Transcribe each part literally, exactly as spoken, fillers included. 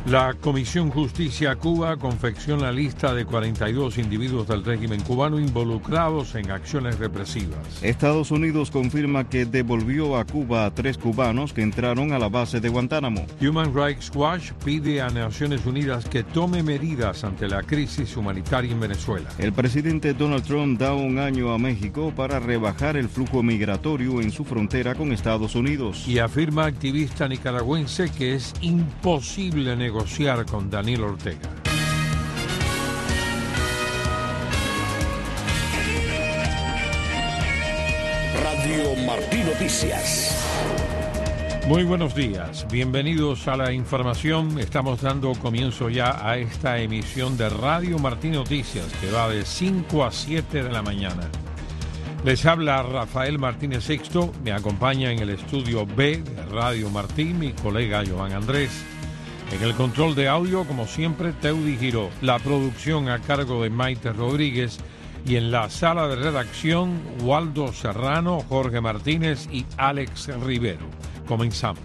La Comisión Justicia Cuba confecciona la lista de cuarenta y dos individuos del régimen cubano involucrados en acciones represivas. Estados Unidos confirma que devolvió a Cuba a tres cubanos que entraron a la base de Guantánamo. Human Rights Watch pide a Naciones Unidas que tome medidas ante la crisis humanitaria en Venezuela. El presidente Donald Trump da un año a México para rebajar el flujo migratorio en su frontera con Estados Unidos. Y afirma activista nicaragüense que es imposible negociar negociar con Daniel Ortega. Radio Martí Noticias. Muy buenos días, bienvenidos a la información. Estamos dando comienzo ya a esta emisión de Radio Martí Noticias que va de cinco a siete de la mañana. Les habla Rafael Martínez Sixto, me acompaña en el estudio B de Radio Martí mi colega Joan Andrés. En el control de audio, como siempre, Teudi Giró. La producción a cargo de Maite Rodríguez. Y en la sala de redacción, Waldo Serrano, Jorge Martínez y Alex Rivero. Comenzamos.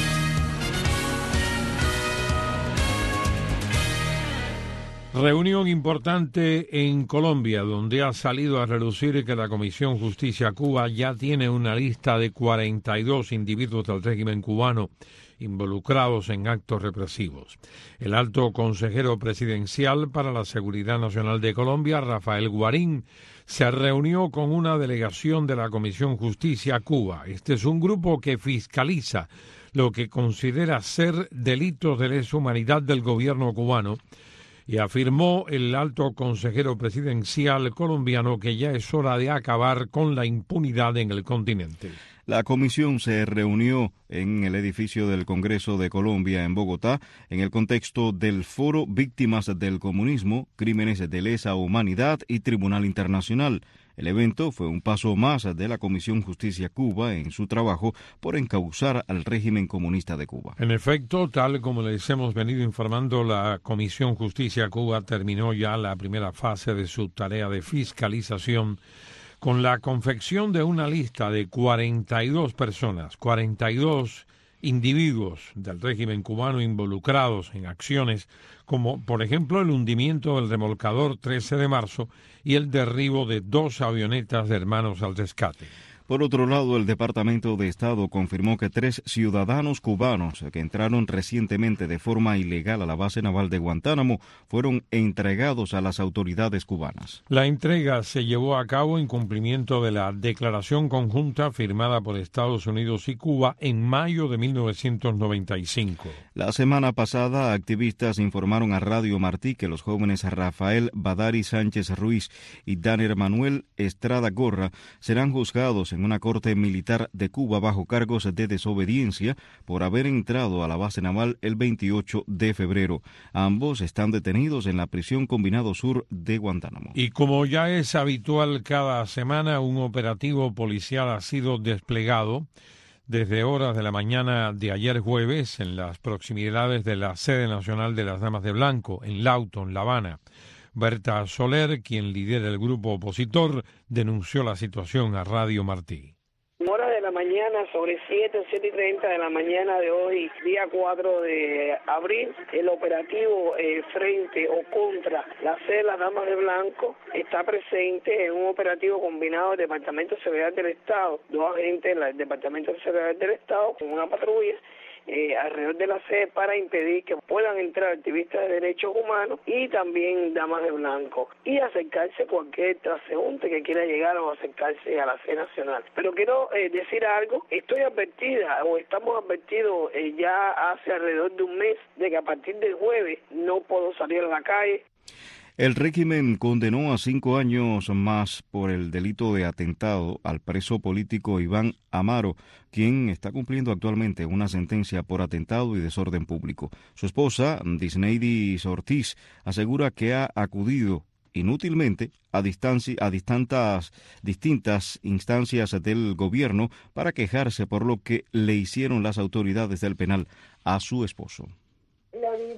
Reunión importante en Colombia, donde ha salido a relucir que la Comisión Justicia Cuba ya tiene una lista de cuarenta y dos individuos del régimen cubano involucrados en actos represivos. El alto consejero presidencial para la Seguridad Nacional de Colombia, Rafael Guarín, se reunió con una delegación de la Comisión Justicia Cuba. Este es un grupo que fiscaliza lo que considera ser delitos de lesa humanidad del gobierno cubano, y afirmó el alto consejero presidencial colombiano que ya es hora de acabar con la impunidad en el continente. La comisión se reunió en el edificio del Congreso de Colombia en Bogotá en el contexto del Foro Víctimas del Comunismo, Crímenes de Lesa Humanidad y Tribunal Internacional. El evento fue un paso más de la Comisión Justicia Cuba en su trabajo por encauzar al régimen comunista de Cuba. En efecto, tal como les hemos venido informando, la Comisión Justicia Cuba terminó ya la primera fase de su tarea de fiscalización con la confección de una lista de cuarenta y dos personas, cuarenta y dos individuos del régimen cubano involucrados en acciones como, por ejemplo, el hundimiento del remolcador trece de marzo y el derribo de dos avionetas de Hermanos al Rescate. Por otro lado, el Departamento de Estado confirmó que tres ciudadanos cubanos que entraron recientemente de forma ilegal a la base naval de Guantánamo fueron entregados a las autoridades cubanas. La entrega se llevó a cabo en cumplimiento de la declaración conjunta firmada por Estados Unidos y Cuba en mayo de mil novecientos noventa y cinco. La semana pasada, activistas informaron a Radio Martí que los jóvenes Rafael Badari Sánchez Ruiz y Danner Manuel Estrada Gorra serán juzgados en una corte militar de Cuba bajo cargos de desobediencia por haber entrado a la base naval el veintiocho de febrero. Ambos están detenidos en la prisión Combinado Sur de Guantánamo. Y como ya es habitual cada semana, un operativo policial ha sido desplegado desde horas de la mañana de ayer jueves en las proximidades de la sede nacional de las Damas de Blanco, en Lawton, La Habana. Berta Soler, quien lidera el grupo opositor, denunció la situación a Radio Martí. En horas de la mañana, sobre siete, siete y treinta de la mañana de hoy, día cuatro de abril, el operativo eh, frente o contra la sede de las Damas de Blanco está presente en un operativo combinado del Departamento de Seguridad del Estado, dos agentes del Departamento de Seguridad del Estado con una patrulla Eh, alrededor de la sede para impedir que puedan entrar activistas de derechos humanos y también damas de blanco y acercarse cualquier transeúnte que quiera llegar o acercarse a la sede nacional. Pero quiero eh, decir algo, estoy advertida o estamos advertidos eh, ya hace alrededor de un mes de que a partir del jueves no puedo salir a la calle. El régimen condenó a cinco años más por el delito de atentado al preso político Iván Amaro, quien está cumpliendo actualmente una sentencia por atentado y desorden público. Su esposa, Disneidis Ortiz, asegura que ha acudido inútilmente a, distancia, a distintas, distintas instancias del gobierno para quejarse por lo que le hicieron las autoridades del penal a su esposo. Lo de Iván fue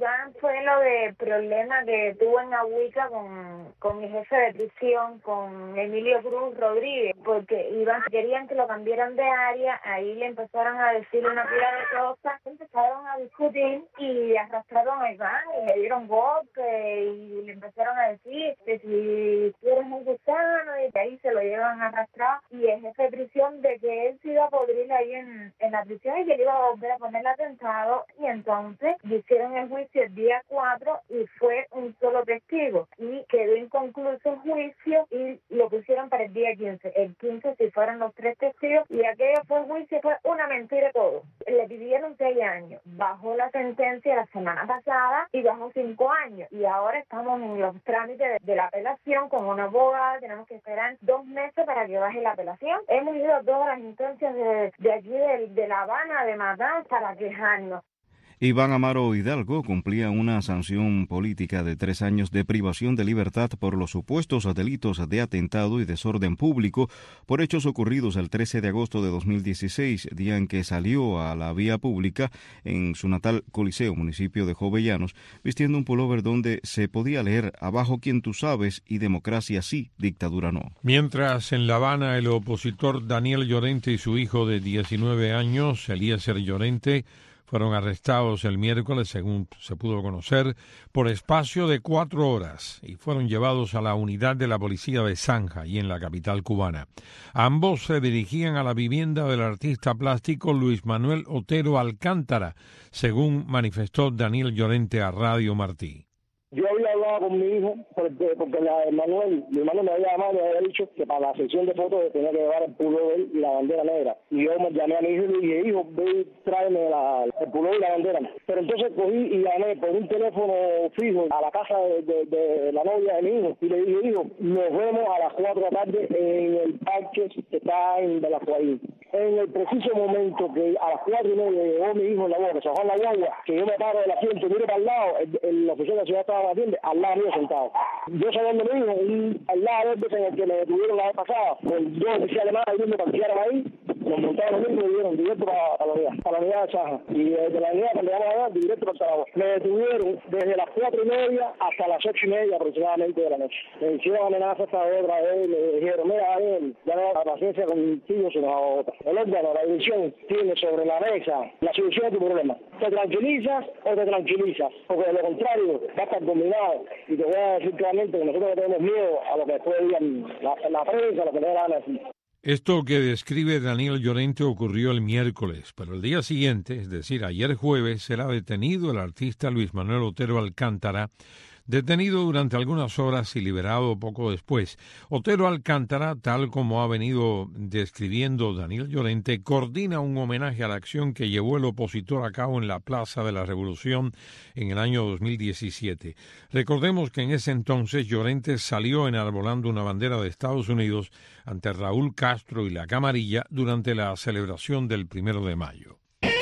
fue lo de problema que tuvo en Ahuica con, con mi jefe de prisión, con Emilio Cruz Rodríguez, porque iban, querían que lo cambiaran de área, ahí le empezaron a decir una pila de cosas, empezaron a discutir y arrastraron a Iván y le dieron golpe y le empezaron a decir que si tú eres un gusano, y de ahí se lo llevan a arrastrar, y el jefe de prisión de que él se iba a podrir ahí en, en la prisión y que le iba a volver a poner el atentado, y entonces hicieron el juicio el día cuatro y fue un solo testigo y quedó inconcluso el juicio y lo pusieron para el día quince. El quince si fueron los tres testigos y aquello fue el juicio, fue una mentira todo. Le pidieron seis años, bajó la sentencia la semana pasada y bajó cinco años y ahora estamos en los trámites de, de la apelación con una abogada, tenemos que esperar dos meses para que baje la apelación. Hemos ido a todas las instancias de, de aquí de, de La Habana, de Matán, para quejarnos. Iván Amaro Hidalgo cumplía una sanción política de tres años de privación de libertad por los supuestos delitos de atentado y desorden público por hechos ocurridos el trece de agosto de dos mil dieciséis, día en que salió a la vía pública en su natal Coliseo, municipio de Jovellanos, vistiendo un pullover donde se podía leer "Abajo quien tú sabes" y "Democracia sí, dictadura no". Mientras en La Habana el opositor Daniel Llorente y su hijo de diecinueve años, Eliezer Llorente, fueron arrestados el miércoles, según se pudo conocer, por espacio de cuatro horas y fueron llevados a la unidad de la policía de Zanja, y en la capital cubana. Ambos se dirigían a la vivienda del artista plástico Luis Manuel Otero Alcántara, según manifestó Daniel Llorente a Radio Martí. Yo había hablado con mi hijo, porque, porque la de Manuel, mi hermano me había llamado y me había dicho que para la sesión de fotos tenía que llevar el pullover y la bandera negra. Y yo me llamé a mi hijo y le dije, hijo, ve y tráeme la, el pullover y la bandera. Pero entonces cogí y llamé por un teléfono fijo a la casa de, de, de la novia de mi hijo. Y le dije, hijo, nos vemos a las cuatro de la tarde en el parque que está en Belacuaín. En el preciso momento que a las cuatro y media llegó mi hijo en la boca, se bajó en la guagua, que yo me paro del asiento y miro para el lado, el, el oficial de la ciudad estaba batiendo, al lado mío sentado. Yo sabiendo mi hijo, y al lado de ese en el que me detuvieron la vez pasada, con dos oficiales más viendo para que ahí, nos montaron los mismos y dieron directo para, para la unidad, para la unidad de Saja. Y desde la unidad, cuando llegamos allá, directo para Zaragoza. Me detuvieron desde las cuatro y media hasta las ocho y media aproximadamente de la noche. Me hicieron amenaza hasta otra vez, me dijeron, mira, Daniel, ya no la paciencia contigo se nos agota. El órgano, la dirección, tiene sobre la mesa la solución a tu problema. ¿Te tranquilizas o te tranquilizas? Porque de lo contrario, va a estar dominado. Y te voy a decir claramente que nosotros no tenemos miedo a lo que después digan la, la prensa, lo que le van a decir. Esto que describe Daniel Llorente ocurrió el miércoles, pero el día siguiente, es decir, ayer jueves, será detenido el artista Luis Manuel Otero Alcántara, detenido durante algunas horas y liberado poco después. Otero Alcántara, tal como ha venido describiendo Daniel Llorente, coordina un homenaje a la acción que llevó el opositor a cabo en la Plaza de la Revolución en el año dos mil diecisiete. Recordemos que en ese entonces Llorente salió enarbolando una bandera de Estados Unidos ante Raúl Castro y la Camarilla durante la celebración del primero de mayo.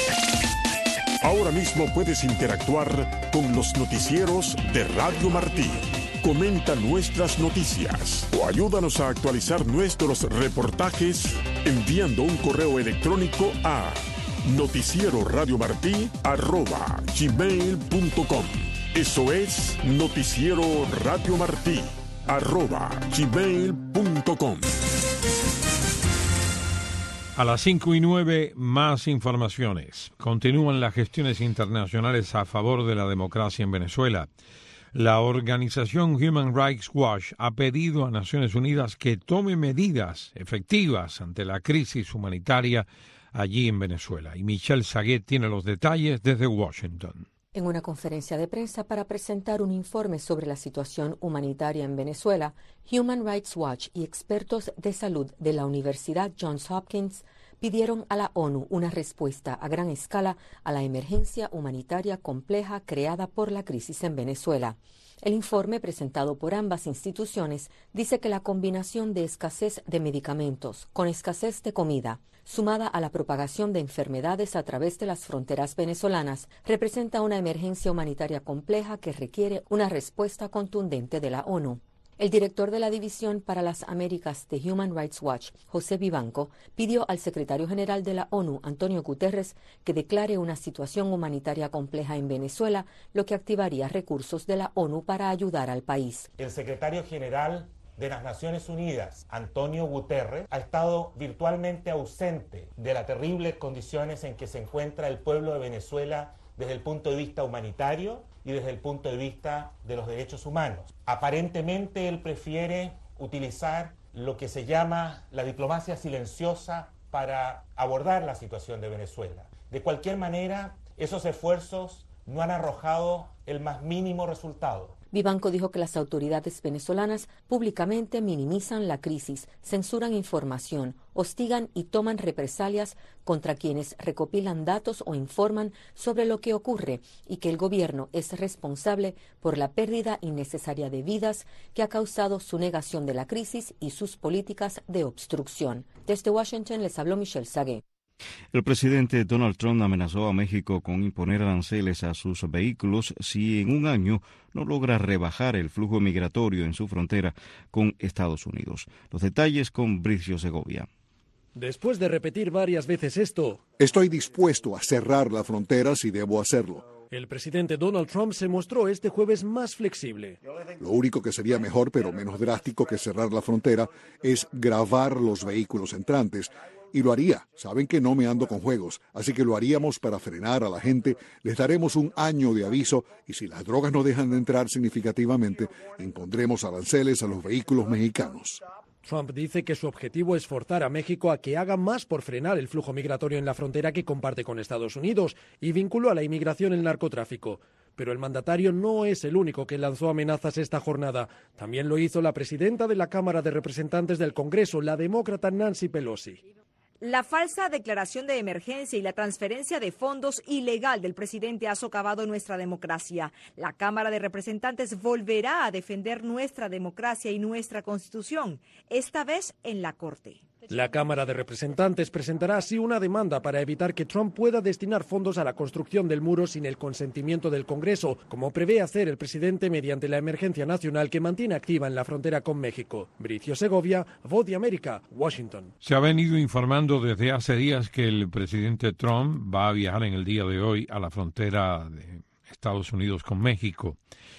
Ahora mismo puedes interactuar con los noticieros de Radio Martí. Comenta nuestras noticias o ayúdanos a actualizar nuestros reportajes enviando un correo electrónico a noticieroradiomartí arroba gmail punto com. Eso es noticieroradiomartí arroba gmail punto com. A las cinco y nueve, más informaciones. Continúan las gestiones internacionales a favor de la democracia en Venezuela. La organización Human Rights Watch ha pedido a Naciones Unidas que tome medidas efectivas ante la crisis humanitaria allí en Venezuela. Y Michelle Saguet tiene los detalles desde Washington. En una conferencia de prensa para presentar un informe sobre la situación humanitaria en Venezuela, Human Rights Watch y expertos de salud de la Universidad Johns Hopkins pidieron a la ONU una respuesta a gran escala a la emergencia humanitaria compleja creada por la crisis en Venezuela. El informe presentado por ambas instituciones dice que la combinación de escasez de medicamentos con escasez de comida, sumada a la propagación de enfermedades a través de las fronteras venezolanas, representa una emergencia humanitaria compleja que requiere una respuesta contundente de la ONU. El director de la División para las Américas de Human Rights Watch, José Vivanco, pidió al secretario general de la ONU, Antonio Guterres, que declare una situación humanitaria compleja en Venezuela, lo que activaría recursos de la ONU para ayudar al país. El secretario general de las Naciones Unidas, Antonio Guterres, ha estado virtualmente ausente de las terribles condiciones en que se encuentra el pueblo de Venezuela desde el punto de vista humanitario y desde el punto de vista de los derechos humanos. Aparentemente él prefiere utilizar lo que se llama la diplomacia silenciosa para abordar la situación de Venezuela. De cualquier manera, esos esfuerzos no han arrojado el más mínimo resultado. Vivanco dijo que las autoridades venezolanas públicamente minimizan la crisis, censuran información, hostigan y toman represalias contra quienes recopilan datos o informan sobre lo que ocurre y que el gobierno es responsable por la pérdida innecesaria de vidas que ha causado su negación de la crisis y sus políticas de obstrucción. Desde Washington les habló Michelle Sagué. El presidente Donald Trump amenazó a México con imponer aranceles a sus vehículos si en un año no logra rebajar el flujo migratorio en su frontera con Estados Unidos. Los detalles con Bricio Segovia. Después de repetir varias veces esto, estoy dispuesto a cerrar la frontera si debo hacerlo. El presidente Donald Trump se mostró este jueves más flexible. Lo único que sería mejor, pero menos drástico que cerrar la frontera, es gravar los vehículos entrantes. Y lo haría. Saben que no me ando con juegos, así que lo haríamos para frenar a la gente. Les daremos un año de aviso y si las drogas no dejan de entrar significativamente, impondremos aranceles a los vehículos mexicanos. Trump dice que su objetivo es forzar a México a que haga más por frenar el flujo migratorio en la frontera que comparte con Estados Unidos y vinculó a la inmigración el narcotráfico. Pero el mandatario no es el único que lanzó amenazas esta jornada. También lo hizo la presidenta de la Cámara de Representantes del Congreso, la demócrata Nancy Pelosi. La falsa declaración de emergencia y la transferencia de fondos ilegal del presidente ha socavado nuestra democracia. La Cámara de Representantes volverá a defender nuestra democracia y nuestra Constitución, esta vez en la Corte. La Cámara de Representantes presentará así una demanda para evitar que Trump pueda destinar fondos a la construcción del muro sin el consentimiento del Congreso, como prevé hacer el presidente mediante la emergencia nacional que mantiene activa en la frontera con México. Bricio Segovia, Voz de América, Washington. Se ha venido informando desde hace días que el presidente Trump va a viajar en el día de hoy a la frontera de Estados Unidos con México.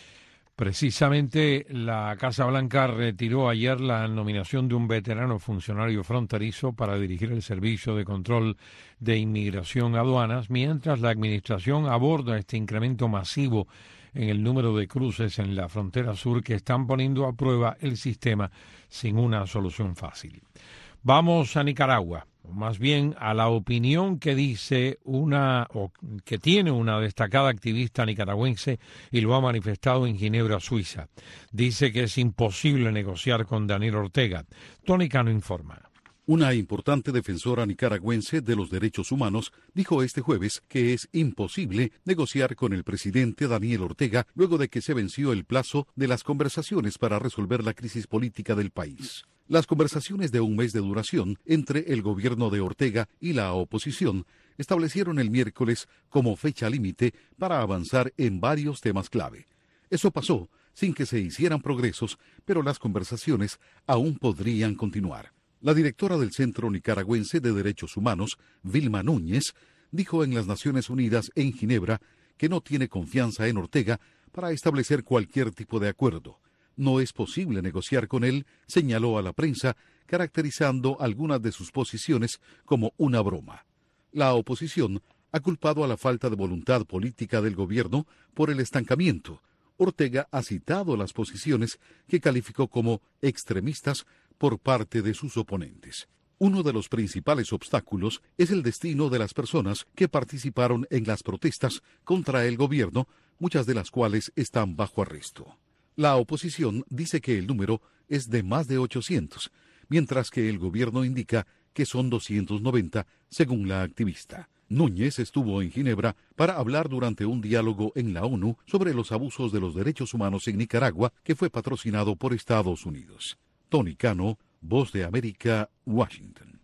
Precisamente la Casa Blanca retiró ayer la nominación de un veterano funcionario fronterizo para dirigir el Servicio de Control de Inmigración Aduanas, mientras la administración aborda este incremento masivo en el número de cruces en la frontera sur que están poniendo a prueba el sistema sin una solución fácil. Vamos a Nicaragua, o más bien a la opinión que dice una o que tiene una destacada activista nicaragüense y lo ha manifestado en Ginebra, Suiza. Dice que es imposible negociar con Daniel Ortega. Tony Cano informa. Una importante defensora nicaragüense de los derechos humanos dijo este jueves que es imposible negociar con el presidente Daniel Ortega luego de que se venció el plazo de las conversaciones para resolver la crisis política del país. Las conversaciones de un mes de duración entre el gobierno de Ortega y la oposición establecieron el miércoles como fecha límite para avanzar en varios temas clave. Eso pasó sin que se hicieran progresos, pero las conversaciones aún podrían continuar. La directora del Centro Nicaragüense de Derechos Humanos, Vilma Núñez, dijo en las Naciones Unidas en Ginebra que no tiene confianza en Ortega para establecer cualquier tipo de acuerdo. No es posible negociar con él, señaló a la prensa, caracterizando algunas de sus posiciones como una broma. La oposición ha culpado a la falta de voluntad política del gobierno por el estancamiento. Ortega ha citado las posiciones que calificó como extremistas por parte de sus oponentes. Uno de los principales obstáculos es el destino de las personas que participaron en las protestas contra el gobierno, muchas de las cuales están bajo arresto. La oposición dice que el número es de más de ochocientos, mientras que el gobierno indica que son doscientos noventa, según la activista. Núñez estuvo en Ginebra para hablar durante un diálogo en la ONU sobre los abusos de los derechos humanos en Nicaragua, que fue patrocinado por Estados Unidos. Tony Cano, Voz de América, Washington.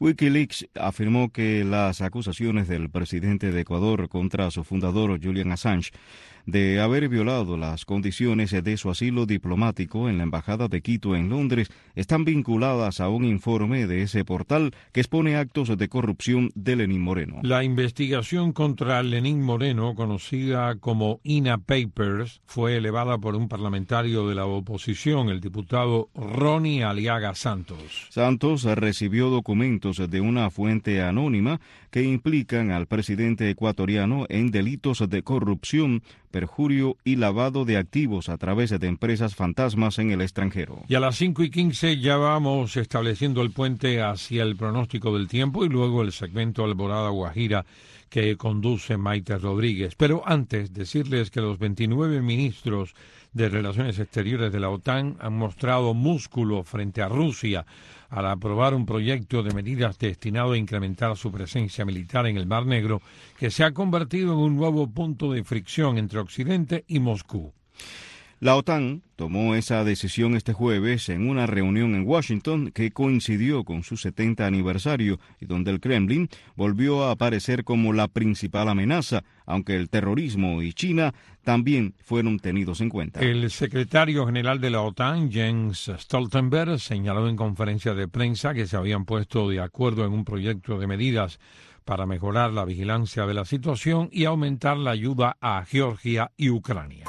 Wikileaks afirmó que las acusaciones del presidente de Ecuador contra su fundador Julian Assange de haber violado las condiciones de su asilo diplomático en la Embajada de Quito en Londres están vinculadas a un informe de ese portal que expone actos de corrupción de Lenín Moreno. La investigación contra Lenín Moreno, conocida como I N A Papers, fue elevada por un parlamentario de la oposición, el diputado Ronnie Aliaga Santos. Santos recibió documentos de una fuente anónima que implican al presidente ecuatoriano en delitos de corrupción, perjurio y lavado de activos a través de empresas fantasmas en el extranjero. Y a las cinco y quince ya vamos estableciendo el puente hacia el pronóstico del tiempo y luego el segmento Alborada Guajira que conduce Maite Rodríguez. Pero antes, decirles que los veintinueve ministros de Relaciones Exteriores de la OTAN han mostrado músculo frente a Rusia al aprobar un proyecto de medidas destinado a incrementar su presencia militar en el Mar Negro, que se ha convertido en un nuevo punto de fricción entre Occidente y Moscú. La OTAN tomó esa decisión este jueves en una reunión en Washington que coincidió con su setenta aniversario y donde el Kremlin volvió a aparecer como la principal amenaza, aunque el terrorismo y China también fueron tenidos en cuenta. El secretario general de la OTAN, Jens Stoltenberg, señaló en conferencia de prensa que se habían puesto de acuerdo en un proyecto de medidas para mejorar la vigilancia de la situación y aumentar la ayuda a Georgia y Ucrania.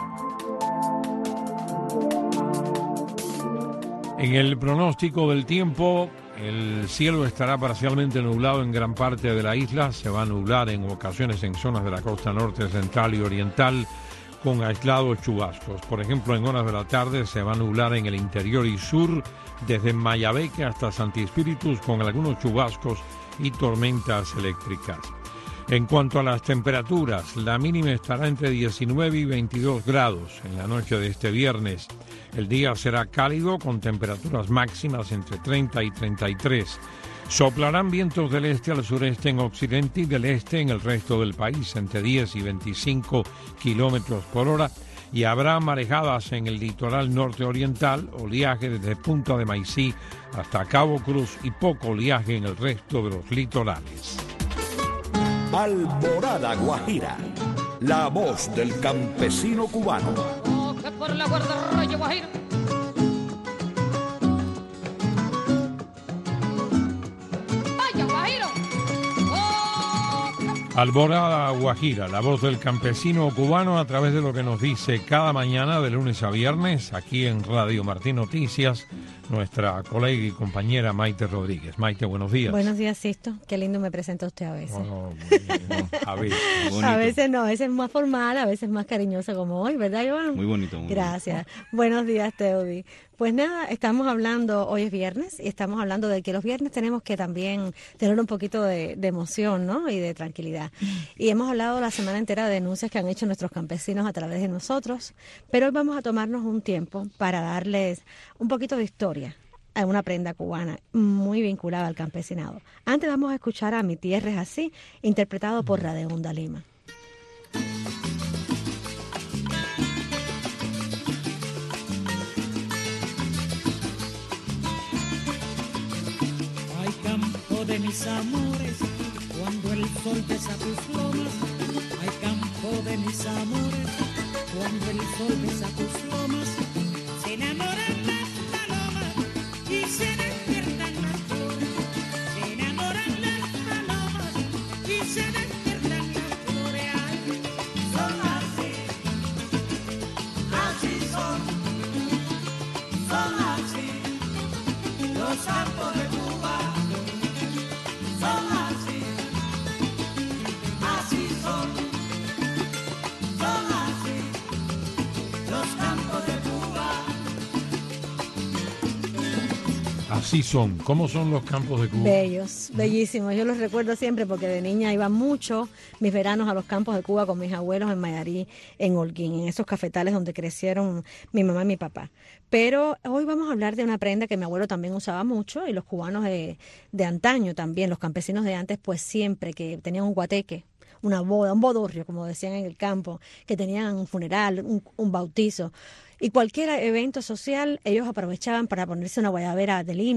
En el pronóstico del tiempo, el cielo estará parcialmente nublado en gran parte de la isla, se va a nublar en ocasiones en zonas de la costa norte, central y oriental, con aislados chubascos. Por ejemplo, en horas de la tarde se va a nublar en el interior y sur, desde Mayabeque hasta Santi Espíritus, con algunos chubascos y tormentas eléctricas. En cuanto a las temperaturas, la mínima estará entre diecinueve y veintidós grados en la noche de este viernes. El día será cálido con temperaturas máximas entre treinta y treinta y tres. Soplarán vientos del este al sureste en occidente y del este en el resto del país entre diez y veinticinco kilómetros por hora y habrá marejadas en el litoral norte oriental, oleaje desde Punta de Maicí hasta Cabo Cruz y poco oleaje en el resto de los litorales. Alborada Guajira, la voz del campesino cubano. Oh, que por la guardarraya Guajira. ¡Vaya, Guajiro! Oh, que... Alborada Guajira, la voz del campesino cubano a través de lo que nos dice cada mañana de lunes a viernes aquí en Radio Martí Noticias, nuestra colega y compañera Maite Rodríguez. Maite, buenos días. Buenos días, Sisto. Qué lindo me presenta usted a veces. Oh, bueno, a veces. A veces no, a veces es más formal, a veces más cariñoso como hoy, ¿verdad, Joan? Muy bonito. Muy Gracias. bonito. Buenos días, Teudi. Pues nada, estamos hablando, hoy es viernes, y estamos hablando de que los viernes tenemos que también tener un poquito de, de emoción, ¿no? Y de tranquilidad. Y hemos hablado la semana entera de denuncias que han hecho nuestros campesinos a través de nosotros, pero hoy vamos a tomarnos un tiempo para darles un poquito de historia a una prenda cubana muy vinculada al campesinado. Antes vamos a escuchar a Mi Tierra es Así, interpretado por Radeunda Lima. Ay, campo de mis amores, cuando el sol besa tus lomas. Ay, campo de mis amores, cuando el sol besa tus lomas. Se enamoran las palomas y se despiertan las flores. Se enamoran las palomas y se despiertan las flores. Ay, son así, así son, son así los campos de Cuba. Son así, así son, son así los campos de Cuba. Así son. ¿Cómo son los campos de Cuba? Bellos, bellísimos. Yo los recuerdo siempre porque de niña iba mucho mis veranos a los campos de Cuba con mis abuelos en Mayarí, en Holguín, en esos cafetales donde crecieron mi mamá y mi papá. Pero hoy vamos a hablar de una prenda que mi abuelo también usaba mucho y los cubanos de, de antaño también, los campesinos de antes, pues siempre que tenían un guateque, una boda, un bodorrio, como decían en el campo, que tenían un funeral, un, un bautizo y cualquier evento social, ellos aprovechaban para ponerse una guayabera de lino,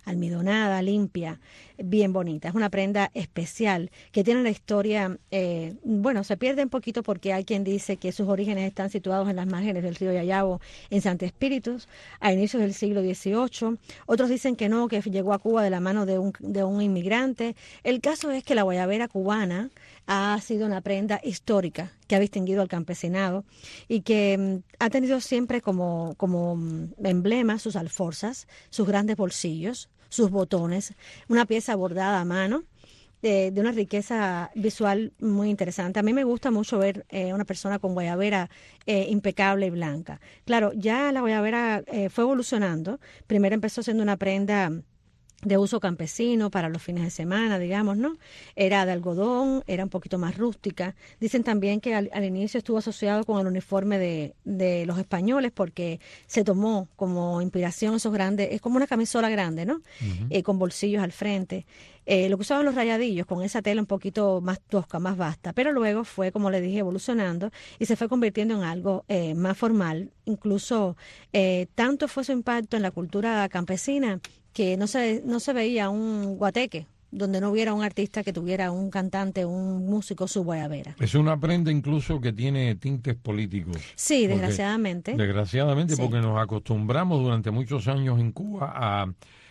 almidonada, limpia, bien bonita. Es una prenda especial que tiene una historia, eh, bueno, se pierde un poquito porque hay quien dice que sus orígenes están situados en las márgenes del río Yayabo, en Santo Espíritus, a inicios del siglo dieciocho. Otros dicen que no, que llegó a Cuba de la mano de un, de un inmigrante. El caso es que la guayabera cubana ha sido una prenda histórica que ha distinguido al campesinado y que mm, ha tenido siempre como, como emblema sus alforzas, sus grandes bolsillos, sus botones, una pieza bordada a mano de, de una riqueza visual muy interesante. A mí me gusta mucho ver eh, una persona con guayabera eh, impecable y blanca. Claro, ya la guayabera eh, fue evolucionando. Primero empezó siendo una prenda de uso campesino para los fines de semana, digamos, ¿no? Era de algodón, era un poquito más rústica. Dicen también que al, al inicio estuvo asociado con el uniforme de, de los españoles porque se tomó como inspiración esos grandes, es como una camisola grande, ¿no? Uh-huh. Eh, con bolsillos al frente. Eh, lo que usaban los rayadillos, con esa tela un poquito más tosca, más vasta, pero luego fue, como le dije, evolucionando y se fue convirtiendo en algo eh, más formal. Incluso eh, tanto fue su impacto en la cultura campesina que no se, no se veía un guateque donde no hubiera un artista que tuviera un cantante, un músico, su guayabera. Es una prenda incluso que tiene tintes políticos. Sí, desgraciadamente. Porque, desgraciadamente, sí. Porque nos acostumbramos durante muchos años en Cuba a,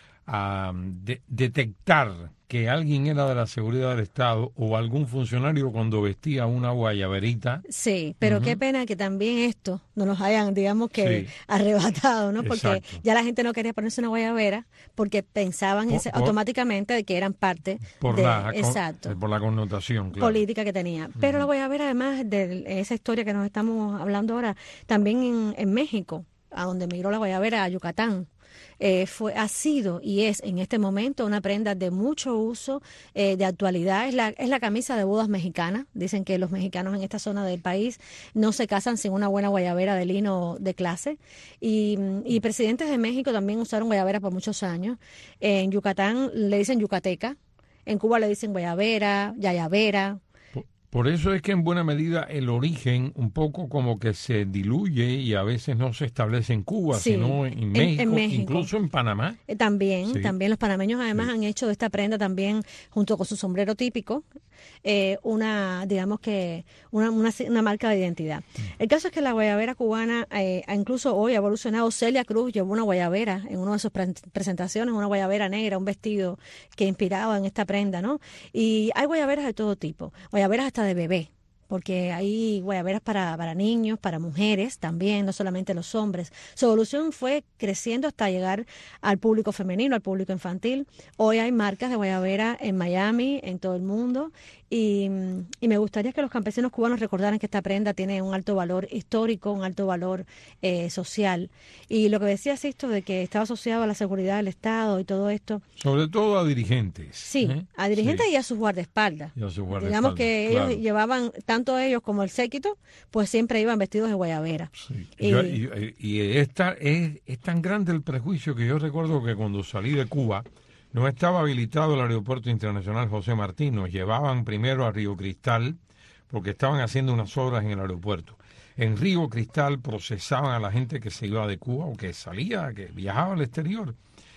a de, detectar que alguien era de la seguridad del Estado o algún funcionario cuando vestía una guayaberita. Sí, pero uh-huh. qué pena que también esto no nos hayan, digamos que, sí. arrebatado, ¿no? Porque Exacto. ya la gente no quería ponerse una guayabera porque pensaban por, ese, por, automáticamente de que eran parte por de la, exacto, con, por la connotación claro. política que tenía. Pero uh-huh. la guayabera, además de esa historia que nos estamos hablando ahora, también en, en México, a donde migró la guayabera a Yucatán, Eh, fue, ha sido y es en este momento una prenda de mucho uso, eh, de actualidad. Es la, es la camisa de bodas mexicana. Dicen que los mexicanos en esta zona del país no se casan sin una buena guayabera de lino de clase. Y, y presidentes de México también usaron guayabera por muchos años. En Yucatán le dicen yucateca, en Cuba le dicen guayabera, yayabera. Por eso es que en buena medida el origen un poco como que se diluye y a veces no se establece en Cuba, sí, sino en, en, México, en México, incluso en Panamá. Eh, también, sí. también los panameños además sí. han hecho de esta prenda también, junto con su sombrero típico, eh, una, digamos que, una, una, una marca de identidad. El caso es que la guayabera cubana, eh, incluso hoy ha evolucionado. Celia Cruz llevó una guayabera en una de sus pre- presentaciones, una guayabera negra, un vestido que inspiraba en esta prenda, ¿no? Y hay guayaberas de todo tipo, guayaberas hasta de bebé, porque hay guayaberas para, para niños, para mujeres también, no solamente los hombres. Su evolución fue creciendo hasta llegar al público femenino, al público infantil. Hoy hay marcas de guayabera en Miami, en todo el mundo, y, y me gustaría que los campesinos cubanos recordaran que esta prenda tiene un alto valor histórico, un alto valor eh, social. Y lo que decía Sisto de que estaba asociado a la seguridad del Estado y todo esto. Sobre todo a dirigentes. Sí, ¿eh? a dirigentes sí. y a sus guardaespaldas. Y a sus guardaespaldas. Digamos que claro. ellos llevaban, tanto ellos como el séquito, pues siempre iban vestidos de guayabera. Sí. Y, yo, y, y esta, es, es tan grande el prejuicio que yo recuerdo que cuando salí de Cuba no estaba habilitado el Aeropuerto Internacional José Martí. Nos llevaban primero a Río Cristal porque estaban haciendo unas obras en el aeropuerto. En Río Cristal procesaban a la gente que se iba de Cuba o que salía, que viajaba al exterior.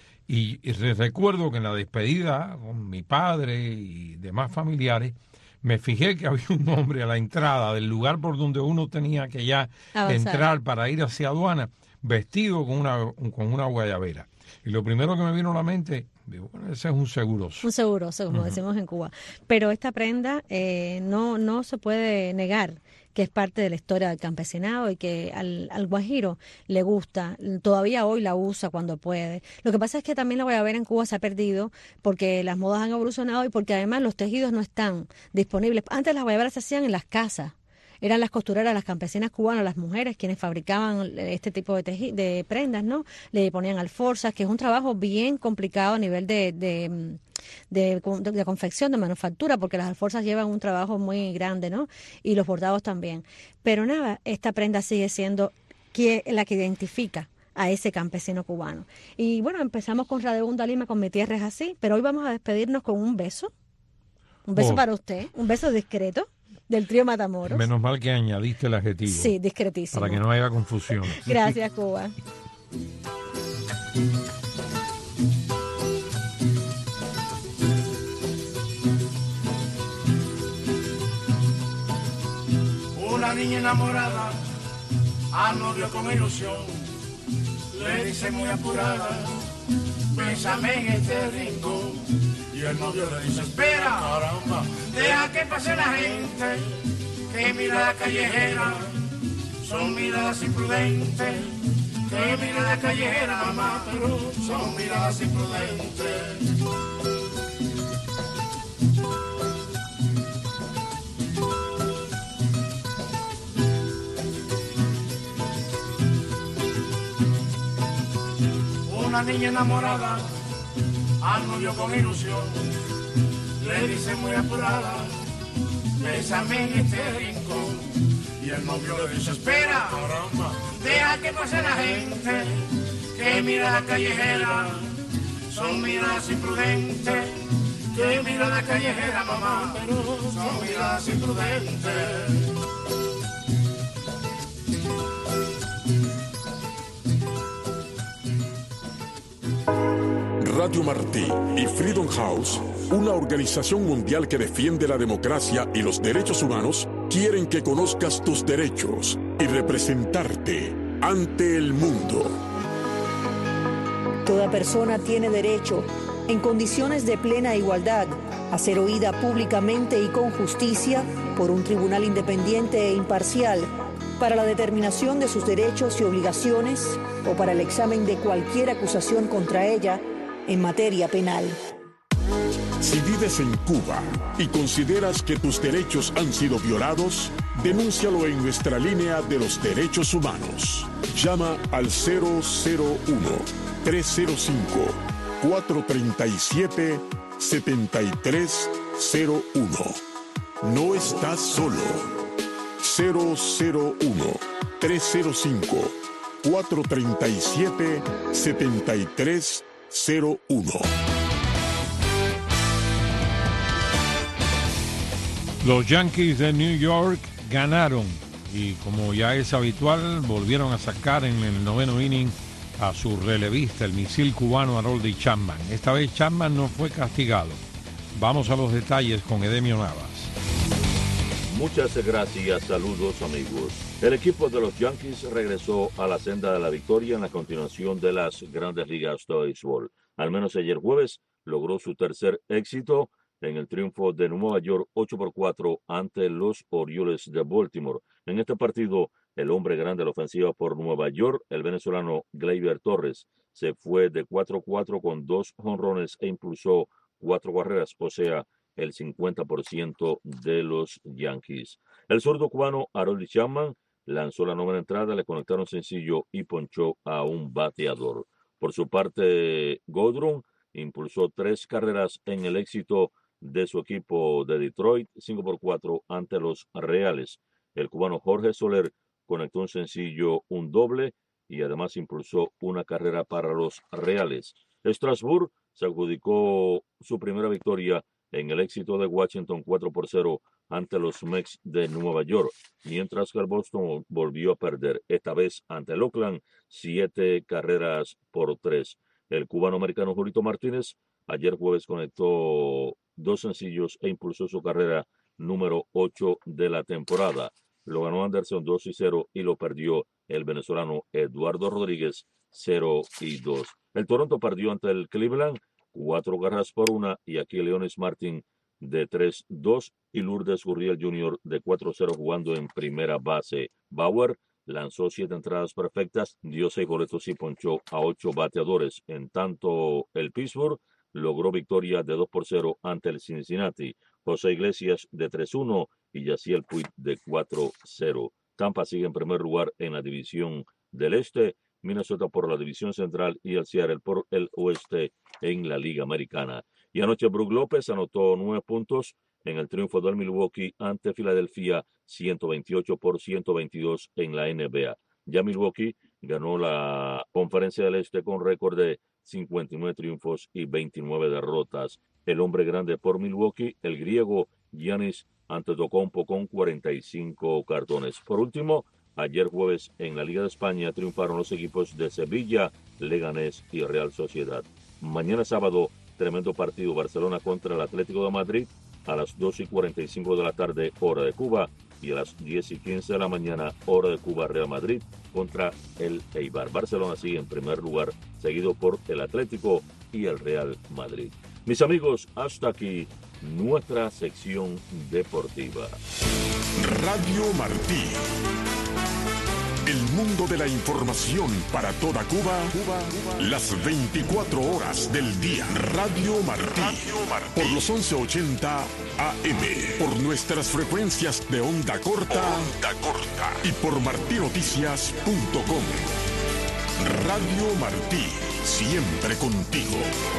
Y, y recuerdo que en la despedida con mi padre y demás familiares me fijé que había un hombre a la entrada del lugar por donde uno tenía que ya Avanzar. entrar para ir hacia aduana, vestido con una, con una guayabera. Y lo primero que me vino a la mente, digo, bueno, ese es un seguroso. Un seguroso, como uh-huh. decimos en Cuba. Pero esta prenda eh, no, no se puede negar que es parte de la historia del campesinado y que al, al guajiro le gusta, todavía hoy la usa cuando puede. Lo que pasa es que también la guayabera en Cuba se ha perdido porque las modas han evolucionado y porque además los tejidos no están disponibles. Antes las guayaberas se hacían en las casas. Eran las costureras, las campesinas cubanas, las mujeres quienes fabricaban este tipo de, teji- de prendas, ¿no? Le ponían alforzas, que es un trabajo bien complicado a nivel de, de, de, de, de confección, de manufactura, porque las alforzas llevan un trabajo muy grande, ¿no? Y los bordados también. Pero nada, esta prenda sigue siendo que, la que identifica a ese campesino cubano. Y bueno, empezamos con Radegunda Lima, con Mi Tierra es Así, pero hoy vamos a despedirnos con un beso. Un beso oh. para usted, un beso discreto. Del trío Matamoros. Menos mal que añadiste el adjetivo. Sí, discretísimo. Para que no haya confusión. Gracias, Cuba. niña enamorada al novio con ilusión le dice muy apurada, bésame en este rincón. Y el novio le dice, espera, caramba, deja que pase la gente, que mirada callejera, son miradas imprudentes, que mirada callejera, mamá, pero son miradas imprudentes. Una niña enamorada al novio con ilusión le dice muy apurada, bésame en este rincón. Y el novio le dice, espera, caramba, deja que pase la gente, que mirada callejera, son miradas imprudentes, que mirada callejera, mamá, pero son miradas imprudentes. Radio Martí y Freedom House, una organización mundial que defiende la democracia y los derechos humanos, quieren que conozcas tus derechos y representarte ante el mundo. Toda persona tiene derecho, en condiciones de plena igualdad, a ser oída públicamente y con justicia por un tribunal independiente e imparcial para la determinación de sus derechos y obligaciones o para el examen de cualquier acusación contra ella en materia penal. Si vives en Cuba y consideras que tus derechos han sido violados, denúncialo en nuestra línea de los derechos humanos. Llama al cero cero uno, tres cero cinco, cuatro tres siete, siete tres cero uno. No estás solo. cero cero uno, tres cero cinco, cuatro tres siete, siete tres cero uno. Los Yankees de New York ganaron y, como ya es habitual, volvieron a sacar en el noveno inning a su relevista, el misil cubano Harold Chapman. Esta vez Chapman no fue castigado. Vamos a los detalles con Edemio Navas. Muchas gracias, saludos amigos. El equipo de los Yankees regresó a la senda de la victoria en la continuación de las Grandes Ligas de Béisbol. Al menos ayer jueves logró su tercer éxito en el triunfo de Nueva York ocho por cuatro ante los Orioles de Baltimore. En este partido, el hombre grande de la ofensiva por Nueva York, el venezolano Gleyber Torres, se fue de cuatro cuatro con dos jonrones e impulsó cuatro carreras, o sea, el cincuenta por ciento de los Yankees. El zurdo cubano Harold Chapman lanzó la novena entrada, le conectaron sencillo y ponchó a un bateador. Por su parte, Goodrum impulsó tres carreras en el éxito de su equipo de Detroit, cinco por cuatro ante los Reales. El cubano Jorge Soler conectó un sencillo, un doble y además impulsó una carrera para los Reales. Strasburg se adjudicó su primera victoria en el éxito de Washington cuatro por cero ante los Mets de Nueva York, mientras que el Boston volvió a perder, esta vez ante el Oakland, siete carreras por tres. El cubano-americano Julito Martínez ayer jueves conectó dos sencillos e impulsó su carrera número ocho de la temporada. Lo ganó Anderson dos y cero y lo perdió el venezolano Eduardo Rodríguez cero y dos. El Toronto perdió ante el Cleveland cuatro carreras por una y aquí Leonis Martin de tres dos y Lourdes Gurriel junior de cuatro cero jugando en primera base. Bauer lanzó siete entradas perfectas, dio seis boletos y ponchó a ocho bateadores. En tanto, el Pittsburgh logró victoria de dos por cero ante el Cincinnati. José Iglesias de tres uno y Yaciel Puig de cuatro cero. Tampa sigue en primer lugar en la división del Este, Minnesota por la división central y el Seattle por el oeste en la Liga Americana. Y anoche Brook López anotó nueve puntos en el triunfo del Milwaukee ante Filadelfia, ciento veintiocho por ciento veintidós en la N B A. Ya Milwaukee ganó la Conferencia del Este con récord de cincuenta y nueve triunfos y veintinueve derrotas. El hombre grande por Milwaukee, el griego Giannis Antetokounmpo con cuarenta y cinco cartones. Por último, ayer jueves en la Liga de España triunfaron los equipos de Sevilla, Leganés y Real Sociedad. Mañana sábado, tremendo partido, Barcelona contra el Atlético de Madrid a las dos y cuarenta y cinco de la tarde, hora de Cuba. y a las diez y quince de la mañana, hora de Cuba, Real Madrid contra el Eibar. Barcelona sigue en primer lugar, seguido por el Atlético y el Real Madrid. Mis amigos, hasta aquí nuestra sección deportiva. Radio Martí. El mundo de la información para toda Cuba, Cuba, Cuba, las veinticuatro horas del día. Radio Martí. Radio Martí. Por los once ochenta A M. Por nuestras frecuencias de onda corta. Onda corta. Y por martí noticias punto com. Radio Martí. Siempre contigo.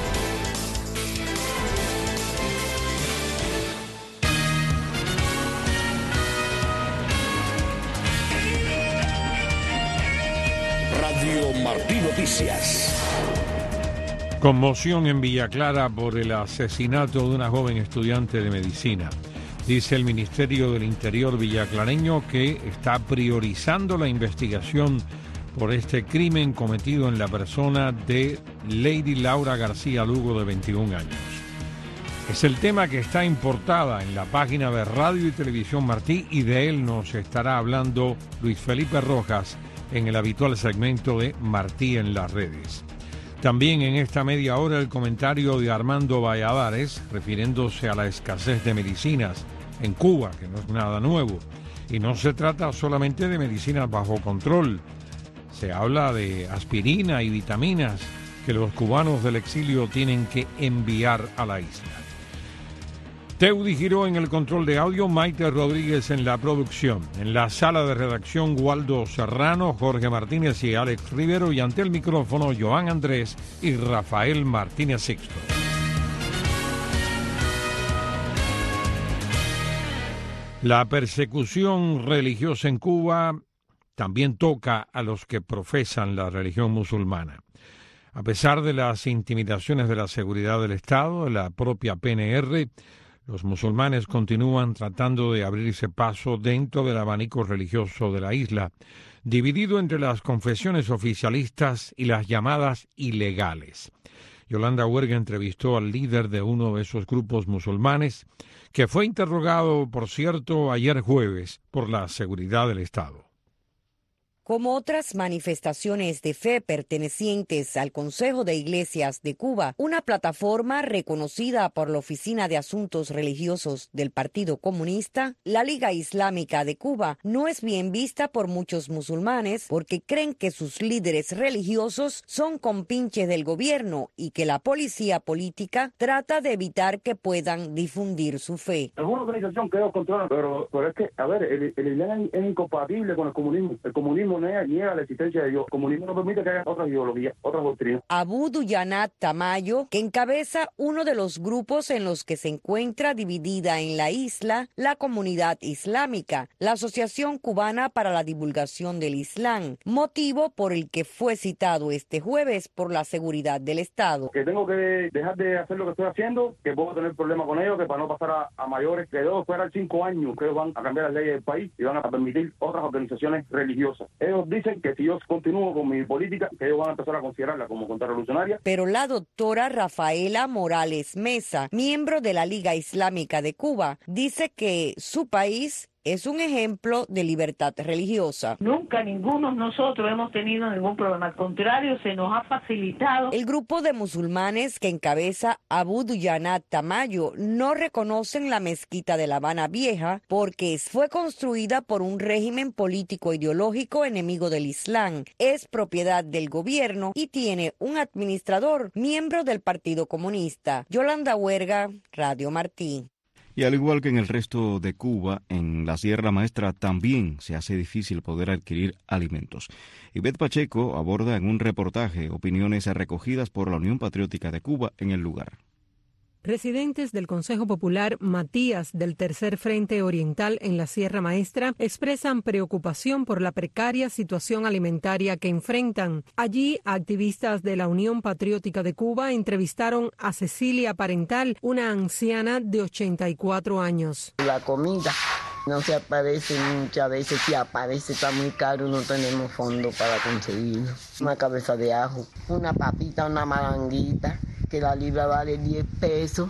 Radio Martí Noticias. Conmoción en Villa Clara por el asesinato de una joven estudiante de medicina. Dice el Ministerio del Interior villaclareño que está priorizando la investigación por este crimen cometido en la persona de Lady Laura García Lugo, de veintiún años. Es el tema que está importada en la página de Radio y Televisión Martí, y de él nos estará hablando Luis Felipe Rojas en el habitual segmento de Martí en las redes. También en esta media hora el comentario de Armando Valladares, refiriéndose a la escasez de medicinas en Cuba, que no es nada nuevo. Y no se trata solamente de medicinas bajo control. Se habla de aspirina y vitaminas que los cubanos del exilio tienen que enviar a la isla. Teudi Giró en el control de audio, Maite Rodríguez en la producción. En la sala de redacción, Waldo Serrano, Jorge Martínez y Alex Rivero, y ante el micrófono, Joan Andrés y Rafael Martínez Sixto. La persecución religiosa en Cuba también toca a los que profesan la religión musulmana. A pesar de las intimidaciones de la seguridad del Estado, de la propia P N R, los musulmanes continúan tratando de abrirse paso dentro del abanico religioso de la isla, dividido entre las confesiones oficialistas y las llamadas ilegales. Yolanda Huerga entrevistó al líder de uno de esos grupos musulmanes, que fue interrogado, por cierto, ayer jueves por la seguridad del Estado. Como otras manifestaciones de fe pertenecientes al Consejo de Iglesias de Cuba, una plataforma reconocida por la Oficina de Asuntos Religiosos del Partido Comunista, la Liga Islámica de Cuba no es bien vista por muchos musulmanes porque creen que sus líderes religiosos son compinches del gobierno y que la policía política trata de evitar que puedan difundir su fe. Es una organización que ellos controlan, pero, pero es que, a ver, el, el Islam es incompatible con el comunismo. El comunismo niega la existencia de Dios. El comunismo no permite que haya otras ideologías, otras doctrinas. Abu Duyanat Tamayo, que encabeza uno de los grupos en los que se encuentra dividida en la isla la comunidad islámica, la Asociación Cubana para la Divulgación del Islam, motivo por el que fue citado este jueves por la seguridad del Estado. Que tengo que dejar de hacer lo que estoy haciendo, que puedo tener problemas con ellos, que para no pasar a, a mayores, que dos fueran cinco años, que ellos van a cambiar las leyes del país y van a permitir otras organizaciones religiosas. Ellos dicen que si yo continúo con mi política, que ellos van a empezar a considerarla como contrarrevolucionaria. Pero la doctora Rafaela Morales Mesa, miembro de la Liga Islámica de Cuba, dice que su país es un ejemplo de libertad religiosa. Nunca ninguno de nosotros hemos tenido ningún problema. Al contrario, se nos ha facilitado. El grupo de musulmanes que encabeza Abu Duyanat Tamayo no reconocen la mezquita de La Habana Vieja porque fue construida por un régimen político ideológico enemigo del Islam. Es propiedad del gobierno y tiene un administrador, miembro del Partido Comunista. Yolanda Huerga, Radio Martí. Y al igual que en el resto de Cuba, en la Sierra Maestra también se hace difícil poder adquirir alimentos. Ivette Pacheco aborda en un reportaje opiniones recogidas por la Unión Patriótica de Cuba en el lugar. Residentes del Consejo Popular Matías del Tercer Frente Oriental en la Sierra Maestra expresan preocupación por la precaria situación alimentaria que enfrentan. Allí, activistas de la Unión Patriótica de Cuba entrevistaron a Cecilia Parental, una anciana de ochenta y cuatro años. La comida no se aparece muchas veces, si aparece está muy caro, no tenemos fondo para conseguirlo. Una cabeza de ajo, una papita, una malanguita, que la libra vale diez pesos,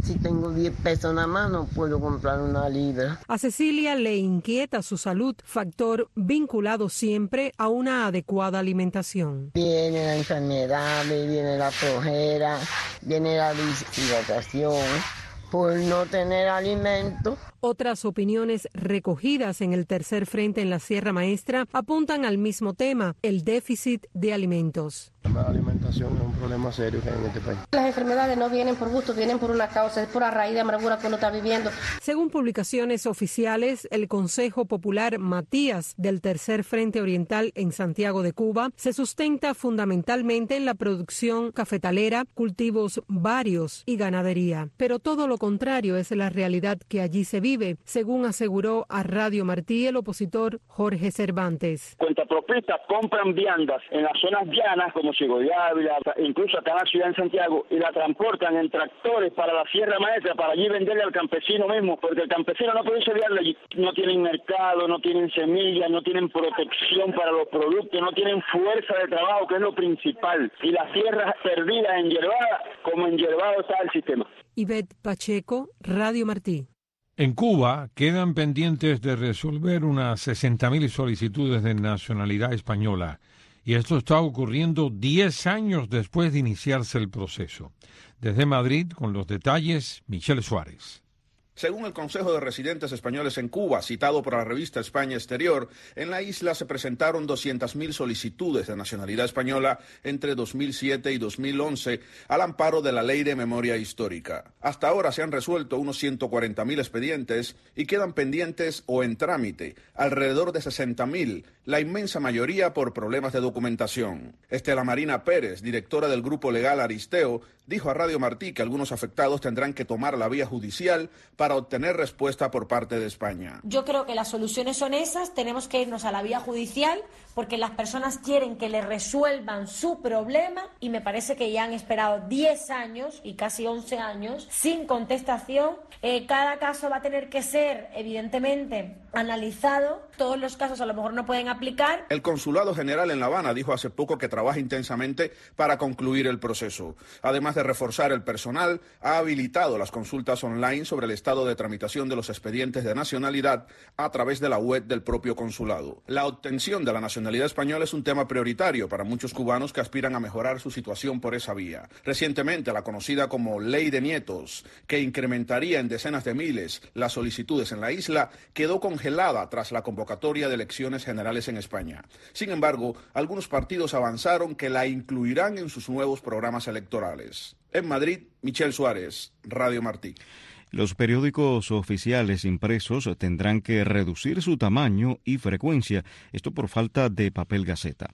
Si tengo diez pesos nada más, no puedo comprar una libra. A Cecilia le inquieta su salud, factor vinculado siempre a una adecuada alimentación. Viene la enfermedad, viene la flojera, viene la deshidratación por no tener alimento. Otras opiniones recogidas en el tercer frente en la Sierra Maestra apuntan al mismo tema, el déficit de alimentos. La alimentación es un problema serio que hay en este país. Las enfermedades no vienen por gusto, vienen por una causa, es por la raíz de amargura que uno está viviendo. Según publicaciones oficiales, el Consejo Popular Matías del Tercer Frente Oriental en Santiago de Cuba se sustenta fundamentalmente en la producción cafetalera, cultivos varios y ganadería. Pero todo lo contrario es la realidad que allí se vive, según aseguró a Radio Martí el opositor Jorge Cervantes. Cuentapropistas compran viandas en las zonas llanas como Ciego de Ávila, incluso acá en la ciudad de Santiago, y la transportan en tractores para la Sierra Maestra para allí venderle al campesino mismo, porque el campesino no puede enviarle allí. No tienen mercado, no tienen semillas, no tienen protección para los productos, no tienen fuerza de trabajo, que es lo principal. Y las tierras perdidas, enhierbadas, como enhierbado está el sistema. Ivette Pacheco, Radio Martí. En Cuba quedan pendientes de resolver unas sesenta mil solicitudes de nacionalidad española. Y esto está ocurriendo diez años después de iniciarse el proceso. Desde Madrid, con los detalles, Michelle Suárez. Según el Consejo de Residentes Españoles en Cuba, citado por la revista España Exterior, en la isla se presentaron doscientas mil solicitudes de nacionalidad española entre dos mil siete y dos mil once al amparo de la Ley de Memoria Histórica. Hasta ahora se han resuelto unos ciento cuarenta mil expedientes y quedan pendientes o en trámite alrededor de sesenta mil, la inmensa mayoría por problemas de documentación. Estela Marina Pérez, directora del Grupo Legal Aristeo, dijo a Radio Martí que algunos afectados tendrán que tomar la vía judicial para obtener respuesta por parte de España. Yo creo que las soluciones son esas, tenemos que irnos a la vía judicial porque las personas quieren que le resuelvan su problema y me parece que ya han esperado diez años y casi once años sin contestación. Eh, cada caso va a tener que ser, evidentemente, analizado. Todos los casos a lo mejor no pueden aplicar. El Consulado General en La Habana dijo hace poco que trabaja intensamente para concluir el proceso. Además de reforzar el personal, ha habilitado las consultas online sobre el estado de tramitación de los expedientes de nacionalidad a través de la web del propio consulado. La obtención de la nacionalidad española es un tema prioritario para muchos cubanos que aspiran a mejorar su situación por esa vía. Recientemente, la conocida como Ley de Nietos, que incrementaría en decenas de miles las solicitudes en la isla, quedó congelada tras la convocatoria de elecciones generales en España. Sin embargo, algunos partidos avanzaron que la incluirán en sus nuevos programas electorales. En Madrid, Michelle Suárez, Radio Martí. Los periódicos oficiales impresos tendrán que reducir su tamaño y frecuencia, esto por falta de papel gaceta.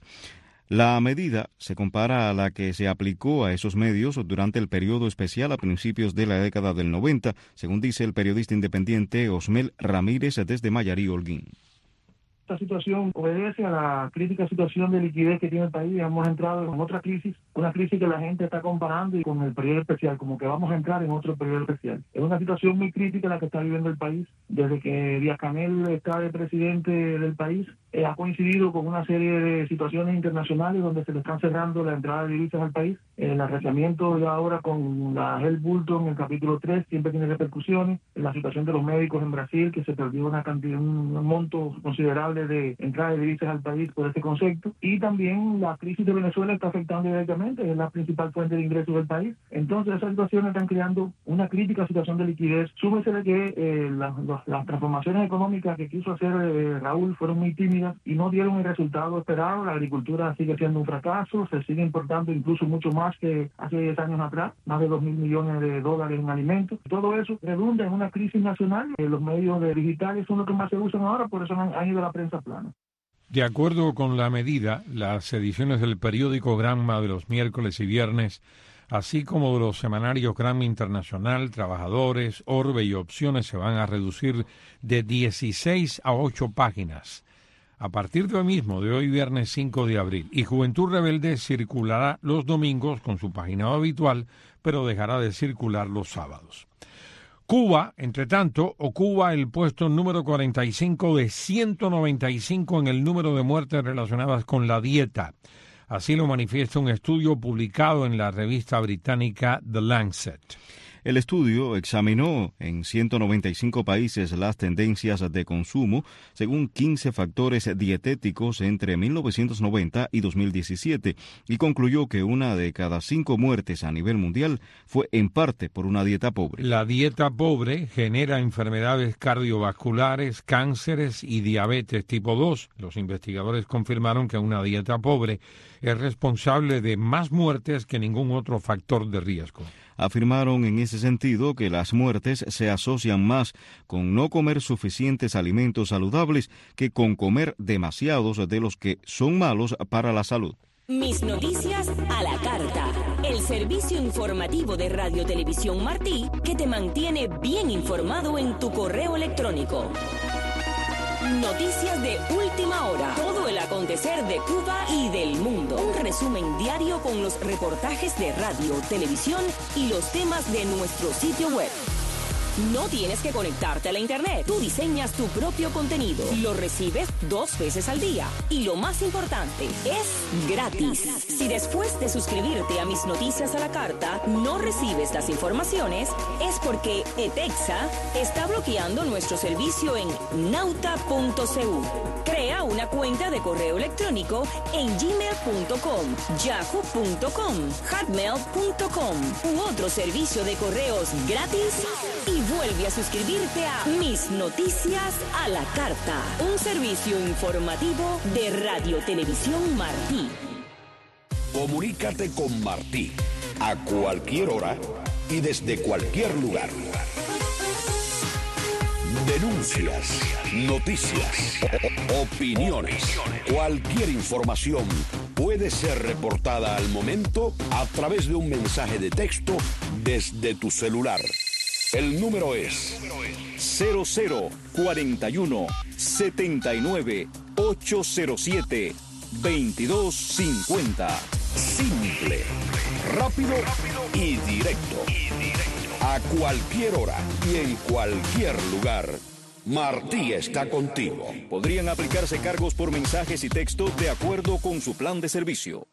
La medida se compara a la que se aplicó a esos medios durante el periodo especial a principios de la década del noventa, según dice el periodista independiente Osmel Ramírez desde Mayarí, Holguín. Esta situación obedece a la crítica situación de liquidez que tiene el país. Hemos entrado en otra crisis, una crisis que la gente está comparando y con el periodo especial, como que vamos a entrar en otro periodo especial. Es una situación muy crítica la que está viviendo el país. Desde que Díaz-Canel está de presidente del país, eh, ha coincidido con una serie de situaciones internacionales donde se le están cerrando la entrada de divisas al país. El arreciamiento de ahora con la Helm Bulton en el capítulo tres siempre tiene repercusiones. La situación de los médicos en Brasil, que se perdió una cantidad, un monto considerable de entrada de divisas al país por este concepto, y también la crisis de Venezuela está afectando directamente, es la principal fuente de ingresos del país. Entonces esas situaciones están creando una crítica situación de liquidez. Súmese de que eh, la, los, las transformaciones económicas que quiso hacer eh, Raúl fueron muy tímidas y no dieron el resultado esperado. La agricultura sigue siendo un fracaso, se sigue importando incluso mucho más que hace diez años atrás, más de dos mil millones de dólares en alimentos. Todo eso redunda en una crisis nacional. Eh, los medios de digitales son los que más se usan ahora, por eso han, han ido a la prensa plana. De acuerdo con la medida, las ediciones del periódico Granma de los miércoles y viernes, así como de los semanarios Granma Internacional, Trabajadores, Orbe y Opciones se van a reducir de dieciséis a ocho páginas. A partir de hoy mismo, de hoy viernes cinco de abril, y Juventud Rebelde circulará los domingos con su página habitual, pero dejará de circular los sábados. Cuba, entre tanto, ocupa el puesto número cuarenta y cinco de ciento noventa y cinco en el número de muertes relacionadas con la dieta. Así lo manifiesta un estudio publicado en la revista británica The Lancet. El estudio examinó en ciento noventa y cinco países las tendencias de consumo según quince factores dietéticos entre mil novecientos noventa y dos mil diecisiete y concluyó que una de cada cinco muertes a nivel mundial fue en parte por una dieta pobre. La dieta pobre genera enfermedades cardiovasculares, cánceres y diabetes tipo dos. Los investigadores confirmaron que una dieta pobre es responsable de más muertes que ningún otro factor de riesgo. Afirmaron en ese sentido que las muertes se asocian más con no comer suficientes alimentos saludables que con comer demasiados de los que son malos para la salud. Mis noticias a la carta. El servicio informativo de Radio Televisión Martí que te mantiene bien informado en tu correo electrónico. Noticias de última hora. Todo el acontecer de Cuba y del mundo. Un resumen diario con los reportajes de radio, televisión y los temas de nuestro sitio web. No tienes que conectarte a la internet. Tú diseñas tu propio contenido. Lo recibes dos veces al día. Y lo más importante, es gratis. Si después de suscribirte a Mis Noticias a la Carta no recibes las informaciones, es porque ETEXA está bloqueando nuestro servicio en nauta punto c u. Crea una cuenta de correo electrónico en gmail punto com, yahoo punto com, hotmail punto com u otro servicio de correos gratis y vuelve a suscribirte a Mis Noticias a la Carta, un servicio informativo de Radio Televisión Martí. Comunícate con Martí a cualquier hora y desde cualquier lugar. Denuncias, noticias, opiniones, cualquier información puede ser reportada al momento a través de un mensaje de texto desde tu celular. El número es cero cero cuarenta y uno, setenta y nueve, ochocientos siete, veintidós cincuenta. Simple, rápido y directo. A cualquier hora y en cualquier lugar, Martí está contigo. Podrían aplicarse cargos por mensajes y texto de acuerdo con su plan de servicio.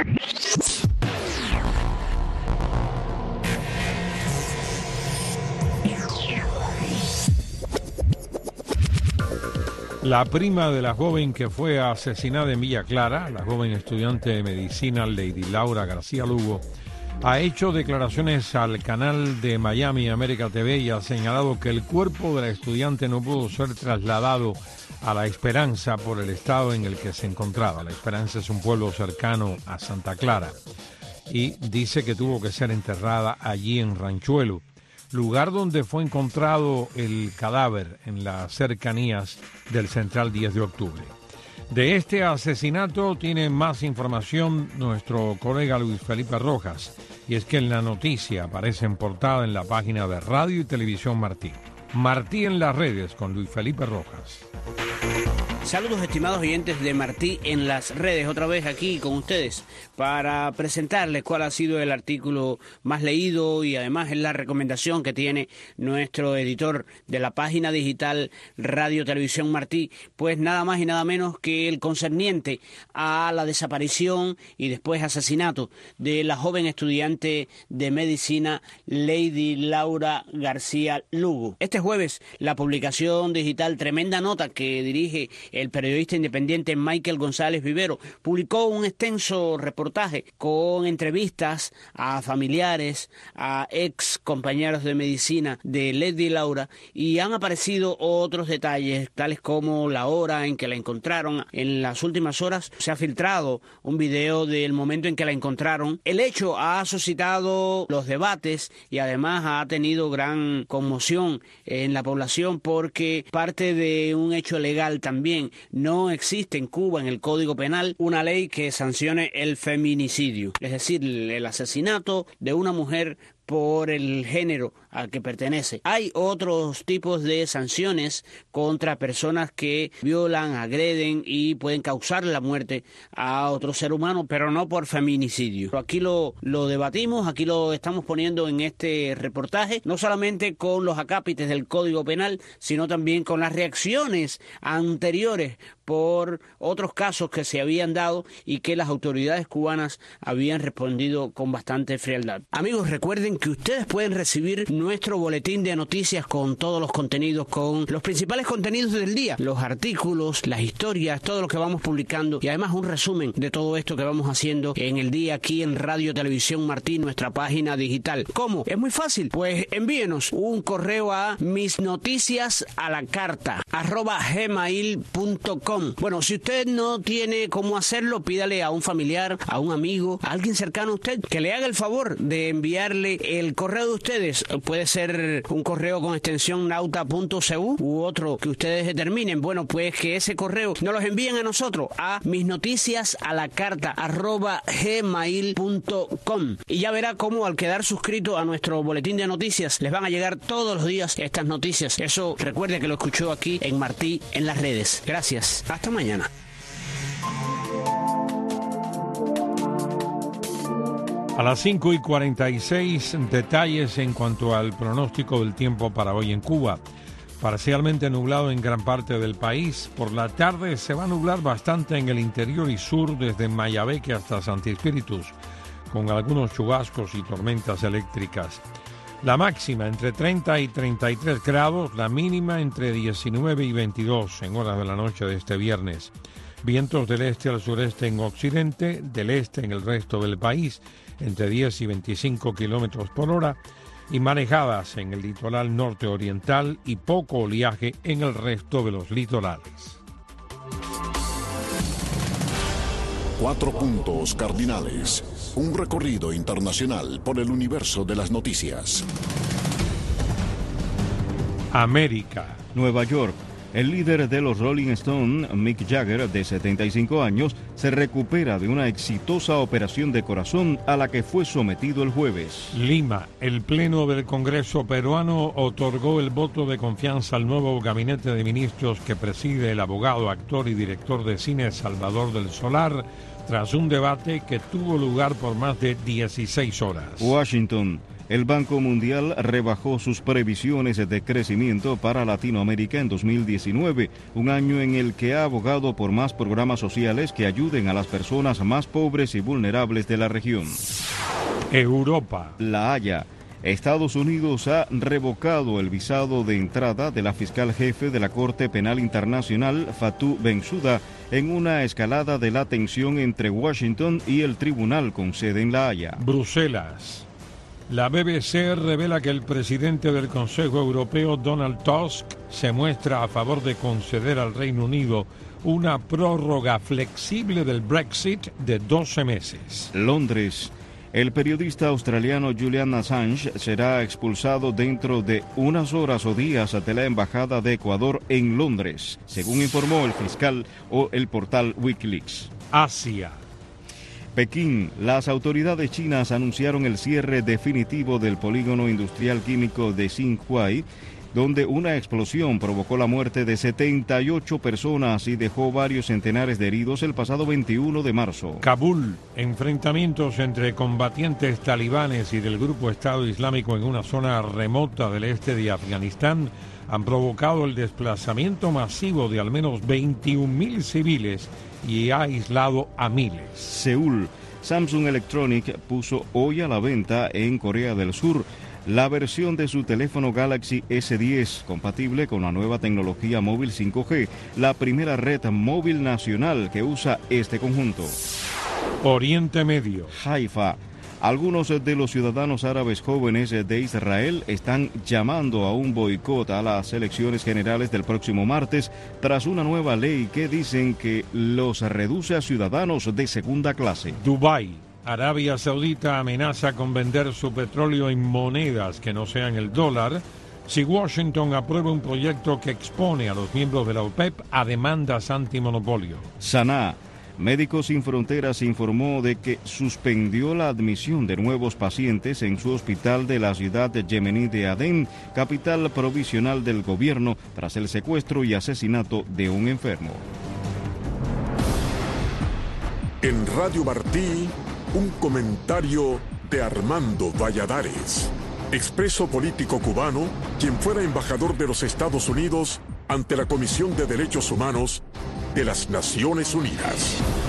La prima de la joven que fue asesinada en Villa Clara, la joven estudiante de medicina Lady Laura García Lugo, ha hecho declaraciones al canal de Miami América T V y ha señalado que el cuerpo de la estudiante no pudo ser trasladado a La Esperanza por el estado en el que se encontraba. La Esperanza es un pueblo cercano a Santa Clara y dice que tuvo que ser enterrada allí en Ranchuelo, lugar donde fue encontrado el cadáver en las cercanías del Central diez de octubre. De este asesinato tiene más información nuestro colega Luis Felipe Rojas, y es que en la noticia aparece en portada en la página de Radio y Televisión Martí. Martí en las redes con Luis Felipe Rojas. Saludos estimados oyentes de Martí en las redes, otra vez aquí con ustedes para presentarles cuál ha sido el artículo más leído y además es la recomendación que tiene nuestro editor de la página digital Radio Televisión Martí, pues nada más y nada menos que el concerniente a la desaparición y después asesinato de la joven estudiante de medicina Lady Laura García Lugo. Este jueves la publicación digital Tremenda Nota que dirige el periodista independiente Michael González Vivero publicó un extenso reportaje con entrevistas a familiares, a ex compañeros de medicina de Lady Laura y han aparecido otros detalles tales como la hora en que la encontraron. En las últimas horas se ha filtrado un video del momento en que la encontraron. El hecho ha suscitado los debates y además ha tenido gran conmoción en la población porque parte de un hecho legal también. No existe en Cuba, en el Código Penal, una ley que sancione el feminicidio, es decir, el asesinato de una mujer por el género al que pertenece. Hay otros tipos de sanciones contra personas que violan, agreden y pueden causar la muerte a otro ser humano, pero no por feminicidio. Aquí lo, lo debatimos, aquí lo estamos poniendo en este reportaje, no solamente con los acápites del Código Penal, sino también con las reacciones anteriores por otros casos que se habían dado y que las autoridades cubanas habían respondido con bastante frialdad. Amigos, recuerden que ustedes pueden recibir nuestro boletín de noticias con todos los contenidos, con los principales contenidos del día, los artículos, las historias, todo lo que vamos publicando y además un resumen de todo esto que vamos haciendo en el día aquí en Radio Televisión Martí, nuestra página digital. ¿Cómo? Es muy fácil. Pues envíenos un correo a mis noticias a la carta arroba gmail punto com. Bueno, si usted no tiene cómo hacerlo, pídale a un familiar, a un amigo, a alguien cercano a usted que le haga el favor de enviarle el correo de ustedes. Puede ser un correo con extensión nauta punto c u u otro que ustedes determinen. Bueno, pues que ese correo nos los envíen a nosotros a mis noticias a la carta arroba gmail punto com, y ya verá cómo al quedar suscrito a nuestro boletín de noticias les van a llegar todos los días estas noticias. Eso recuerde que lo escuchó aquí en Martí en las redes. Gracias. Hasta mañana. A las cinco y cuarenta y seis, detalles en cuanto al pronóstico del tiempo para hoy en Cuba. Parcialmente nublado en gran parte del país. Por la tarde se va a nublar bastante en el interior y sur, desde Mayabeque hasta Santi Espíritus, con algunos chubascos y tormentas eléctricas. La máxima entre treinta y treinta y tres grados, la mínima entre diecinueve y veintidós en horas de la noche de este viernes. Vientos del este al sureste en occidente, del este en el resto del país, entre diez y veinticinco kilómetros por hora, y marejadas en el litoral norte oriental y poco oleaje en el resto de los litorales. Cuatro puntos cardinales. Un recorrido internacional por el universo de las noticias. América. Nueva York. El líder de los Rolling Stones, Mick Jagger, de setenta y cinco años, se recupera de una exitosa operación de corazón a la que fue sometido el jueves. Lima. El Pleno del Congreso peruano otorgó el voto de confianza al nuevo gabinete de ministros que preside el abogado, actor y director de cine Salvador del Solar, tras un debate que tuvo lugar por más de dieciséis horas. Washington. El Banco Mundial rebajó sus previsiones de crecimiento para Latinoamérica en dos mil diecinueve, un año en el que ha abogado por más programas sociales que ayuden a las personas más pobres y vulnerables de la región. Europa. La Haya. Estados Unidos ha revocado el visado de entrada de la fiscal jefe de la Corte Penal Internacional, Fatou Bensouda, en una escalada de la tensión entre Washington y el tribunal con sede en La Haya. Bruselas. La B B C revela que el presidente del Consejo Europeo, Donald Tusk, se muestra a favor de conceder al Reino Unido una prórroga flexible del Brexit de doce meses. Londres. El periodista australiano Julian Assange será expulsado dentro de unas horas o días de la Embajada de Ecuador en Londres, según informó el fiscal o el portal Wikileaks. Asia. Pekín. Las autoridades chinas anunciaron el cierre definitivo del polígono industrial químico de Xinhuai, donde una explosión provocó la muerte de setenta y ocho personas y dejó varios centenares de heridos el pasado veintiuno de marzo. Kabul. Enfrentamientos entre combatientes talibanes y del grupo Estado Islámico en una zona remota del este de Afganistán han provocado el desplazamiento masivo de al menos veintiún mil civiles y ha aislado a miles. Seúl. Samsung Electronics puso hoy a la venta en Corea del Sur la versión de su teléfono Galaxy ese diez, compatible con la nueva tecnología móvil cinco G, la primera red móvil nacional que usa este conjunto. Oriente Medio. Haifa. Algunos de los ciudadanos árabes jóvenes de Israel están llamando a un boicot a las elecciones generales del próximo martes tras una nueva ley que dicen que los reduce a ciudadanos de segunda clase. Dubái. Arabia Saudita amenaza con vender su petróleo en monedas que no sean el dólar si Washington aprueba un proyecto que expone a los miembros de la OPEP a demandas antimonopolio. Saná. Médicos Sin Fronteras informó de que suspendió la admisión de nuevos pacientes en su hospital de la ciudad yemení de Adén, capital provisional del gobierno, tras el secuestro y asesinato de un enfermo. En Radio Martí, un comentario de Armando Valladares, expreso político cubano, quien fuera embajador de los Estados Unidos ante la Comisión de Derechos Humanos de las Naciones Unidas.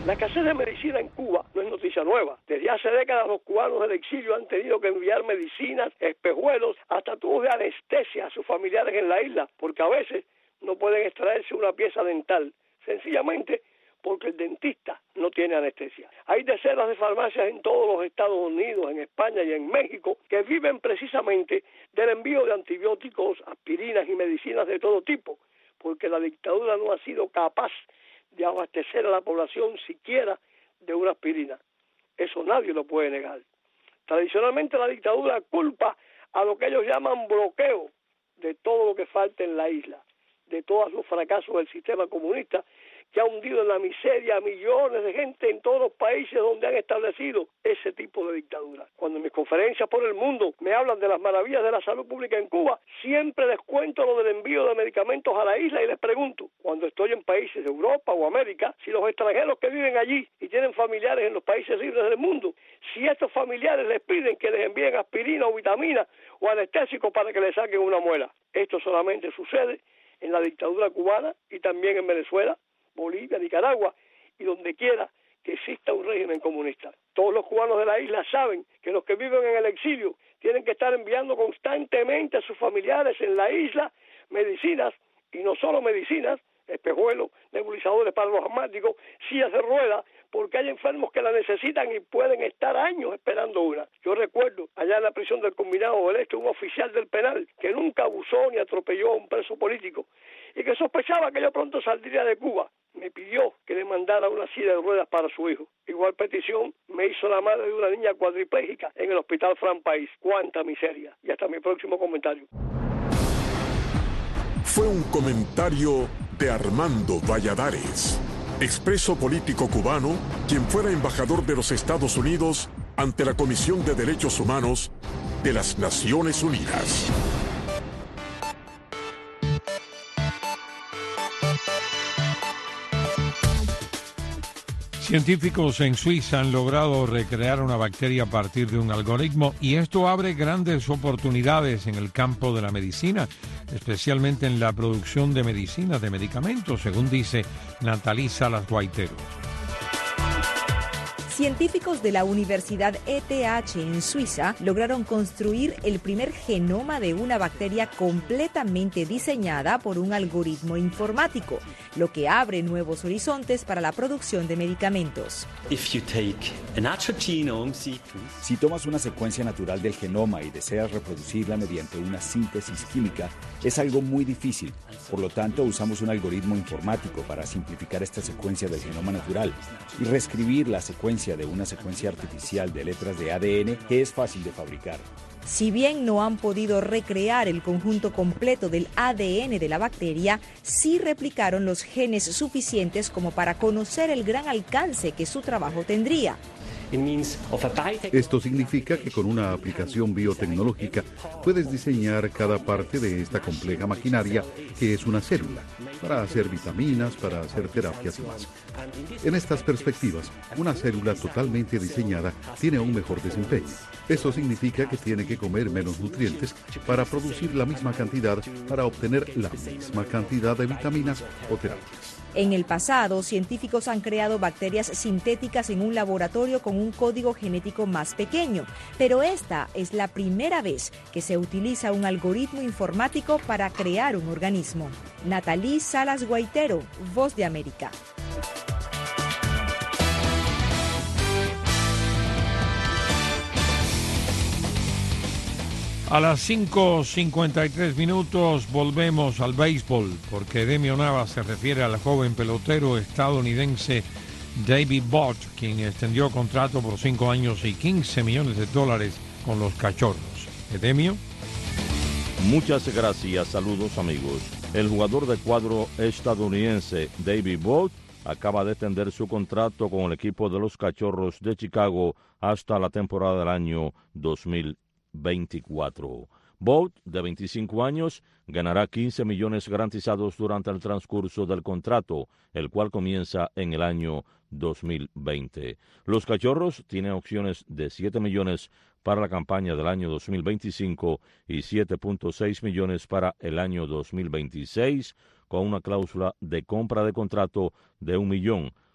La escasez de medicina en Cuba no es noticia nueva. Desde hace décadas los cubanos del exilio han tenido que enviar medicinas, espejuelos, hasta tubos de anestesia a sus familiares en la isla, porque a veces no pueden extraerse una pieza dental, sencillamente porque el dentista no tiene anestesia. Hay decenas de farmacias en todos los Estados Unidos, en España y en México que viven precisamente del envío de antibióticos, aspirinas y medicinas de todo tipo, porque la dictadura no ha sido capaz de abastecer a la población siquiera de una aspirina. Eso nadie lo puede negar. Tradicionalmente la dictadura culpa a lo que ellos llaman bloqueo de todo lo que falta en la isla, de todos los fracasos del sistema comunista que ha hundido en la miseria a millones de gente en todos los países donde han establecido ese tipo de dictadura. Cuando en mis conferencias por el mundo me hablan de las maravillas de la salud pública en Cuba, siempre les cuento lo del envío de medicamentos a la isla y les pregunto, cuando estoy en países de Europa o América, si los extranjeros que viven allí y tienen familiares en los países libres del mundo, si estos familiares les piden que les envíen aspirina o vitamina o anestésicos para que les saquen una muela. Esto solamente sucede en la dictadura cubana y también en Venezuela, Bolivia, Nicaragua y donde quiera que exista un régimen comunista. Todos los cubanos de la isla saben que los que viven en el exilio tienen que estar enviando constantemente a sus familiares en la isla medicinas, y no solo medicinas, espejuelos, nebulizadores para los asmáticos, sillas de ruedas, porque hay enfermos que la necesitan y pueden estar años esperando una. Yo recuerdo allá en la prisión del Combinado del Este un oficial del penal que nunca abusó ni atropelló a un preso político y que sospechaba que yo pronto saldría de Cuba. Me pidió que le mandara una silla de ruedas para su hijo. Igual petición me hizo la madre de una niña cuadripléjica en el hospital Fran País. ¡Cuánta miseria! Y hasta mi próximo comentario. Fue un comentario de Armando Valladares, expreso político cubano, quien fuera embajador de los Estados Unidos ante la Comisión de Derechos Humanos de las Naciones Unidas. Científicos en Suiza han logrado recrear una bacteria a partir de un algoritmo y esto abre grandes oportunidades en el campo de la medicina, especialmente en la producción de medicinas, de medicamentos, según dice Nathalie Salas Guaitero. Científicos de la Universidad E T H en Suiza lograron construir el primer genoma de una bacteria completamente diseñada por un algoritmo informático, lo que abre nuevos horizontes para la producción de medicamentos. Si tomas una secuencia natural del genoma y deseas reproducirla mediante una síntesis química, es algo muy difícil. Por lo tanto, usamos un algoritmo informático para simplificar esta secuencia del genoma natural y reescribir la secuencia de una secuencia artificial de letras de A D N que es fácil de fabricar. Si bien no han podido recrear el conjunto completo del A D N de la bacteria, sí replicaron los genes suficientes como para conocer el gran alcance que su trabajo tendría. Esto significa que con una aplicación biotecnológica puedes diseñar cada parte de esta compleja maquinaria que es una célula, para hacer vitaminas, para hacer terapias y más. En estas perspectivas, una célula totalmente diseñada tiene un mejor desempeño. Esto significa que tiene que comer menos nutrientes para producir la misma cantidad para obtener la misma cantidad de vitaminas o terapias. En el pasado, científicos han creado bacterias sintéticas en un laboratorio con un código genético más pequeño, pero esta es la primera vez que se utiliza un algoritmo informático para crear un organismo. Nathalie Salas Guaitero, Voz de América. A las cinco cincuenta y tres minutos volvemos al béisbol, porque Demio Nava se refiere al joven pelotero estadounidense David Bott, quien extendió contrato por cinco años y quince millones de dólares con los Cachorros. Demio. Muchas gracias, saludos amigos. El jugador de cuadro estadounidense David Bott acaba de extender su contrato con el equipo de los Cachorros de Chicago hasta la temporada del año dos mil veinticuatro. Bott, de veinticinco años, ganará quince millones garantizados durante el transcurso del contrato, el cual comienza en el año dos mil veinte. Los Cachorros tienen opciones de siete millones para la campaña del año dos mil veinticinco y siete punto seis millones para el año dos mil veintiséis, con una cláusula de compra de contrato de un millón,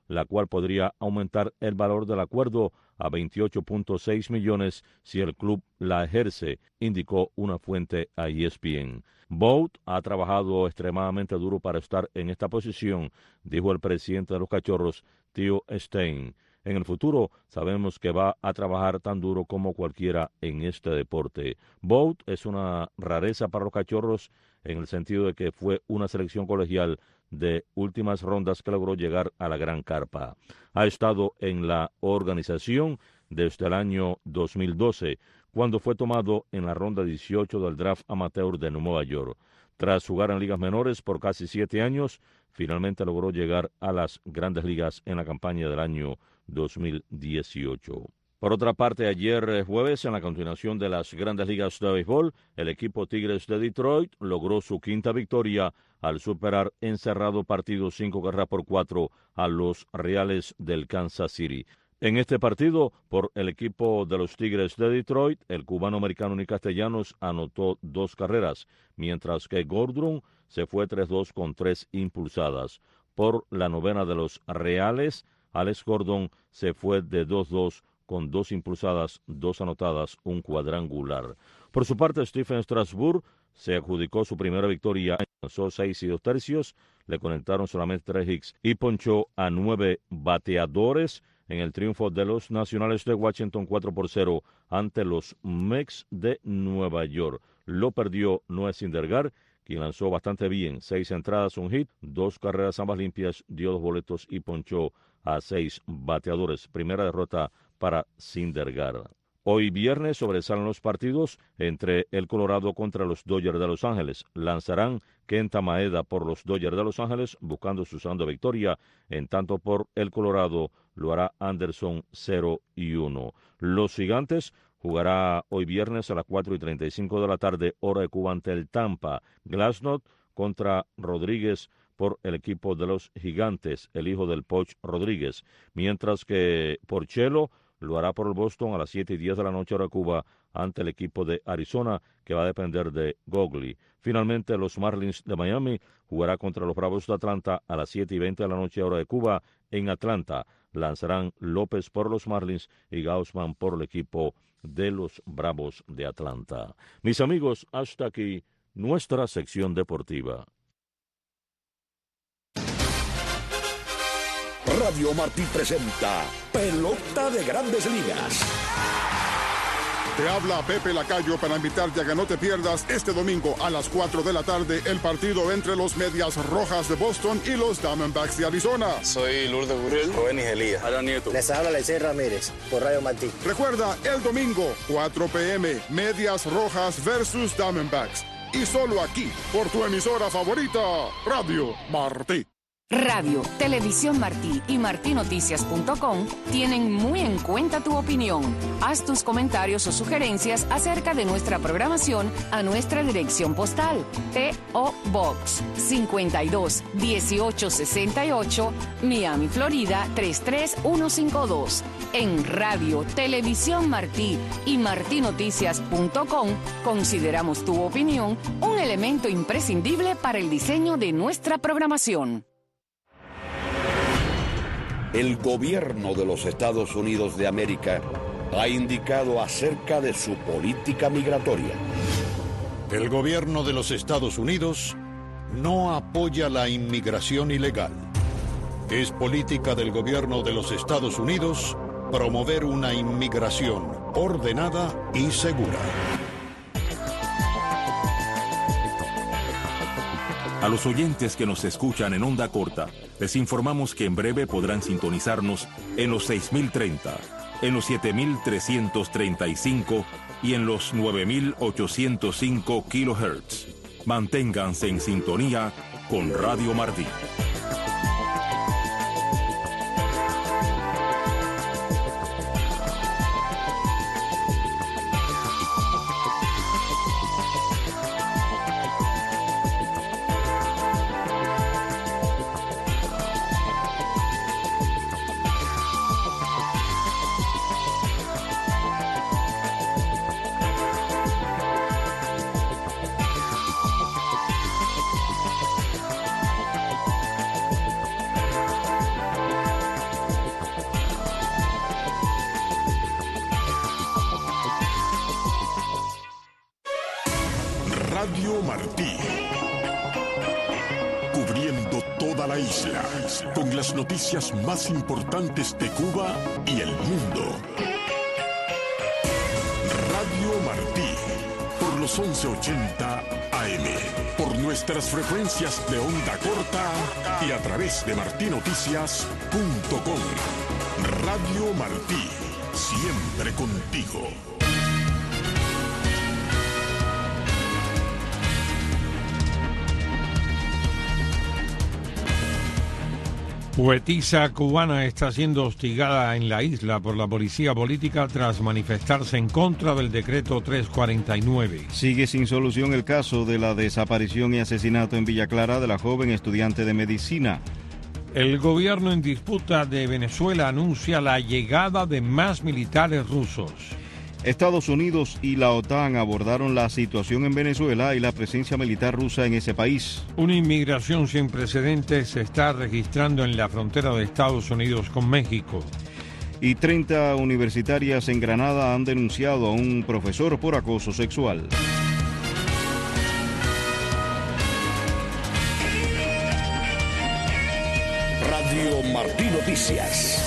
la cual podría aumentar el valor del acuerdo a veintiocho punto seis millones si el club la ejerce, indicó una fuente a E S P N. Bout ha trabajado extremadamente duro para estar en esta posición, dijo el presidente de los Cachorros, Theo Stein. En el futuro sabemos que va a trabajar tan duro como cualquiera en este deporte. Bout es una rareza para los Cachorros en el sentido de que fue una selección colegial de últimas rondas que logró llegar a la Gran Carpa. Ha estado en la organización desde el año dos mil doce, cuando fue tomado en la ronda dieciocho del draft amateur de Nueva York. Tras jugar en ligas menores por casi siete años, finalmente logró llegar a las grandes ligas en la campaña del año dos mil dieciocho. Por otra parte, ayer jueves, en la continuación de las grandes ligas de béisbol, el equipo Tigres de Detroit logró su quinta victoria al superar en cerrado partido cinco carreras por cuatro a los Reales del Kansas City. En este partido, por el equipo de los Tigres de Detroit, el cubano-americano Nick Castellanos anotó dos carreras, mientras que Gordon se fue tres dos con tres impulsadas. Por la novena de los Reales, Alex Gordon se fue de dos dos con dos impulsadas, dos anotadas, un cuadrangular. Por su parte, Stephen Strasburg se adjudicó su primera victoria, lanzó seis y dos tercios, le conectaron solamente tres hits y ponchó a nueve bateadores en el triunfo de los Nacionales de Washington cuatro por cero ante los Mets de Nueva York. Lo perdió Noah Syndergaard, quien lanzó bastante bien, seis entradas, un hit, dos carreras ambas limpias, dio dos boletos y ponchó a seis bateadores. Primera derrota para Syndergaard. Hoy viernes sobresalen los partidos entre el Colorado contra los Dodgers de Los Ángeles. Lanzarán Kenta Maeda por los Dodgers de Los Ángeles buscando su segunda victoria, en tanto por el Colorado lo hará Anderson cero y uno. Los Gigantes jugará hoy viernes a las cuatro y treinta y cinco de la tarde, hora de Cuba, ante el Tampa. Glasnow contra Rodríguez por el equipo de los Gigantes, el hijo del Poch Rodríguez, mientras que Porcello lo hará por el Boston a las siete y diez de la noche hora de Cuba ante el equipo de Arizona, que va a depender de Gogley. Finalmente, los Marlins de Miami jugará contra los Bravos de Atlanta a las siete y veinte de la noche hora de Cuba en Atlanta. Lanzarán López por los Marlins y Gausman por el equipo de los Bravos de Atlanta. Mis amigos, hasta aquí nuestra sección deportiva. Radio Martí presenta Pelota de Grandes Ligas. Te habla Pepe Lacayo para invitarte a que no te pierdas este domingo a las cuatro de la tarde el partido entre los Medias Rojas de Boston y los Diamondbacks de Arizona. Soy Lourdes Gurriel, Rubén Elías, Alan Nieto. Les habla Lecey Ramírez por Radio Martí. Recuerda, el domingo, cuatro p m, Medias Rojas versus Diamondbacks. Y solo aquí, por tu emisora favorita, Radio Martí. Radio, Televisión Martí y martí noticias punto com tienen muy en cuenta tu opinión. Haz tus comentarios o sugerencias acerca de nuestra programación a nuestra dirección postal P O Box cincuenta y dos dieciocho sesenta y ocho, Miami, Florida tres tres uno cinco dos. En Radio, Televisión Martí y martí noticias punto com consideramos tu opinión un elemento imprescindible para el diseño de nuestra programación. El gobierno de los Estados Unidos de América ha indicado acerca de su política migratoria. El gobierno de los Estados Unidos no apoya la inmigración ilegal. Es política del gobierno de los Estados Unidos promover una inmigración ordenada y segura. A los oyentes que nos escuchan en onda corta, les informamos que en breve podrán sintonizarnos en los seis mil treinta, en los siete mil trescientos treinta y cinco y en los nueve mil ochocientos cinco kilohertz. Manténganse en sintonía con Radio Martí. Martí. Cubriendo toda la isla, con las noticias más importantes de Cuba y el mundo. Radio Martí, por los once ochenta A M, por nuestras frecuencias de onda corta y a través de martí noticias punto com. Radio Martí, siempre contigo. Poetisa cubana está siendo hostigada en la isla por la policía política tras manifestarse en contra del decreto trescientos cuarenta y nueve. Sigue sin solución el caso de la desaparición y asesinato en Villa Clara de la joven estudiante de medicina. El gobierno en disputa de Venezuela anuncia la llegada de más militares rusos. Estados Unidos y la OTAN abordaron la situación en Venezuela y la presencia militar rusa en ese país. Una inmigración sin precedentes se está registrando en la frontera de Estados Unidos con México. Y treinta universitarias en Granada han denunciado a un profesor por acoso sexual. Radio Martí Noticias.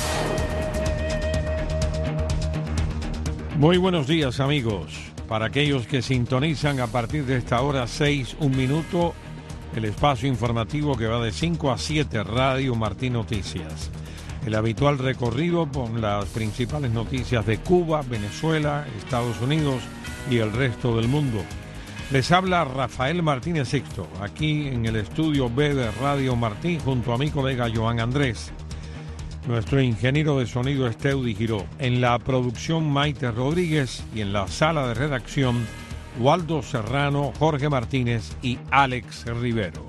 Muy buenos días, amigos. Para aquellos que sintonizan a partir de esta hora seis, un minuto, el espacio informativo que va de cinco a siete, Radio Martí Noticias. El habitual recorrido por las principales noticias de Cuba, Venezuela, Estados Unidos y el resto del mundo. Les habla Rafael Martínez Sixto, aquí en el estudio B de Radio Martí, junto a mi colega Joan Andrés. Nuestro ingeniero de sonido es Teudi Giró. En la producción Maite Rodríguez y en la sala de redacción Waldo Serrano, Jorge Martínez y Alex Rivero.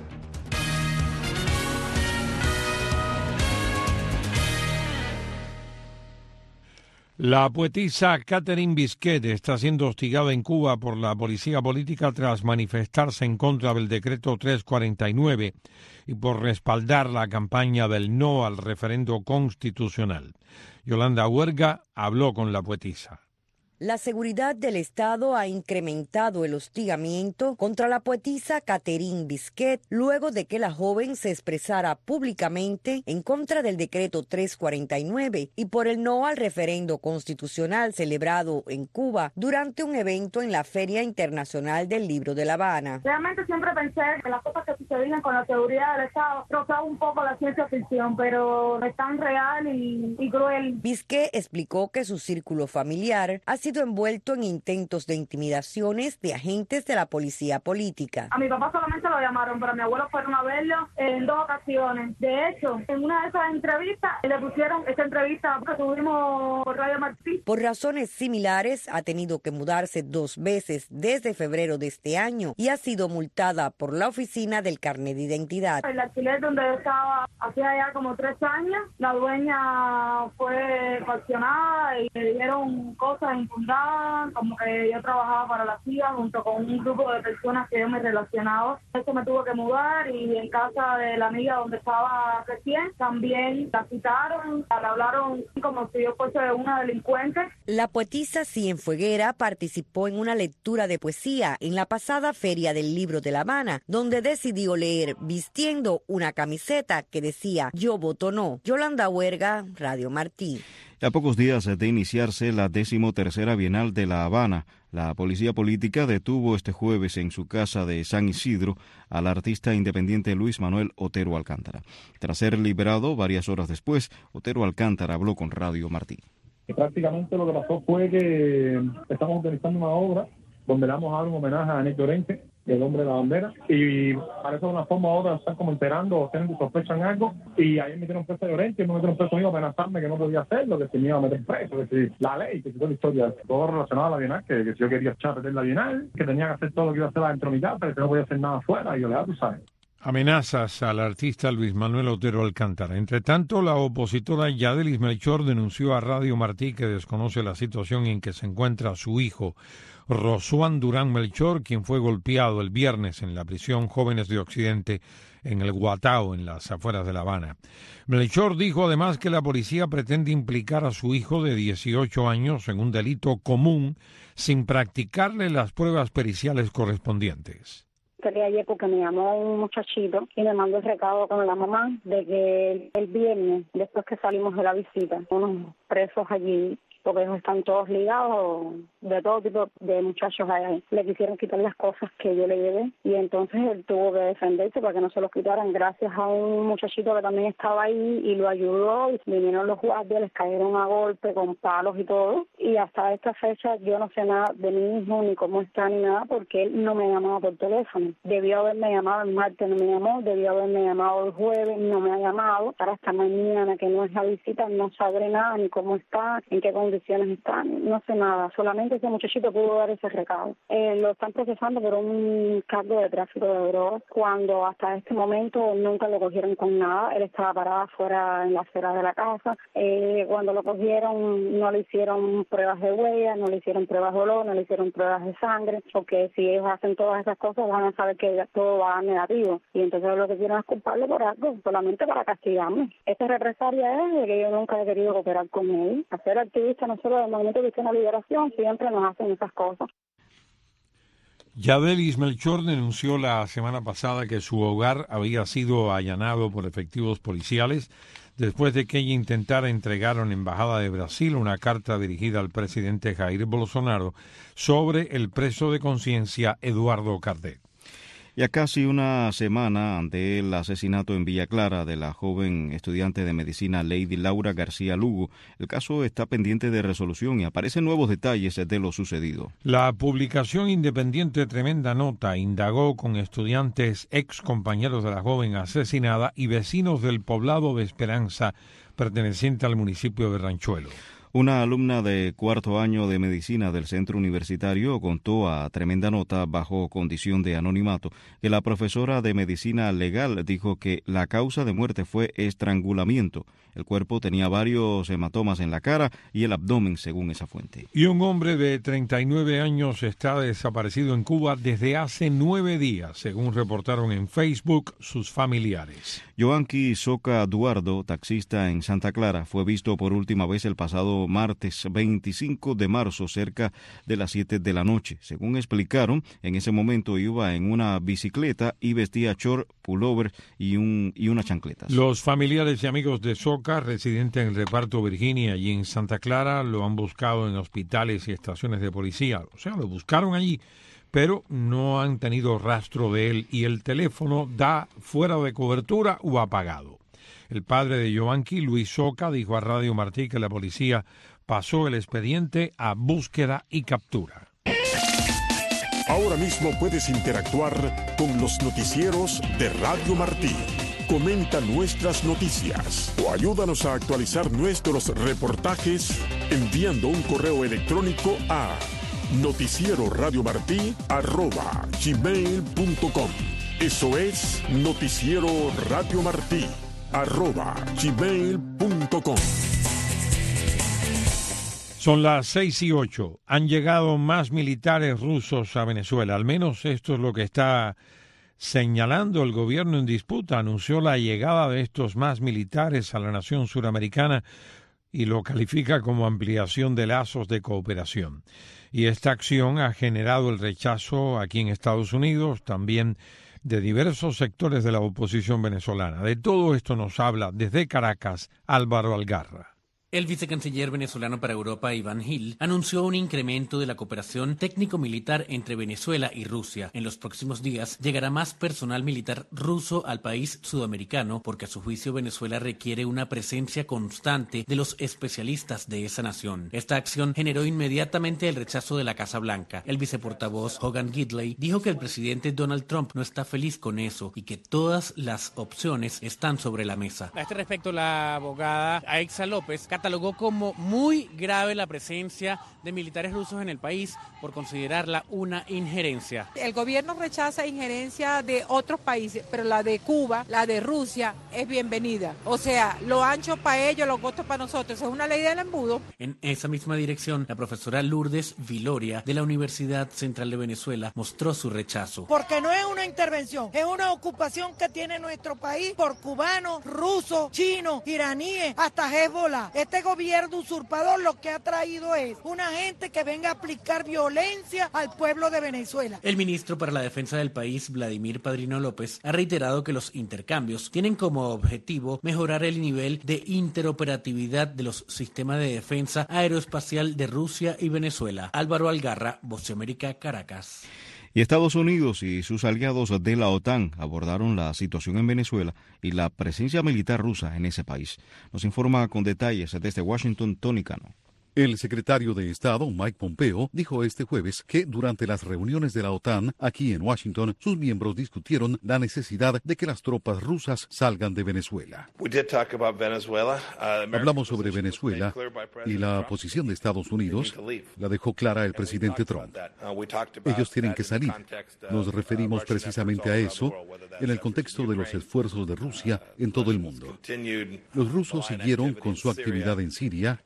La poetisa Catherine Bisquet está siendo hostigada en Cuba por la policía política tras manifestarse en contra del decreto trescientos cuarenta y nueve y por respaldar la campaña del no al referendo constitucional. Yolanda Huerga habló con la poetisa. La seguridad del Estado ha incrementado el hostigamiento contra la poetisa Catherine Bisquet luego de que la joven se expresara públicamente en contra del decreto trescientos cuarenta y nueve y por el no al referendo constitucional celebrado en Cuba durante un evento en la Feria Internacional del Libro de La Habana. Realmente siempre pensé que las cosas que sucedían con la seguridad del Estado rozaba un poco la ciencia ficción, pero es tan real y, y cruel. Bisquet explicó que su círculo familiar ha sido envuelto en intentos de intimidaciones de agentes de la policía política. A mi papá solamente lo llamaron, pero a mi abuelo fueron a verlo en dos ocasiones. De hecho, en una de esas entrevistas le pusieron esa entrevista que tuvimos por Radio Martí. Por razones similares ha tenido que mudarse dos veces desde febrero de este año y ha sido multada por la oficina del carnet de identidad. El alquiler donde yo estaba hacía ya como tres años, la dueña fue coaccionada y le dieron cosas en como que yo trabajaba para la C I A junto con un grupo de personas que yo me relacionaba. Eso me tuvo que mudar y en casa de la amiga donde estaba recién también la citaron, la hablaron como si yo fuese una delincuente. La poetisa Cienfueguera participó en una lectura de poesía en la pasada Feria del Libro de La Habana, donde decidió leer vistiendo una camiseta que decía "Yo voto no". Yolanda Huerga, Radio Martí. A pocos días de iniciarse la decimotercera Bienal de La Habana, la policía política detuvo este jueves en su casa de San Isidro al artista independiente Luis Manuel Otero Alcántara. Tras ser liberado varias horas después, Otero Alcántara habló con Radio Martí. Prácticamente lo que pasó fue que estamos organizando una obra donde le vamos a dar un homenaje a Néstor Llorente, el hombre de la bandera, y parece de una forma u otra están como enterando o tienen sospechan algo, y ahí me metieron preso a Llorente, y me metieron preso a mí a amenazarme que no podía hacerlo, que si me iba a meter preso, que si la ley, que si toda la historia, todo relacionado a la Bienal, que, que si yo quería echar a perder la Bienal, que tenía que hacer todo lo que iba a hacer dentro de mi casa, que no podía hacer nada afuera, y yo le daba, tú sabes. Amenazas al artista Luis Manuel Otero Alcántara. Entre tanto, la opositora Yadelis Melchor denunció a Radio Martí que desconoce la situación en que se encuentra su hijo, Rosuán Durán Melchor, quien fue golpeado el viernes en la prisión Jóvenes de Occidente en el Guatao, en las afueras de La Habana. Melchor dijo además que la policía pretende implicar a su hijo de dieciocho años en un delito común sin practicarle las pruebas periciales correspondientes. Entré ayer porque me llamó un muchachito y me mandó el recado con la mamá de que el viernes, después que salimos de la visita, unos presos allí, porque ellos están todos ligados, de todo tipo de muchachos ahí, le quisieron quitar las cosas que yo le llevé y entonces él tuvo que defenderse para que no se los quitaran, gracias a un muchachito que también estaba ahí y lo ayudó, y vinieron los guardias, les cayeron a golpe con palos y todo, y hasta esta fecha yo no sé nada de mi hijo, ni cómo está, ni nada, porque él no me llamaba por teléfono. Debió haberme llamado el martes, no me llamó, debió haberme llamado el jueves, no me ha llamado, para esta mañana que no es la visita, no sabré nada, ni cómo está, en qué condiciones están, no sé nada, solamente ese muchachito pudo dar ese recado. Eh, lo están procesando por un cargo de tráfico de drogas, cuando hasta este momento nunca lo cogieron con nada, él estaba parado afuera en la acera de la casa, eh, cuando lo cogieron no le hicieron pruebas de huella, no le hicieron pruebas de olor, no le hicieron pruebas de sangre, porque si ellos hacen todas esas cosas van a saber que todo va negativo, y entonces lo que quieren es culparle por algo, solamente para castigarme. Esta represalia es de que yo nunca he querido cooperar con él, hacer activista nosotros del Movimiento Cristiano de Liberación siempre nos hacen esas cosas. Yadelis Melchor denunció la semana pasada que su hogar había sido allanado por efectivos policiales después de que ella intentara entregar a la Embajada de Brasil una carta dirigida al presidente Jair Bolsonaro sobre el preso de conciencia Eduardo Cardet. Y a casi una semana del asesinato en Villa Clara de la joven estudiante de medicina Lady Laura García Lugo, el caso está pendiente de resolución y aparecen nuevos detalles de lo sucedido. La publicación independiente Tremenda Nota indagó con estudiantes ex compañeros de la joven asesinada y vecinos del poblado de Esperanza, perteneciente al municipio de Ranchuelo. Una alumna de cuarto año de medicina del centro universitario contó a Tremenda Nota, bajo condición de anonimato, que la profesora de medicina legal dijo que la causa de muerte fue estrangulamiento. El cuerpo tenía varios hematomas en la cara y el abdomen, según esa fuente. Y un hombre de treinta y nueve años está desaparecido en Cuba desde hace nueve días, según reportaron en Facebook sus familiares. Joanqui Soca Duardo, taxista en Santa Clara, fue visto por última vez el pasado martes veinticinco de marzo cerca de las siete de la noche. Según explicaron, en ese momento iba en una bicicleta y vestía short, pullover y, un, y unas chancletas. Los familiares y amigos de Soca, residente en el reparto Virginia y en Santa Clara, lo han buscado en hospitales y estaciones de policía. O sea, lo buscaron allí, pero no han tenido rastro de él y el teléfono da fuera de cobertura o apagado. El padre de Joanqui, Luis Soca, dijo a Radio Martí que la policía pasó el expediente a búsqueda y captura. Ahora mismo puedes interactuar con los noticieros de Radio Martí. Comenta nuestras noticias o ayúdanos a actualizar nuestros reportajes enviando un correo electrónico a noticiero radio martí arroba gmail punto com. Eso es noticiero radio martí arroba gmail punto com. Son las seis y ocho. Han llegado más militares rusos a Venezuela. Al menos esto es lo que está señalando el gobierno en disputa. Anunció la llegada de estos más militares a la nación suramericana y lo califica como ampliación de lazos de cooperación. Y esta acción ha generado el rechazo aquí en Estados Unidos, también de diversos sectores de la oposición venezolana. De todo esto nos habla desde Caracas Álvaro Algarra. El vicecanciller venezolano para Europa, Iván Gil, anunció un incremento de la cooperación técnico-militar entre Venezuela y Rusia. En los próximos días llegará más personal militar ruso al país sudamericano porque a su juicio Venezuela requiere una presencia constante de los especialistas de esa nación. Esta acción generó inmediatamente el rechazo de la Casa Blanca. El viceportavoz Hogan Gidley dijo que el presidente Donald Trump no está feliz con eso y que todas las opciones están sobre la mesa. A este respecto, la abogada Aixa López catalogó como muy grave la presencia de militares rusos en el país por considerarla una injerencia. El gobierno rechaza injerencia de otros países, pero la de Cuba, la de Rusia, es bienvenida. O sea, lo ancho para ellos, lo corto para nosotros. Es una ley del embudo. En esa misma dirección, la profesora Lourdes Viloria de la Universidad Central de Venezuela mostró su rechazo. Porque no es una intervención, es una ocupación que tiene nuestro país por cubanos, rusos, chinos, iraníes, hasta Hezbollah. Este gobierno usurpador lo que ha traído es una gente que venga a aplicar violencia al pueblo de Venezuela. El ministro para la Defensa del país, Vladimir Padrino López, ha reiterado que los intercambios tienen como objetivo mejorar el nivel de interoperatividad de los sistemas de defensa aeroespacial de Rusia y Venezuela. Álvaro Algarra, Voz de América, Caracas. Y Estados Unidos y sus aliados de la OTAN abordaron la situación en Venezuela y la presencia militar rusa en ese país. Nos informa con detalles desde Washington, Tony Cano. El secretario de Estado, Mike Pompeo, dijo este jueves que durante las reuniones de la OTAN aquí en Washington, sus miembros discutieron la necesidad de que las tropas rusas salgan de Venezuela. Hablamos sobre Venezuela y la posición de Estados Unidos la dejó clara el presidente Trump. Ellos tienen que salir. Nos referimos precisamente a eso en el contexto de los esfuerzos de Rusia en todo el mundo. Los rusos siguieron con su actividad en Siria,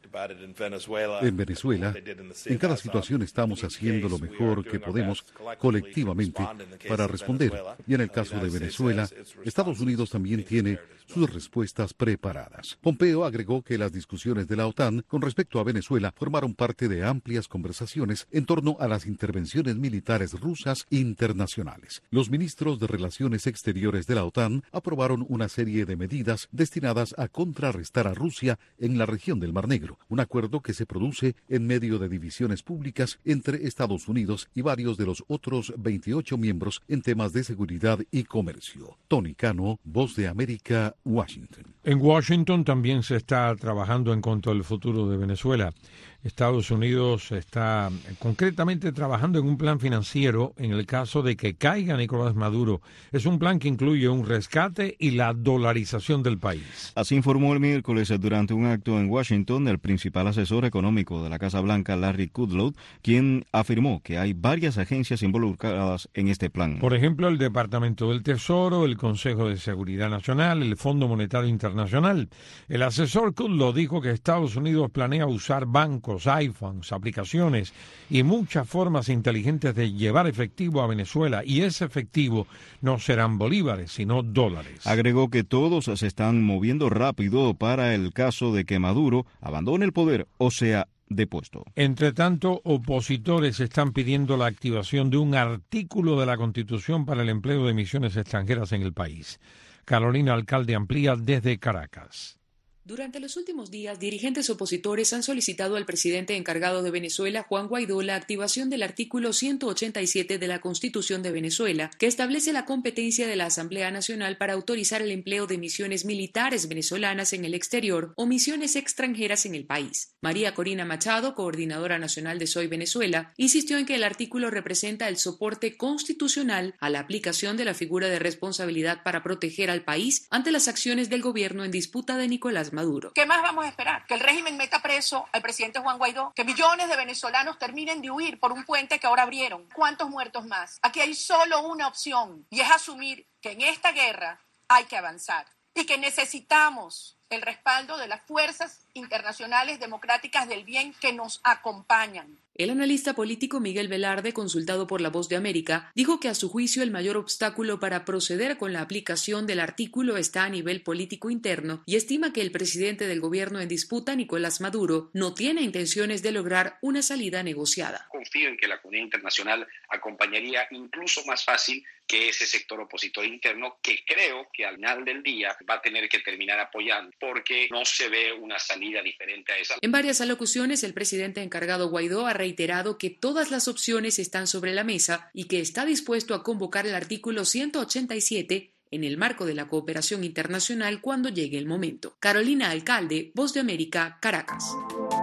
en Venezuela. En cada situación estamos haciendo lo mejor que podemos colectivamente para responder. Y en el caso de Venezuela, Estados Unidos también tiene sus respuestas preparadas. Pompeo agregó que las discusiones de la OTAN con respecto a Venezuela formaron parte de amplias conversaciones en torno a las intervenciones militares rusas internacionales. Los ministros de Relaciones Exteriores de la OTAN aprobaron una serie de medidas destinadas a contrarrestar a Rusia en la región del Mar Negro, un acuerdo que se produce en medio de divisiones públicas entre Estados Unidos y varios de los otros veintiocho miembros en temas de seguridad y comercio. Tony Cano, Voz de América, Washington. En Washington también se está trabajando en cuanto al futuro de Venezuela. Estados Unidos está concretamente trabajando en un plan financiero en el caso de que caiga Nicolás Maduro. Es un plan que incluye un rescate y la dolarización del país. Así informó el miércoles durante un acto en Washington el principal asesor económico de la Casa Blanca, Larry Kudlow, quien afirmó que hay varias agencias involucradas en este plan. Por ejemplo, el Departamento del Tesoro, el Consejo de Seguridad Nacional, el Fondo Monetario Internacional. El asesor Kudlow dijo que Estados Unidos planea usar bancos, iPhones, aplicaciones y muchas formas inteligentes de llevar efectivo a Venezuela, y ese efectivo no serán bolívares, sino dólares. Agregó que todos se están moviendo rápido para el caso de que Maduro abandone el poder o sea depuesto. Entre tanto, opositores están pidiendo la activación de un artículo de la Constitución para el empleo de misiones extranjeras en el país. Carolina Alcalde amplía desde Caracas. Durante los últimos días, dirigentes opositores han solicitado al presidente encargado de Venezuela, Juan Guaidó, la activación del artículo ciento ochenta y siete de la Constitución de Venezuela, que establece la competencia de la Asamblea Nacional para autorizar el empleo de misiones militares venezolanas en el exterior o misiones extranjeras en el país. María Corina Machado, coordinadora nacional de Soy Venezuela, insistió en que el artículo representa el soporte constitucional a la aplicación de la figura de responsabilidad para proteger al país ante las acciones del gobierno en disputa de Nicolás Maduro. ¿Qué más vamos a esperar? ¿Que el régimen meta preso al presidente Juan Guaidó? ¿Que millones de venezolanos terminen de huir por un puente que ahora abrieron? ¿Cuántos muertos más? Aquí hay solo una opción, y es asumir que en esta guerra hay que avanzar y que necesitamos el respaldo de las fuerzas internacionales democráticas del bien que nos acompañan. El analista político Miguel Velarde, consultado por La Voz de América, dijo que a su juicio el mayor obstáculo para proceder con la aplicación del artículo está a nivel político interno y estima que el presidente del gobierno en disputa, Nicolás Maduro, no tiene intenciones de lograr una salida negociada. Confío en que la comunidad internacional acompañaría incluso más fácil que ese sector opositor interno, que creo que al final del día va a tener que terminar apoyando, porque no se ve una salida diferente a esa. En varias alocuciones, el presidente encargado Guaidó ha reiterado que todas las opciones están sobre la mesa y que está dispuesto a convocar el artículo ciento ochenta y siete en el marco de la cooperación internacional cuando llegue el momento. Carolina Alcalde, Voz de América, Caracas.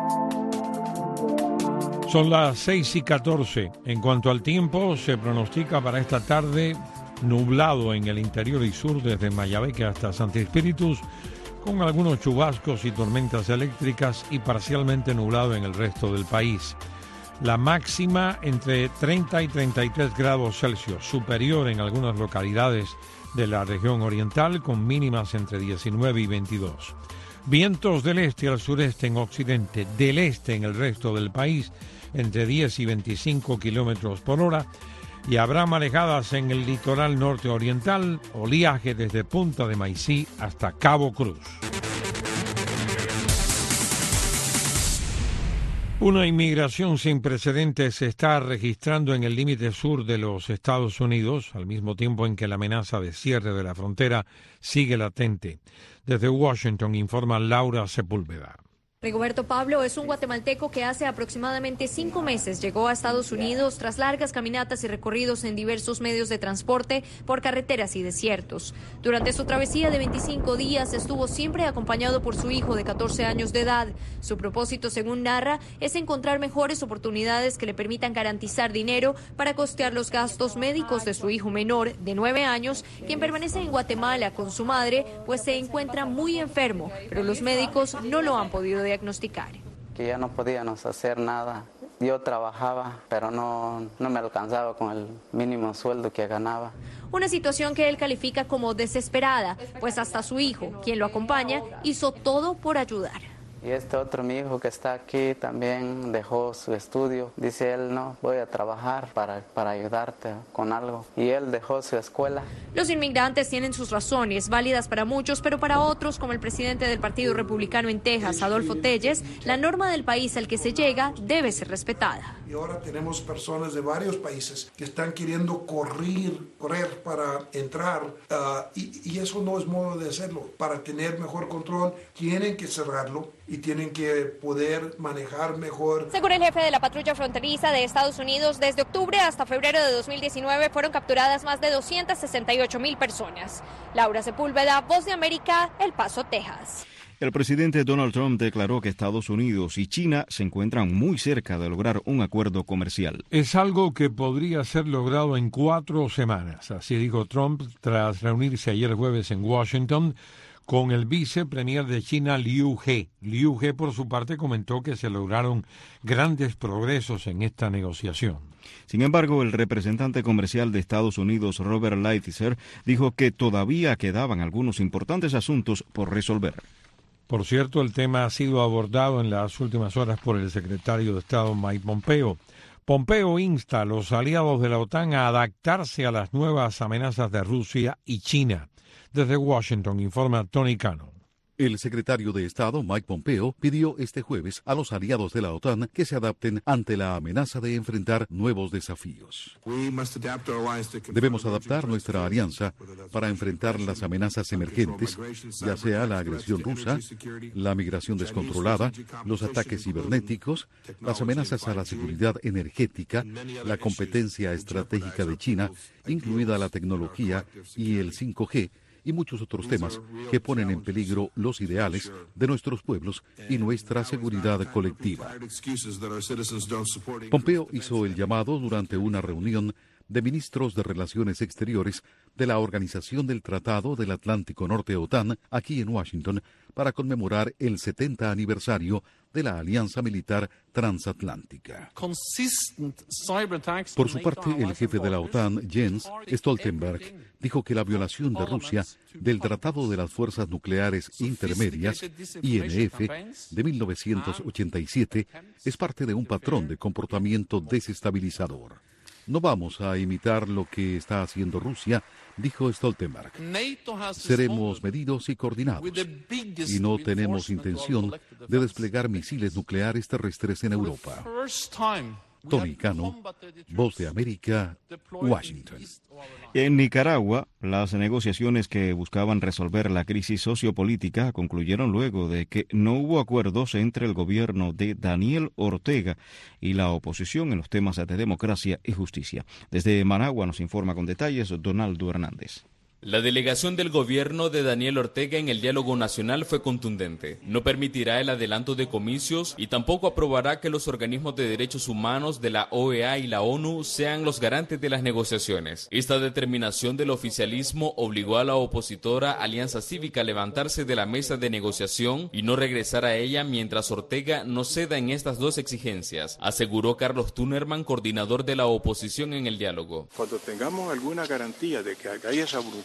Son las seis y catorce. En cuanto al tiempo, se pronostica para esta tarde nublado en el interior y sur desde Mayabeque hasta Santi Espíritus, con algunos chubascos y tormentas eléctricas, y parcialmente nublado en el resto del país. La máxima entre treinta y treinta y tres grados Celsius, superior en algunas localidades de la región oriental, con mínimas entre diecinueve y veintidós. Vientos del este al sureste en occidente, del este en el resto del país, entre diez y veinticinco kilómetros por hora, y habrá marejadas en el litoral norte oriental, oleaje desde Punta de Maicí hasta Cabo Cruz. Una inmigración sin precedentes se está registrando en el límite sur de los Estados Unidos, al mismo tiempo en que la amenaza de cierre de la frontera sigue latente. Desde Washington informa Laura Sepúlveda. Rigoberto Pablo es un guatemalteco que hace aproximadamente cinco meses llegó a Estados Unidos tras largas caminatas y recorridos en diversos medios de transporte por carreteras y desiertos. Durante su travesía de veinticinco días estuvo siempre acompañado por su hijo de catorce años de edad. Su propósito, según narra, es encontrar mejores oportunidades que le permitan garantizar dinero para costear los gastos médicos de su hijo menor de nueve años, quien permanece en Guatemala con su madre, pues se encuentra muy enfermo, pero los médicos no lo han podido diagnosticar. Que ya no podíamos hacer nada. Yo trabajaba, pero no, no me alcanzaba con el mínimo sueldo que ganaba. Una situación que él califica como desesperada, pues hasta su hijo, quien lo acompaña, hizo todo por ayudar. Y este otro, mi hijo que está aquí, también dejó su estudio. Dice él, no, voy a trabajar para, para ayudarte con algo. Y él dejó su escuela. Los inmigrantes tienen sus razones, válidas para muchos, pero para otros, como el presidente del Partido Republicano en Texas, Adolfo Telles, la norma del país al que se llega debe ser respetada. Y ahora tenemos personas de varios países que están queriendo correr, correr para entrar, uh, y, y eso no es modo de hacerlo. Para tener mejor control, tienen que cerrarlo y tienen que poder manejar mejor. Según el jefe de la patrulla fronteriza de Estados Unidos, desde octubre hasta febrero de dos mil diecinueve fueron capturadas más de doscientas sesenta y ocho mil personas. Laura Sepúlveda, Voz de América, El Paso, Texas. El presidente Donald Trump declaró que Estados Unidos y China se encuentran muy cerca de lograr un acuerdo comercial. Es algo que podría ser logrado en cuatro semanas, así dijo Trump tras reunirse ayer jueves en Washington con el vicepremier de China, Liu He. Liu He, por su parte, comentó que se lograron grandes progresos en esta negociación. Sin embargo, el representante comercial de Estados Unidos, Robert Lighthizer, dijo que todavía quedaban algunos importantes asuntos por resolver. Por cierto, el tema ha sido abordado en las últimas horas por el secretario de Estado, Mike Pompeo. Pompeo insta a los aliados de la OTAN a adaptarse a las nuevas amenazas de Rusia y China. Desde Washington informa Tony Cano. El secretario de Estado, Mike Pompeo, pidió este jueves a los aliados de la OTAN que se adapten ante la amenaza de enfrentar nuevos desafíos. Debemos adaptar nuestra alianza para enfrentar las amenazas emergentes, ya sea la agresión rusa, la migración descontrolada, los ataques cibernéticos, las amenazas a la seguridad energética, la competencia estratégica de China, incluida la tecnología y el cinco G, y muchos otros temas que ponen en peligro los ideales de nuestros pueblos y nuestra seguridad colectiva. Pompeo hizo el llamado durante una reunión de ministros de Relaciones Exteriores de la Organización del Tratado del Atlántico Norte OTAN aquí en Washington para conmemorar el setenta aniversario de la Alianza Militar Transatlántica. Por su parte, el jefe de la OTAN, Jens Stoltenberg, dijo que la violación de Rusia del Tratado de las Fuerzas Nucleares Intermedias, I N F, de mil novecientos ochenta y siete, es parte de un patrón de comportamiento desestabilizador. No vamos a imitar lo que está haciendo Rusia, dijo Stoltenberg. Seremos medidos y coordinados. Y no tenemos intención de desplegar misiles nucleares terrestres en Europa. Tony Cano, Voz de América, Washington. En Nicaragua, las negociaciones que buscaban resolver la crisis sociopolítica concluyeron luego de que no hubo acuerdos entre el gobierno de Daniel Ortega y la oposición en los temas de democracia y justicia. Desde Managua nos informa con detalles Donaldo Hernández. La delegación del gobierno de Daniel Ortega en el diálogo nacional fue contundente. No permitirá el adelanto de comicios y tampoco aprobará que los organismos de derechos humanos de la O E A y la ONU sean los garantes de las negociaciones. Esta determinación del oficialismo obligó a la opositora Alianza Cívica a levantarse de la mesa de negociación y no regresar a ella mientras Ortega no ceda en estas dos exigencias, aseguró Carlos Tunerman, coordinador de la oposición en el diálogo. Cuando tengamos alguna garantía de que hay esa voluntad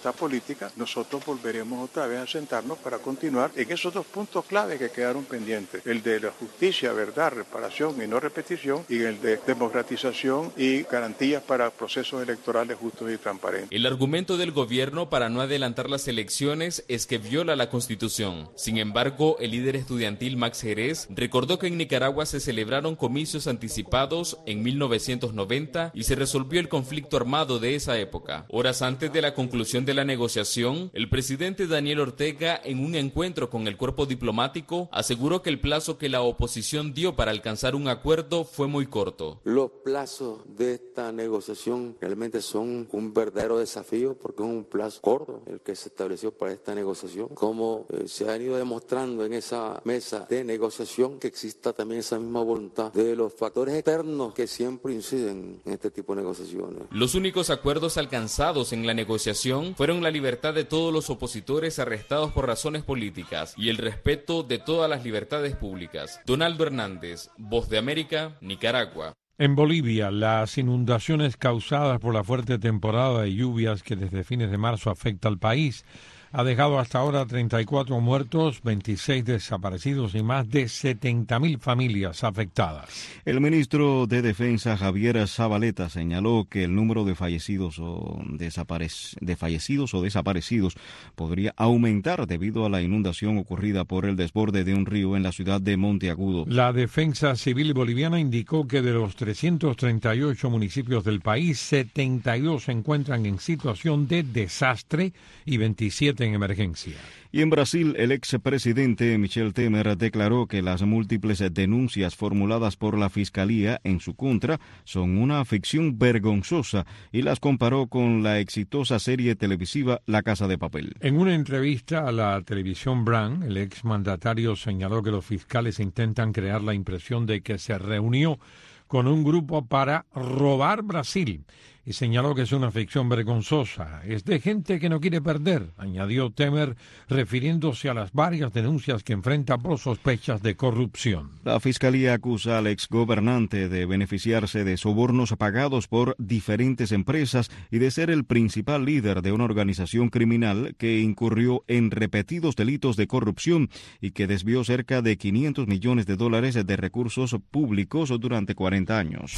voluntad política, nosotros volveremos otra vez a sentarnos para continuar en esos dos puntos clave que quedaron pendientes, el de la justicia, verdad, reparación y no repetición, y el de democratización y garantías para procesos electorales justos y transparentes. El argumento del gobierno para no adelantar las elecciones es que viola la Constitución. Sin embargo, el líder estudiantil Max Jerez recordó que en Nicaragua se celebraron comicios anticipados en mil novecientos noventa y se resolvió el conflicto armado de esa época. Horas antes de la conclusión de la negociación, el presidente Daniel Ortega, en un encuentro con el cuerpo diplomático, aseguró que el plazo que la oposición dio para alcanzar un acuerdo fue muy corto. Los plazos de esta negociación realmente son un verdadero desafío porque es un plazo corto el que se estableció para esta negociación. Como eh, se ha ido demostrando en esa mesa de negociación, que exista también esa misma voluntad de los factores externos que siempre inciden en este tipo de negociaciones. Los únicos acuerdos alcanzados en la negociación fueron la libertad de todos los opositores arrestados por razones políticas y el respeto de todas las libertades públicas. Donaldo Hernández, Voz de América, Nicaragua. En Bolivia, las inundaciones causadas por la fuerte temporada de lluvias que desde fines de marzo afecta al país ha dejado hasta ahora treinta y cuatro muertos, veintiséis desaparecidos y más de setenta mil familias afectadas. El ministro de Defensa, Javier Zabaleta, señaló que el número de fallecidos o, desaparec- de fallecidos o desaparecidos podría aumentar debido a la inundación ocurrida por el desborde de un río en la ciudad de Monteagudo. La Defensa Civil boliviana indicó que de los trescientos treinta y ocho municipios del país, setenta y dos se encuentran en situación de desastre y veintisiete en emergencia. Y en Brasil, el expresidente Michel Temer declaró que las múltiples denuncias formuladas por la Fiscalía en su contra son una ficción vergonzosa y las comparó con la exitosa serie televisiva La Casa de Papel. En una entrevista a la televisión Brand, el exmandatario señaló que los fiscales intentan crear la impresión de que se reunió con un grupo para robar Brasil y señaló que es una ficción vergonzosa. Es de gente que no quiere perder, añadió Temer, refiriéndose a las varias denuncias que enfrenta por sospechas de corrupción. La Fiscalía acusa al exgobernante de beneficiarse de sobornos pagados por diferentes empresas y de ser el principal líder de una organización criminal que incurrió en repetidos delitos de corrupción y que desvió cerca de quinientos millones de dólares de recursos públicos durante cuarenta años.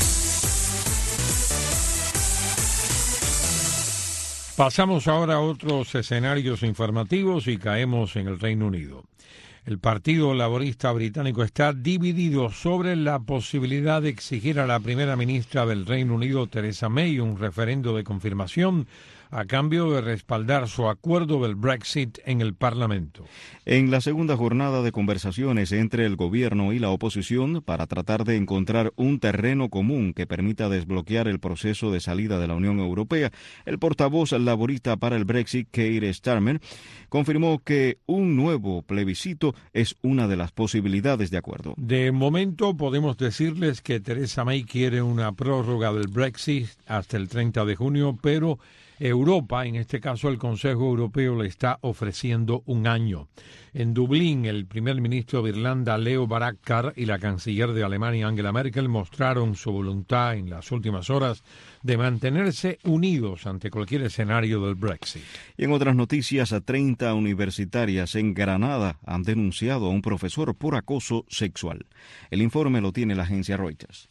Pasamos ahora a otros escenarios informativos y caemos en el Reino Unido. El Partido Laborista británico está dividido sobre la posibilidad de exigir a la primera ministra del Reino Unido, Theresa May, un referendo de confirmación a cambio de respaldar su acuerdo del Brexit en el Parlamento. En la segunda jornada de conversaciones entre el gobierno y la oposición para tratar de encontrar un terreno común que permita desbloquear el proceso de salida de la Unión Europea, el portavoz laborista para el Brexit, Keir Starmer, confirmó que un nuevo plebiscito es una de las posibilidades de acuerdo. De momento podemos decirles que Theresa May quiere una prórroga del Brexit hasta el treinta de junio, pero Europa, en este caso el Consejo Europeo, le está ofreciendo un año. En Dublín, el primer ministro de Irlanda, Leo Varadkar, y la canciller de Alemania, Angela Merkel, mostraron su voluntad en las últimas horas de mantenerse unidos ante cualquier escenario del Brexit. Y en otras noticias, a treinta universitarias en Granada han denunciado a un profesor por acoso sexual. El informe lo tiene la agencia Reuters.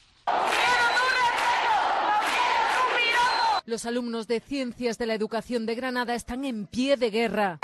Los alumnos de Ciencias de la Educación de Granada están en pie de guerra.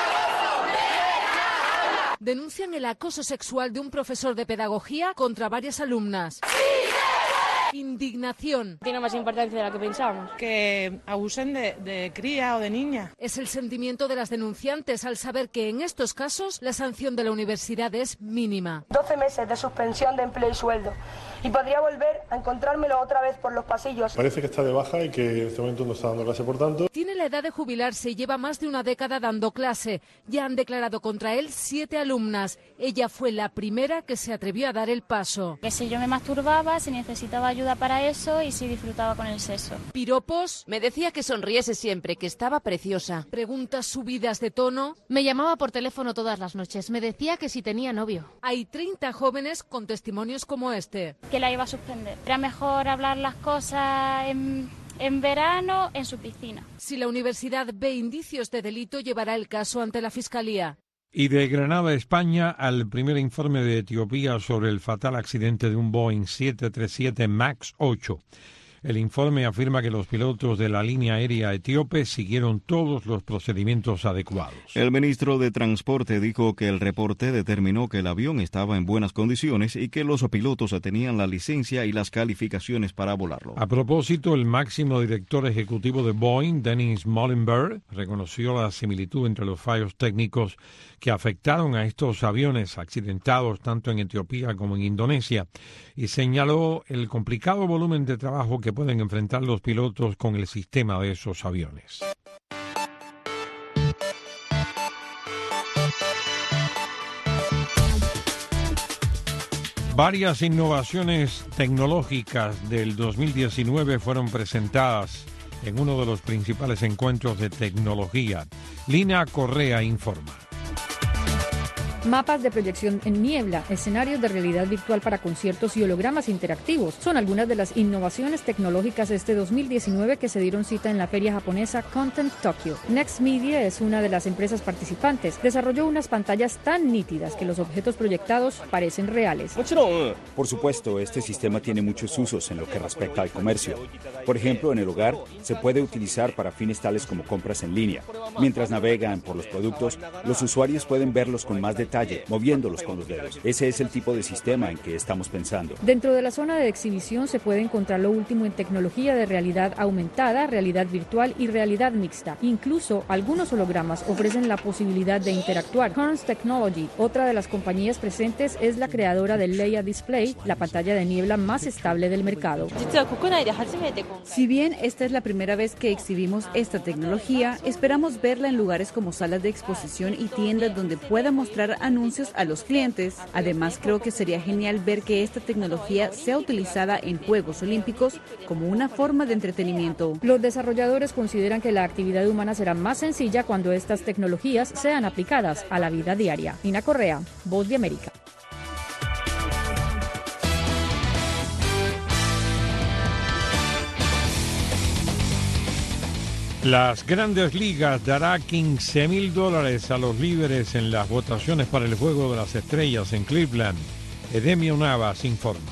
Denuncian el acoso sexual de un profesor de pedagogía contra varias alumnas. Indignación. Tiene más importancia de la que pensamos. Que abusen de, de cría o de niña. Es el sentimiento de las denunciantes al saber que en estos casos la sanción de la universidad es mínima. doce meses de suspensión de empleo y sueldo. Y podría volver a encontrármelo otra vez por los pasillos. Parece que está de baja y que en este momento no está dando clase, por tanto. Tiene la edad de jubilarse y lleva más de una década dando clase. Ya han declarado contra él siete alumnas. Ella fue la primera que se atrevió a dar el paso. Que si yo me masturbaba, si necesitaba ayuda para eso y si disfrutaba con el sexo. ¿Piropos? Me decía que sonriese siempre, que estaba preciosa. Preguntas subidas de tono. Me llamaba por teléfono todas las noches. Me decía que si tenía novio. Hay treinta jóvenes con testimonios como este. Que la iba a suspender. Era mejor hablar las cosas en, en verano en su piscina. Si la universidad ve indicios de delito, llevará el caso ante la Fiscalía. Y de Granada, España, al primer informe de Etiopía sobre el fatal accidente de un Boeing siete treinta y siete MAX ocho. El informe afirma que los pilotos de la línea aérea etíope siguieron todos los procedimientos adecuados. El ministro de Transporte dijo que el reporte determinó que el avión estaba en buenas condiciones y que los pilotos tenían la licencia y las calificaciones para volarlo. A propósito, el máximo director ejecutivo de Boeing, Dennis Muilenburg, reconoció la similitud entre los fallos técnicos que afectaron a estos aviones accidentados tanto en Etiopía como en Indonesia y señaló el complicado volumen de trabajo que pueden enfrentar los pilotos con el sistema de esos aviones. Varias innovaciones tecnológicas del dos mil diecinueve fueron presentadas en uno de los principales encuentros de tecnología. Lina Correa informa. Mapas de proyección en niebla, escenarios de realidad virtual para conciertos y hologramas interactivos son algunas de las innovaciones tecnológicas de este dos mil diecinueve que se dieron cita en la feria japonesa Content Tokyo. Next Media es una de las empresas participantes. Desarrolló unas pantallas tan nítidas que los objetos proyectados parecen reales. Por supuesto, este sistema tiene muchos usos en lo que respecta al comercio. Por ejemplo, en el hogar se puede utilizar para fines tales como compras en línea. Mientras navegan por los productos, los usuarios pueden verlos con más detalle, moviéndolos con los dedos. Ese es el tipo de sistema en que estamos pensando. Dentro de la zona de exhibición se puede encontrar lo último en tecnología de realidad aumentada, realidad virtual y realidad mixta. Incluso algunos hologramas ofrecen la posibilidad de interactuar. Kearns Technology, otra de las compañías presentes, es la creadora del Leia Display, la pantalla de niebla más estable del mercado. Si bien esta es la primera vez que exhibimos esta tecnología, esperamos verla en lugares como salas de exposición y tiendas donde pueda mostrar anuncios a los clientes. Además, creo que sería genial ver que esta tecnología sea utilizada en Juegos Olímpicos como una forma de entretenimiento. Los desarrolladores consideran que la actividad humana será más sencilla cuando estas tecnologías sean aplicadas a la vida diaria. Nina Correa, Voz de América. Las Grandes Ligas dará quince mil dólares a los líderes en las votaciones para el Juego de las Estrellas en Cleveland. Edemio Navas informa.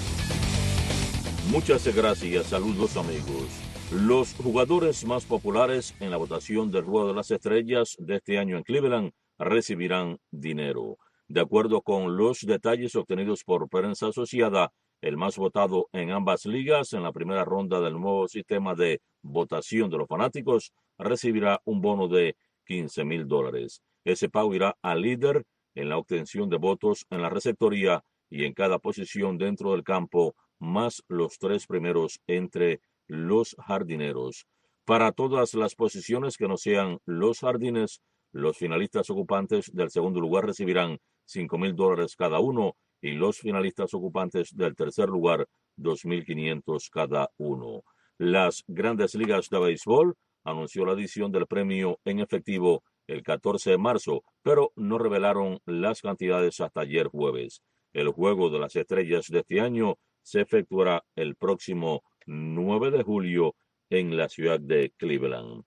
Muchas gracias, saludos amigos. Los jugadores más populares en la votación del Juego de las Estrellas de este año en Cleveland recibirán dinero. De acuerdo con los detalles obtenidos por prensa asociada, el más votado en ambas ligas en la primera ronda del nuevo sistema de votación de los fanáticos recibirá un bono de quince mil dólares. Ese pago irá al líder en la obtención de votos en la receptoría y en cada posición dentro del campo, más los tres primeros entre los jardineros. Para todas las posiciones que no sean los jardines, los finalistas ocupantes del segundo lugar recibirán cinco mil dólares cada uno y los finalistas ocupantes del tercer lugar dos mil quinientos cada uno. Las Grandes Ligas de Béisbol anunció la adición del premio en efectivo el catorce de marzo, pero no revelaron las cantidades hasta ayer jueves. El Juego de las Estrellas de este año se efectuará el próximo nueve de julio en la ciudad de Cleveland.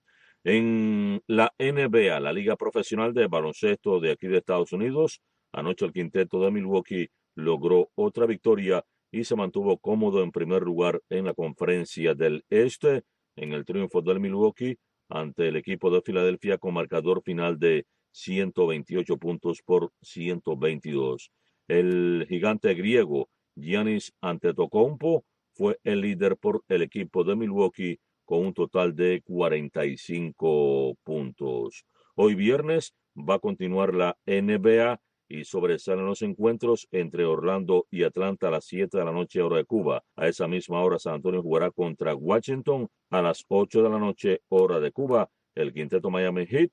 En la N B A, la Liga Profesional de Baloncesto de aquí de Estados Unidos, anoche el quinteto de Milwaukee logró otra victoria y se mantuvo cómodo en primer lugar en la Conferencia del Este en el triunfo del Milwaukee ante el equipo de Filadelfia con marcador final de ciento veintiocho puntos por ciento veintidós. El gigante griego Giannis Antetokounmpo fue el líder por el equipo de Milwaukee con un total de cuarenta y cinco puntos. Hoy viernes va a continuar la N B A y sobresalen los encuentros entre Orlando y Atlanta a las siete de la noche hora de Cuba. A esa misma hora San Antonio jugará contra Washington a las ocho de la noche hora de Cuba. El quinteto Miami Heat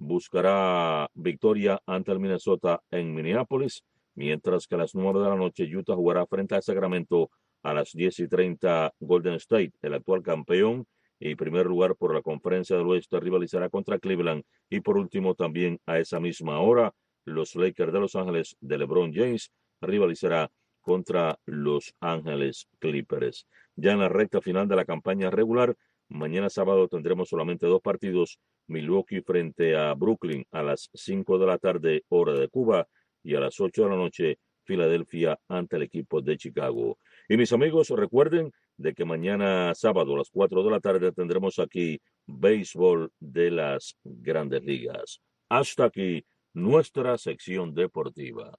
buscará victoria ante el Minnesota en Minneapolis, mientras que a las nueve de la noche Utah jugará frente a Sacramento. A las diez y treinta Golden State, el actual campeón y primer lugar por la Conferencia del Oeste, rivalizará contra Cleveland. Y por último también a esa misma hora los Lakers de Los Ángeles de LeBron James rivalizará contra Los Ángeles Clippers. Ya en la recta final de la campaña regular, Mañana sábado tendremos solamente dos partidos, Milwaukee frente a Brooklyn a las cinco de la tarde, hora de Cuba, y a las ocho de la noche, Filadelfia ante el equipo de Chicago. Y mis amigos, recuerden de que mañana sábado a las cuatro de la tarde tendremos aquí béisbol de las Grandes Ligas. Hasta aquí nuestra sección deportiva.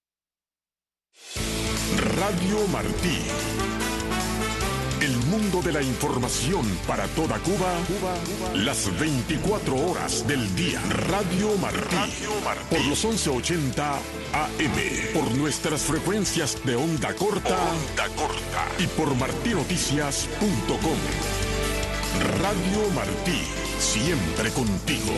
Radio Martí. El mundo de la información para toda Cuba, las veinticuatro horas del día. Radio Martí, Radio Martí. Por los once ochenta A M, por nuestras frecuencias de onda corta, onda corta y por martinoticias punto com. Radio Martí, siempre contigo.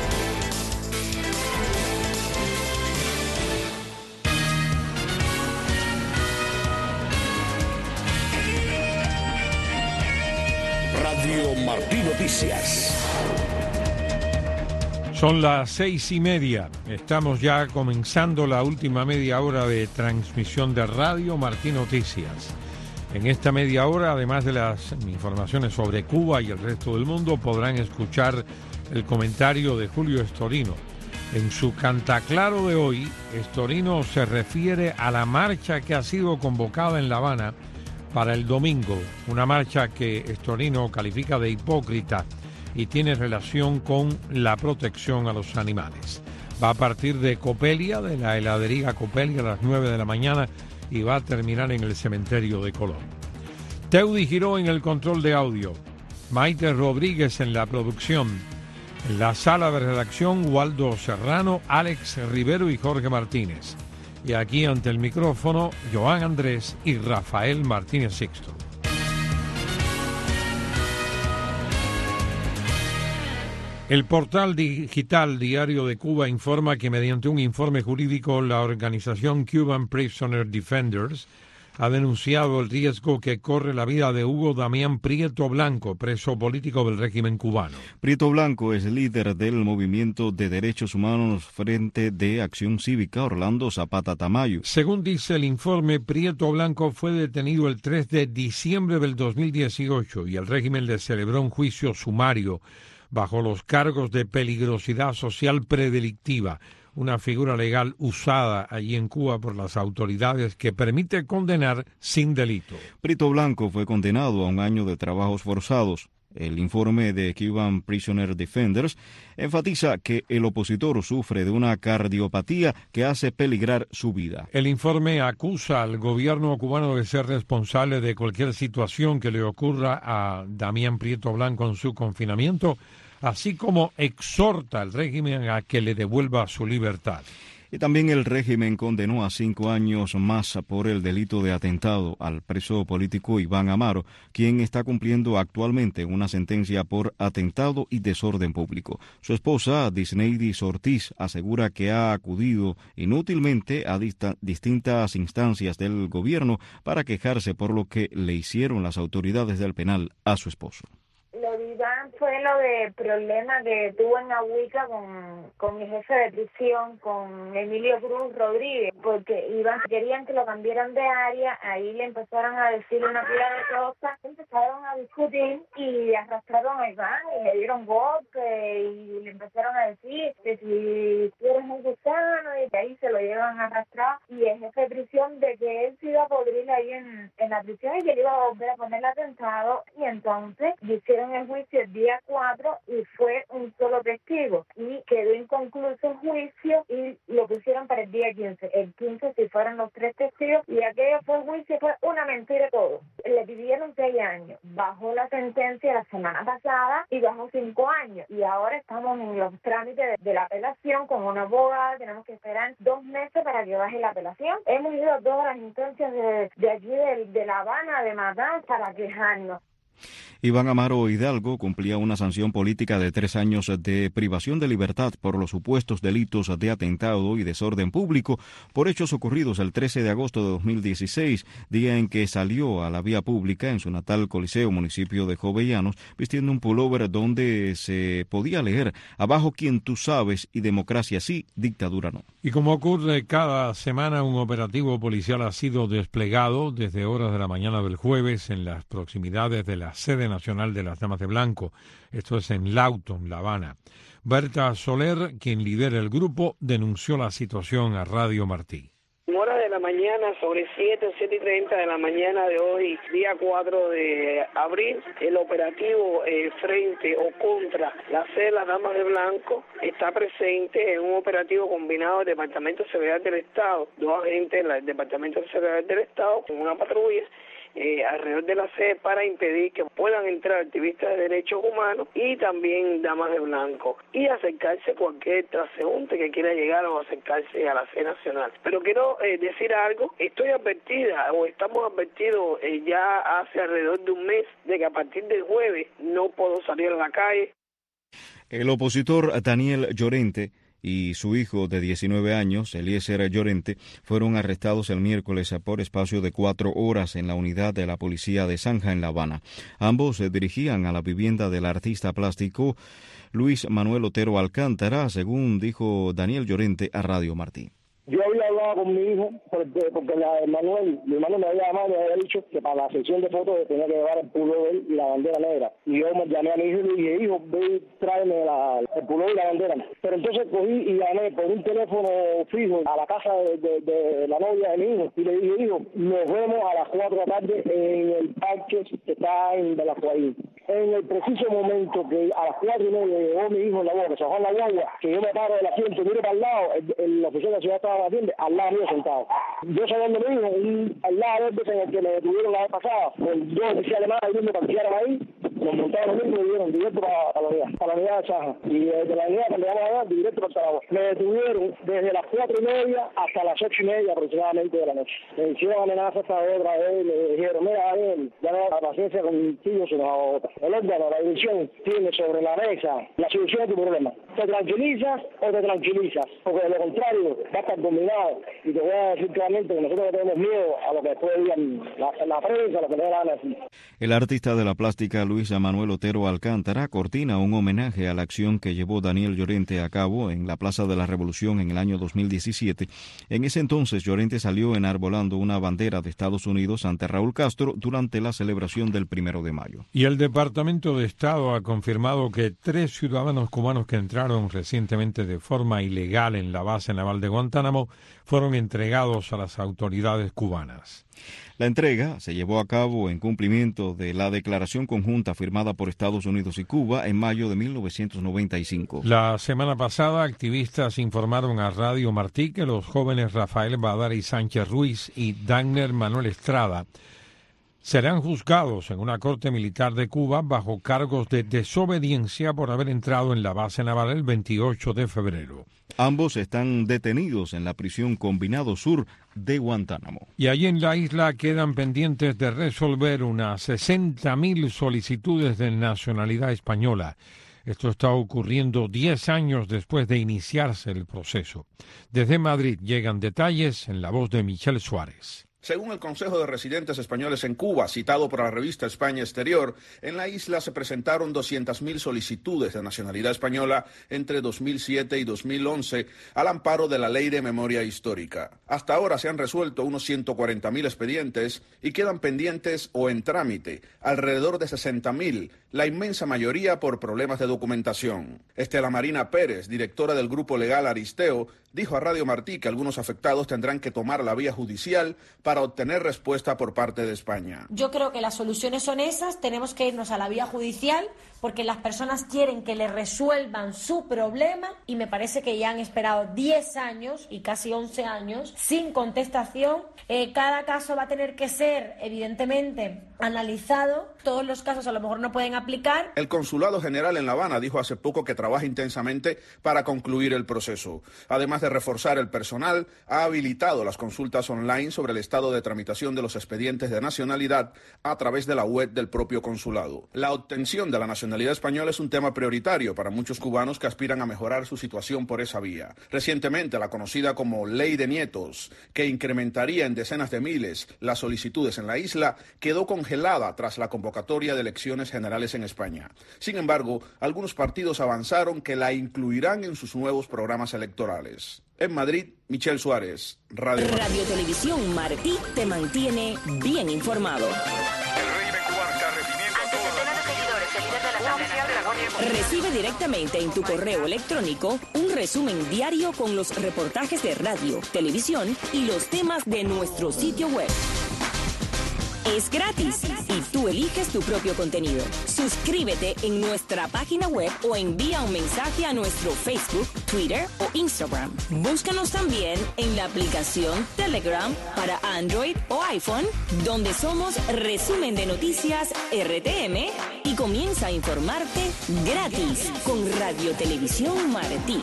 Radio Martí Noticias. Son las seis y media. Estamos ya comenzando la última media hora de transmisión de Radio Martí Noticias. En esta media hora, además de las informaciones sobre Cuba y el resto del mundo, podrán escuchar el comentario de Julio Estorino. En su Cantaclaro de hoy, Estorino se refiere a la marcha que ha sido convocada en La Habana para el domingo, una marcha que Estorino califica de hipócrita y tiene relación con la protección a los animales. Va a partir de Copelia, de la heladería Copelia, a las nueve de la mañana y va a terminar en el cementerio de Colón. Teudi Giró en el control de audio, Maite Rodríguez en la producción, en la sala de redacción Waldo Serrano, Alex Rivero y Jorge Martínez. Y aquí ante el micrófono, Joan Andrés y Rafael Martínez Sixto. El portal digital Diario de Cuba informa que mediante un informe jurídico la organización Cuban Prisoner Defenders ha denunciado el riesgo que corre la vida de Hugo Damián Prieto Blanco, preso político del régimen cubano. Prieto Blanco es líder del movimiento de derechos humanos Frente de Acción Cívica Orlando Zapata Tamayo. Según dice el informe, Prieto Blanco fue detenido el tres de diciembre del dos mil dieciocho y el régimen le celebró un juicio sumario bajo los cargos de peligrosidad social predelictiva, una figura legal usada allí en Cuba por las autoridades que permite condenar sin delito. Prieto Blanco fue condenado a un año de trabajos forzados. El informe de Cuban Prisoner Defenders enfatiza que el opositor sufre de una cardiopatía que hace peligrar su vida. El informe acusa al gobierno cubano de ser responsable de cualquier situación que le ocurra a Damián Prieto Blanco en su confinamiento, así como exhorta al régimen a que le devuelva su libertad. Y también el régimen condenó a cinco años más por el delito de atentado al preso político Iván Amaro, quien está cumpliendo actualmente una sentencia por atentado y desorden público. Su esposa, Disneidis Ortiz, asegura que ha acudido inútilmente a dista- distintas instancias del gobierno para quejarse por lo que le hicieron las autoridades del penal a su esposo. Lo de Iván fue lo de problema que tuvo en Ahuica con, con mi jefe de prisión, con Emilio Cruz Rodríguez, porque Iván querían que lo cambiaran de área, ahí le empezaron a decir una pila de cosas, empezaron a discutir y arrastraron a Iván y le dieron golpe y le empezaron a decir que si tú eres un gusano y de ahí se lo llevan a arrastrar y el jefe de prisión de que él se iba a podrir ahí en, en la prisión y que le iba a volver a poner el atentado y entonces hicieron el juicio el día cuatro y fue un solo testigo y quedó inconcluso el juicio y lo pusieron para el día quince. El quince si fueron los tres testigos y aquello fue un juicio, fue una mentira todo. Le pidieron seis años, bajó la sentencia la semana pasada y bajó cinco años y ahora estamos en los trámites de, de la apelación con una abogada, tenemos que esperar dos meses para que baje la apelación. Hemos ido a todas las instancias de, de aquí de, de La Habana, de Matán, para quejarnos. Iván Amaro Hidalgo cumplía una sanción política de tres años de privación de libertad por los supuestos delitos de atentado y desorden público por hechos ocurridos el trece de agosto de dos mil dieciséis, día en que salió a la vía pública en su natal Coliseo, municipio de Jovellanos, vistiendo un pullover donde se podía leer "Abajo quien tú sabes y democracia sí, dictadura no". Y como ocurre cada semana, un operativo policial ha sido desplegado desde horas de la mañana del jueves en las proximidades de la sede Nacional de las Damas de Blanco. Esto es en Lawton, La Habana. Berta Soler, quien lidera el grupo, denunció la situación a Radio Martí. Hora de la mañana, sobre siete o siete y treinta de la mañana de hoy, día cuatro de abril, el operativo eh, frente o contra la sede de las Damas de Blanco está presente en un operativo combinado del Departamento de Seguridad del Estado, dos agentes del Departamento de Seguridad del Estado con una patrulla Eh, alrededor de la sede para impedir que puedan entrar activistas de derechos humanos y también damas de blanco y acercarse cualquier transeúnte que quiera llegar o acercarse a la sede nacional. Pero quiero eh, decir algo, estoy advertida o estamos advertidos eh, ya hace alrededor de un mes de que a partir del jueves no puedo salir a la calle. El opositor Daniel Llorente y su hijo de diecinueve años, Eliezer Llorente, fueron arrestados el miércoles por espacio de cuatro horas en la unidad de la policía de Zanja en La Habana. Ambos se dirigían a la vivienda del artista plástico Luis Manuel Otero Alcántara, según dijo Daniel Llorente a Radio Martí. Yo había hablado con mi hijo, porque, porque la de Manuel, mi hermano me había llamado y me había dicho que para la sesión de fotos tenía que llevar el pullover y la bandera negra. Y yo me llamé a mi hijo y le dije, hijo, ve, tráeme la, el pullover y la bandera. Pero entonces cogí y llamé por un teléfono fijo a la casa de, de, de la novia de mi hijo. Y le dije, hijo, nos vemos a las cuatro de la tarde en el parque que está en Belacuaí. En el preciso momento que a las cuatro y media llegó mi hijo en la boca, se bajó en la guagua, que yo me paro del asiento, miro para el lado, el, el oficial de la ciudad estaba batiendo, al lado mío sentado. Yo sabiendo lo mismo, un, al lado de en el que me detuvieron la vez pasada, con dos oficiales más ahí mismo parquearon ahí, nos montaron lo mismo y dieron directo para, para la unidad, para la unidad de Saja. Y desde la unidad cuando llegamos allá, directo para Zaragoza. Me detuvieron desde las cuatro y media hasta las ocho y media aproximadamente de la noche. Me hicieron amenazas hasta otra vez, me dijeron, mira, Ariel, ya no la paciencia contigo se nos agota. El órgano, la dirección, tiene sobre la mesa la solución a tu problema. ¿Te tranquilizas o te tranquilizas? Porque de lo contrario, va a estar dominado. Y te voy a decir claramente que nosotros no tenemos miedo a lo que después digan la, la prensa, a lo que le van a decir. El artista de la plástica Luis Manuel Otero Alcántara cortina un homenaje a la acción que llevó Daniel Llorente a cabo en la Plaza de la Revolución en el año dos mil diecisiete. En ese entonces, Llorente salió enarbolando una bandera de Estados Unidos ante Raúl Castro durante la celebración del primero de mayo. Y el Departamento de Estado ha confirmado que tres ciudadanos cubanos que entraron recientemente de forma ilegal en la base naval de Guantánamo fueron entregados a las autoridades cubanas. La entrega se llevó a cabo en cumplimiento de la declaración conjunta firmada por Estados Unidos y Cuba en mayo de mil novecientos noventa y cinco. La semana pasada, activistas informaron a Radio Martí que los jóvenes Rafael Badari Sánchez Ruiz y Dagner Manuel Estrada serán juzgados en una corte militar de Cuba bajo cargos de desobediencia por haber entrado en la base naval el veintiocho de febrero. Ambos están detenidos en la prisión Combinado Sur de Guantánamo. Y allí en la isla quedan pendientes de resolver unas sesenta mil solicitudes de nacionalidad española. Esto está ocurriendo diez años después de iniciarse el proceso. Desde Madrid llegan detalles en la voz de Michelle Suárez. Según el Consejo de Residentes Españoles en Cuba, citado por la revista España Exterior, en la isla se presentaron doscientas mil solicitudes de nacionalidad española entre dos mil siete y dos mil once al amparo de la Ley de Memoria Histórica. Hasta ahora se han resuelto unos ciento cuarenta mil expedientes y quedan pendientes o en trámite alrededor de sesenta mil, la inmensa mayoría por problemas de documentación. Estela Marina Pérez, directora del Grupo Legal Aristeo, dijo a Radio Martí que algunos afectados tendrán que tomar la vía judicial para obtener respuesta por parte de España. Yo creo que las soluciones son esas, tenemos que irnos a la vía judicial porque las personas quieren que le resuelvan su problema y me parece que ya han esperado diez años y casi once años sin contestación. Eh, cada caso va a tener que ser, evidentemente, analizado. Todos los casos a lo mejor no pueden aplicar. El Consulado General en La Habana dijo hace poco que trabaja intensamente para concluir el proceso. Además de reforzar el personal, ha habilitado las consultas online sobre el estado de tramitación de los expedientes de nacionalidad a través de la web del propio consulado. La obtención de la nacionalidad española es un tema prioritario para muchos cubanos que aspiran a mejorar su situación por esa vía. Recientemente, la conocida como Ley de Nietos, que incrementaría en decenas de miles las solicitudes en la isla, quedó congelada tras la convocatoria de elecciones generales en España. Sin embargo, algunos partidos avanzaron que la incluirán en sus nuevos programas electorales. En Madrid, Michelle Suárez, Radio Martí. Radio Televisión Martí te mantiene bien informado. El régimen cubano está reprimiendo a todos los Recibe directamente en tu correo electrónico un resumen diario con los reportajes de radio, televisión y los temas de nuestro sitio web. Es gratis y tú eliges tu propio contenido. Suscríbete en nuestra página web o envía un mensaje a nuestro Facebook, Twitter o Instagram. Búscanos también en la aplicación Telegram para Android o iPhone, donde somos Resumen de Noticias R T M, y comienza a informarte gratis con Radio Televisión Martí.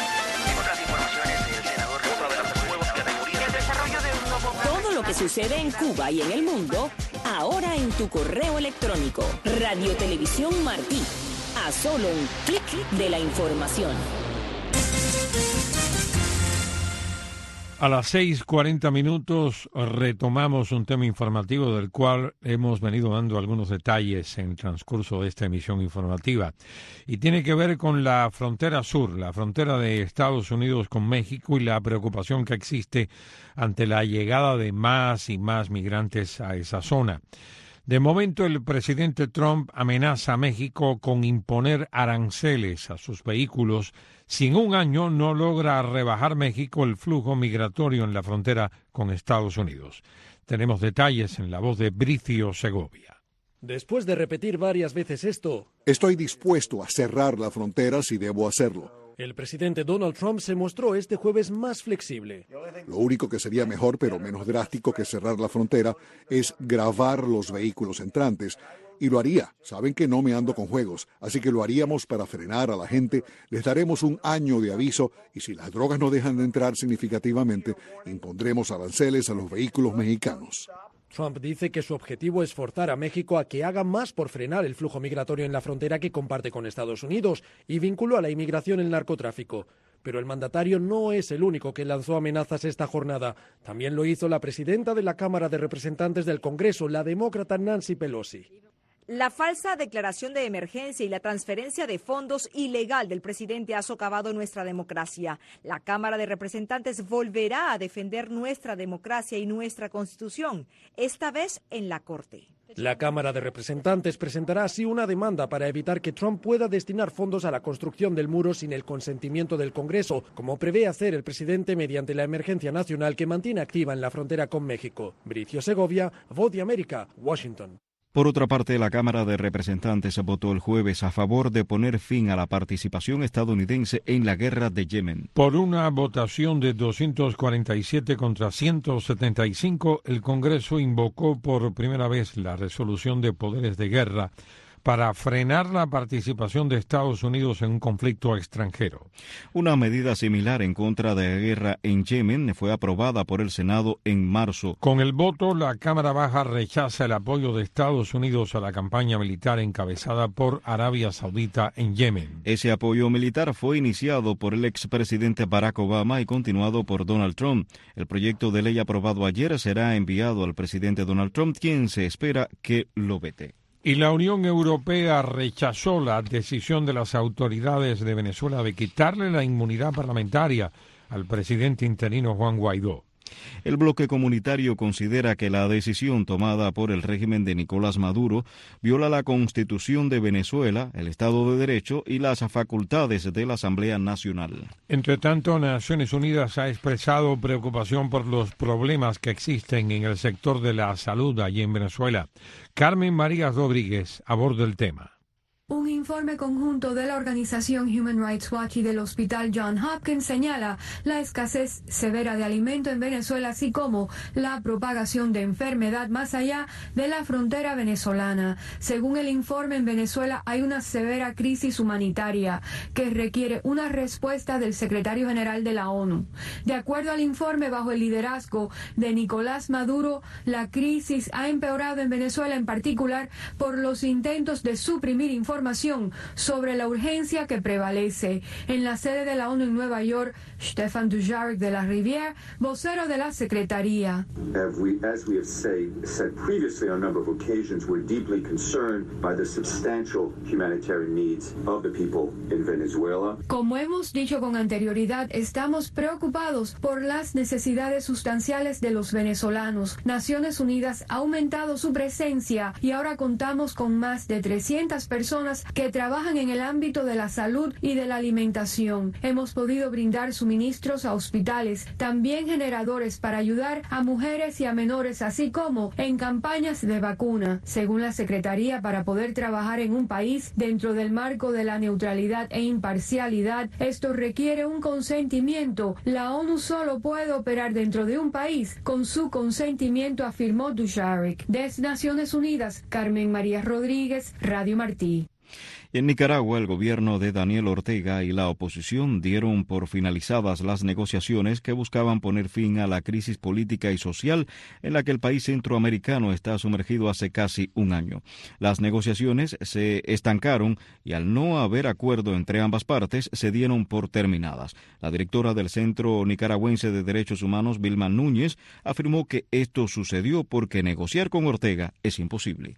Todo lo que sucede en Cuba y en el mundo, ahora en tu correo electrónico. Radio Televisión Martí. A solo un clic de la información. A las seis cuarenta minutos retomamos un tema informativo del cual hemos venido dando algunos detalles en el transcurso de esta emisión informativa. Y tiene que ver con la frontera sur, la frontera de Estados Unidos con México y la preocupación que existe ante la llegada de más y más migrantes a esa zona. De momento, el presidente Trump amenaza a México con imponer aranceles a sus vehículos si en un año no logra rebajar México el flujo migratorio en la frontera con Estados Unidos. Tenemos detalles en la voz de Bricio Segovia. Después de repetir varias veces esto, estoy dispuesto a cerrar la frontera si debo hacerlo. El presidente Donald Trump se mostró este jueves más flexible. Lo único que sería mejor, pero menos drástico que cerrar la frontera, es gravar los vehículos entrantes. Y lo haría. Saben que no me ando con juegos, así que lo haríamos para frenar a la gente. Les daremos un año de aviso y si las drogas no dejan de entrar significativamente, impondremos aranceles a los vehículos mexicanos. Trump dice que su objetivo es forzar a México a que haga más por frenar el flujo migratorio en la frontera que comparte con Estados Unidos y vinculó a la inmigración el narcotráfico. Pero el mandatario no es el único que lanzó amenazas esta jornada. También lo hizo la presidenta de la Cámara de Representantes del Congreso, la demócrata Nancy Pelosi. La falsa declaración de emergencia y la transferencia de fondos ilegal del presidente ha socavado nuestra democracia. La Cámara de Representantes volverá a defender nuestra democracia y nuestra Constitución, esta vez en la Corte. La Cámara de Representantes presentará así una demanda para evitar que Trump pueda destinar fondos a la construcción del muro sin el consentimiento del Congreso, como prevé hacer el presidente mediante la emergencia nacional que mantiene activa en la frontera con México. Bricio Segovia, Voz de América, Washington. Por otra parte, la Cámara de Representantes votó el jueves a favor de poner fin a la participación estadounidense en la guerra de Yemen. Por una votación de doscientos cuarenta y siete contra ciento setenta y cinco, el Congreso invocó por primera vez la resolución de poderes de guerra para frenar la participación de Estados Unidos en un conflicto extranjero. Una medida similar en contra de la guerra en Yemen fue aprobada por el Senado en marzo. Con el voto, la Cámara Baja rechaza el apoyo de Estados Unidos a la campaña militar encabezada por Arabia Saudita en Yemen. Ese apoyo militar fue iniciado por el expresidente Barack Obama y continuado por Donald Trump. El proyecto de ley aprobado ayer será enviado al presidente Donald Trump, quien se espera que lo vete. Y la Unión Europea rechazó la decisión de las autoridades de Venezuela de quitarle la inmunidad parlamentaria al presidente interino Juan Guaidó. El bloque comunitario considera que la decisión tomada por el régimen de Nicolás Maduro viola la Constitución de Venezuela, el Estado de Derecho y las facultades de la Asamblea Nacional. Entre tanto, Naciones Unidas ha expresado preocupación por los problemas que existen en el sector de la salud allí en Venezuela. Carmen María Rodríguez aborda el tema. Un informe conjunto de la organización Human Rights Watch y del Hospital Johns Hopkins señala la escasez severa de alimento en Venezuela, así como la propagación de enfermedad más allá de la frontera venezolana. Según el informe, en Venezuela hay una severa crisis humanitaria que requiere una respuesta del secretario general de la ONU. De acuerdo al informe, bajo el liderazgo de Nicolás Maduro, la crisis ha empeorado en Venezuela, en particular por los intentos de suprimir información información sobre la urgencia que prevalece. En la sede de la ONU en Nueva York, Stefan Dujarric de la Rivière, vocero de la Secretaría. As we, as we have say, said previously on a number of occasions, we're deeply concerned by the substantial humanitarian needs of the people in Venezuela. Como hemos dicho con anterioridad, estamos preocupados por las necesidades sustanciales de los venezolanos. Naciones Unidas ha aumentado su presencia y ahora contamos con más de trescientas personas personas que trabajan en el ámbito de la salud y de la alimentación. Hemos podido brindar suministros a hospitales, también generadores para ayudar a mujeres y a menores, así como en campañas de vacuna. Según la Secretaría, para poder trabajar en un país dentro del marco de la neutralidad e imparcialidad, esto requiere un consentimiento. La ONU solo puede operar dentro de un país con su consentimiento, afirmó Dujarric. Desde Naciones Unidas, Carmen María Rodríguez, Radio Martí. En Nicaragua, el gobierno de Daniel Ortega y la oposición dieron por finalizadas las negociaciones que buscaban poner fin a la crisis política y social en la que el país centroamericano está sumergido hace casi un año. Las negociaciones se estancaron y al no haber acuerdo entre ambas partes, se dieron por terminadas. La directora del Centro Nicaragüense de Derechos Humanos, Vilma Núñez, afirmó que esto sucedió porque negociar con Ortega es imposible.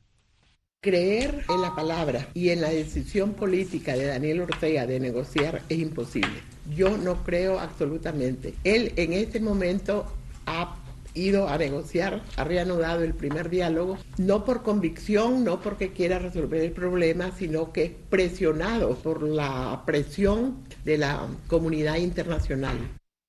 Creer en la palabra y en la decisión política de Daniel Ortega de negociar es imposible. Yo no creo absolutamente. Él en este momento ha ido a negociar, ha reanudado el primer diálogo, no por convicción, no porque quiera resolver el problema, sino que presionado por la presión de la comunidad internacional.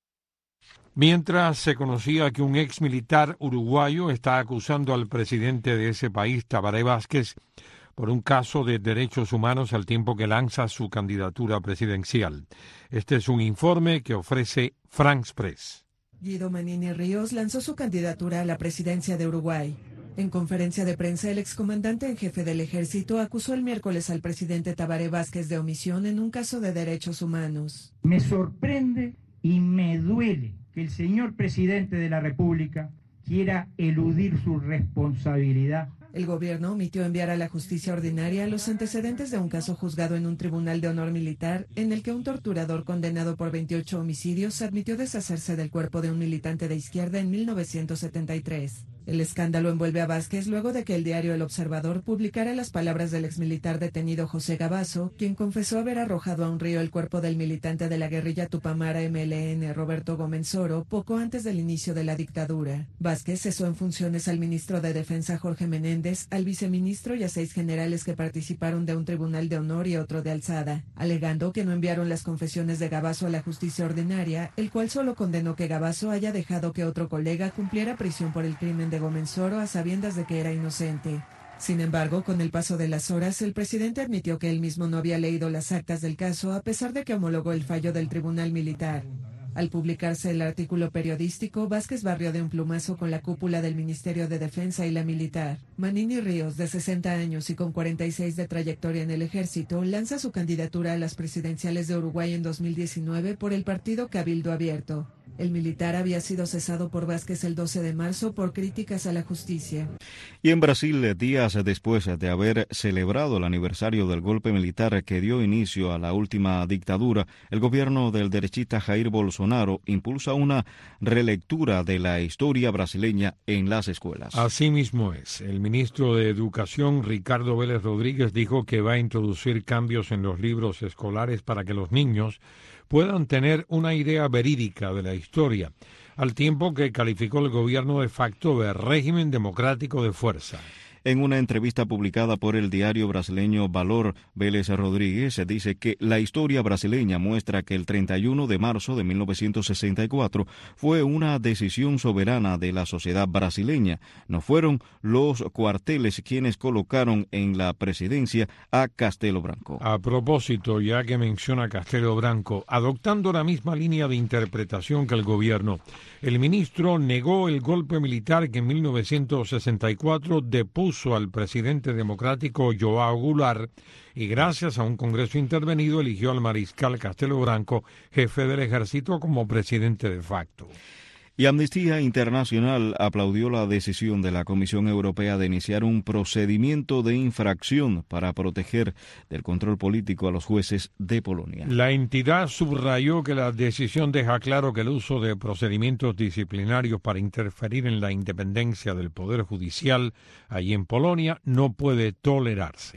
Mientras se conocía que un ex militar uruguayo está acusando al presidente de ese país, Tabaré Vázquez, por un caso de derechos humanos al tiempo que lanza su candidatura presidencial. Este es un informe que ofrece France Press. Guido Manini Ríos lanzó su candidatura a la presidencia de Uruguay. En conferencia de prensa, el excomandante en jefe del ejército acusó el miércoles al presidente Tabaré Vázquez de omisión en un caso de derechos humanos. Me sorprende y me duele que el señor presidente de la República quiera eludir su responsabilidad. El gobierno omitió enviar a la justicia ordinaria los antecedentes de un caso juzgado en un tribunal de honor militar en el que un torturador condenado por veintiocho homicidios admitió deshacerse del cuerpo de un militante de izquierda en mil novecientos setenta y tres. El escándalo envuelve a Vázquez luego de que el diario El Observador publicara las palabras del exmilitar detenido José Gabazo, quien confesó haber arrojado a un río el cuerpo del militante de la guerrilla Tupamara M L N, Roberto Gómez-Soro, poco antes del inicio de la dictadura. Vázquez cesó en funciones al ministro de Defensa Jorge Menéndez, al viceministro y a seis generales que participaron de un tribunal de honor y otro de alzada, alegando que no enviaron las confesiones de Gabazo a la justicia ordinaria, el cual solo condenó que Gabazo haya dejado que otro colega cumpliera prisión por el crimen de Gómez-Soro a sabiendas de que era inocente. Sin embargo, con el paso de las horas, el presidente admitió que él mismo no había leído las actas del caso, a pesar de que homologó el fallo del tribunal militar. Al publicarse el artículo periodístico, Vázquez barrió de un plumazo con la cúpula del Ministerio de Defensa y la militar. Manini Ríos, de sesenta años y con cuarenta y seis de trayectoria en el ejército, lanza su candidatura a las presidenciales de Uruguay en dos mil diecinueve por el partido Cabildo Abierto. El militar había sido cesado por Vázquez el doce de marzo por críticas a la justicia. Y en Brasil, días después de haber celebrado el aniversario del golpe militar que dio inicio a la última dictadura, el gobierno del derechista Jair Bolsonaro impulsa una relectura de la historia brasileña en las escuelas. Así mismo es. El ministro de Educación, Ricardo Vélez Rodríguez, dijo que va a introducir cambios en los libros escolares para que los niños puedan tener una idea verídica de la historia, al tiempo que calificó el gobierno de facto de régimen democrático de fuerza. En una entrevista publicada por el diario brasileño Valor, Vélez Rodríguez dice que la historia brasileña muestra que el treinta y uno de marzo de mil novecientos sesenta y cuatro fue una decisión soberana de la sociedad brasileña. No fueron los cuarteles quienes colocaron en la presidencia a Castelo Branco. A propósito, ya que menciona Castelo Branco, adoptando la misma línea de interpretación que el gobierno, el ministro negó el golpe militar que en mil novecientos sesenta y cuatro depuso al presidente democrático João Goulart y gracias a un congreso intervenido eligió al mariscal Castelo Branco, jefe del ejército, como presidente de facto. Y Amnistía Internacional aplaudió la decisión de la Comisión Europea de iniciar un procedimiento de infracción para proteger del control político a los jueces de Polonia. La entidad subrayó que la decisión deja claro que el uso de procedimientos disciplinarios para interferir en la independencia del Poder Judicial allí en Polonia no puede tolerarse.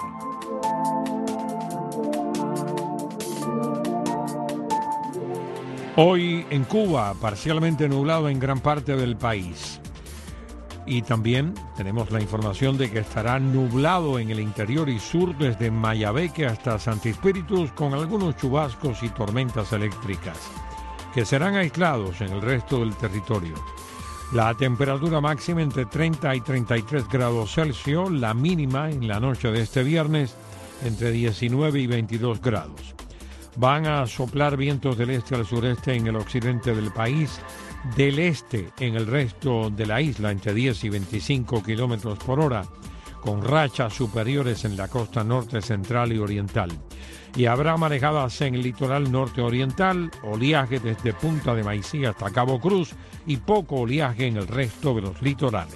Hoy en Cuba, parcialmente nublado en gran parte del país. Y también tenemos la información de que estará nublado en el interior y sur desde Mayabeque hasta Santi Espíritus, con algunos chubascos y tormentas eléctricas, que serán aislados en el resto del territorio. La temperatura máxima entre treinta y treinta y tres grados Celsius, la mínima en la noche de este viernes entre diecinueve y veintidós grados. Van a soplar vientos del este al sureste en el occidente del país, del este en el resto de la isla entre diez y veinticinco kilómetros por hora, con rachas superiores en la costa norte, central y oriental. Y habrá marejadas en el litoral norte oriental, oleaje desde Punta de Maicí hasta Cabo Cruz y poco oleaje en el resto de los litorales.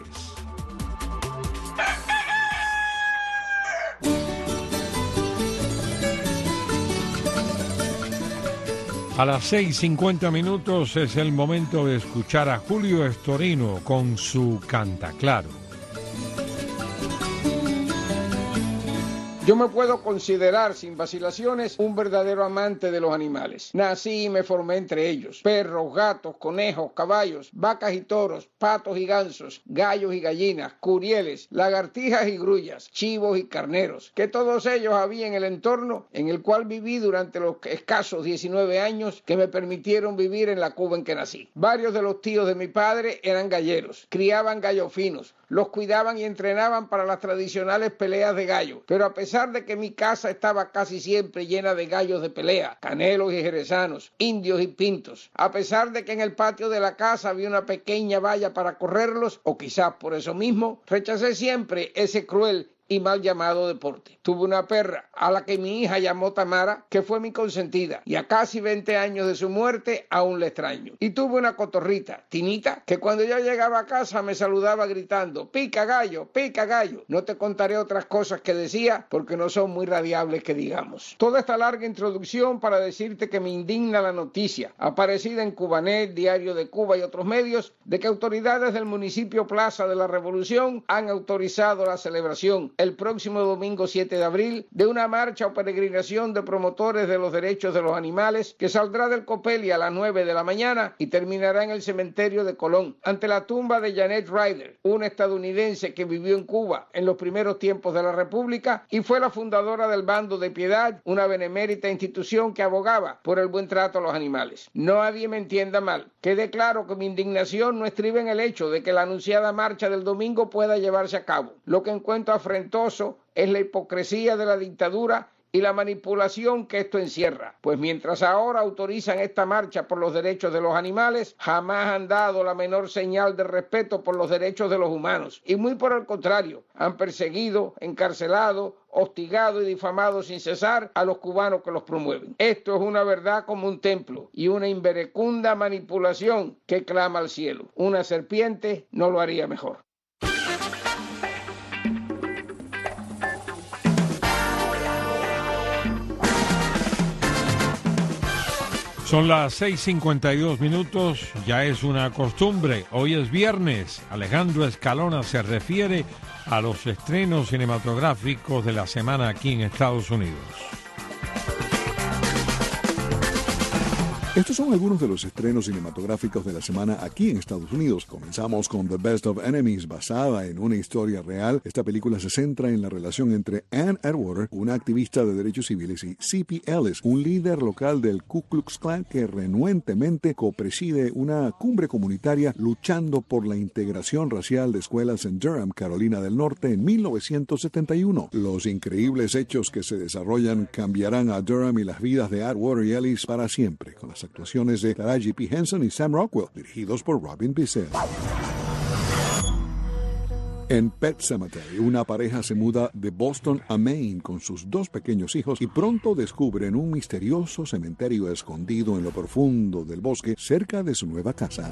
A las seis cincuenta minutos es el momento de escuchar a Julio Estorino con su Canta Claro. Yo me puedo considerar, sin vacilaciones, un verdadero amante de los animales. Nací y me formé entre ellos. Perros, gatos, conejos, caballos, vacas y toros, patos y gansos, gallos y gallinas, curieles, lagartijas y grullas, chivos y carneros, que todos ellos había en el entorno en el cual viví durante los escasos diecinueve años que me permitieron vivir en la Cuba en que nací. Varios de los tíos de mi padre eran galleros, criaban gallos finos, los cuidaban y entrenaban para las tradicionales peleas de gallo, pero a pesar de que mi casa estaba casi siempre llena de gallos de pelea, canelos y jerezanos, indios y pintos, a pesar de que en el patio de la casa había una pequeña valla para correrlos, o quizás por eso mismo, rechacé siempre ese cruel y mal llamado deporte. Tuve una perra a la que mi hija llamó Tamara, que fue mi consentida, y a casi veinte años de su muerte aún la extraño. Y tuve una cotorrita, Tinita, que cuando yo llegaba a casa me saludaba gritando: pica gallo, pica gallo. No te contaré otras cosas que decía porque no son muy radiables que digamos. Toda esta larga introducción para decirte que me indigna la noticia aparecida en Cubanet, Diario de Cuba y otros medios, de que autoridades del municipio Plaza de la Revolución han autorizado la celebración el próximo domingo siete de abril de una marcha o peregrinación de promotores de los derechos de los animales que saldrá del Copeli a las nueve de la mañana y terminará en el cementerio de Colón, ante la tumba de Janet Ryder, una estadounidense que vivió en Cuba en los primeros tiempos de la República y fue la fundadora del Bando de Piedad, una benemérita institución que abogaba por el buen trato a los animales. No nadie me entienda mal, quede claro que mi indignación no estriba en el hecho de que la anunciada marcha del domingo pueda llevarse a cabo. Lo que encuentro afrentoso es la hipocresía de la dictadura y la manipulación que esto encierra, pues mientras ahora autorizan esta marcha por los derechos de los animales, jamás han dado la menor señal de respeto por los derechos de los humanos, y muy por el contrario, han perseguido, encarcelado, hostigado y difamado sin cesar a los cubanos que los promueven. Esto es una verdad como un templo y una inverecunda manipulación que clama al cielo. Una serpiente no lo haría mejor. Son las seis cincuenta y dos minutos, ya es una costumbre, hoy es viernes. Alejandro Escalona se refiere a los estrenos cinematográficos de la semana aquí en Estados Unidos. Estos son algunos de los estrenos cinematográficos de la semana aquí en Estados Unidos. Comenzamos con The Best of Enemies, basada en una historia real. Esta película se centra en la relación entre Ann Atwater, una activista de derechos civiles, y C P Ellis, un líder local del Ku Klux Klan que renuentemente copreside una cumbre comunitaria luchando por la integración racial de escuelas en Durham, Carolina del Norte, en mil novecientos setenta y uno. Los increíbles hechos que se desarrollan cambiarán a Durham y las vidas de Atwater y Ellis para siempre, con las actuaciones de Taraji P. Henson y Sam Rockwell, dirigidos por Robin Bissell. En Pet Sematary, una pareja se muda de Boston a Maine con sus dos pequeños hijos y pronto descubren un misterioso cementerio escondido en lo profundo del bosque cerca de su nueva casa.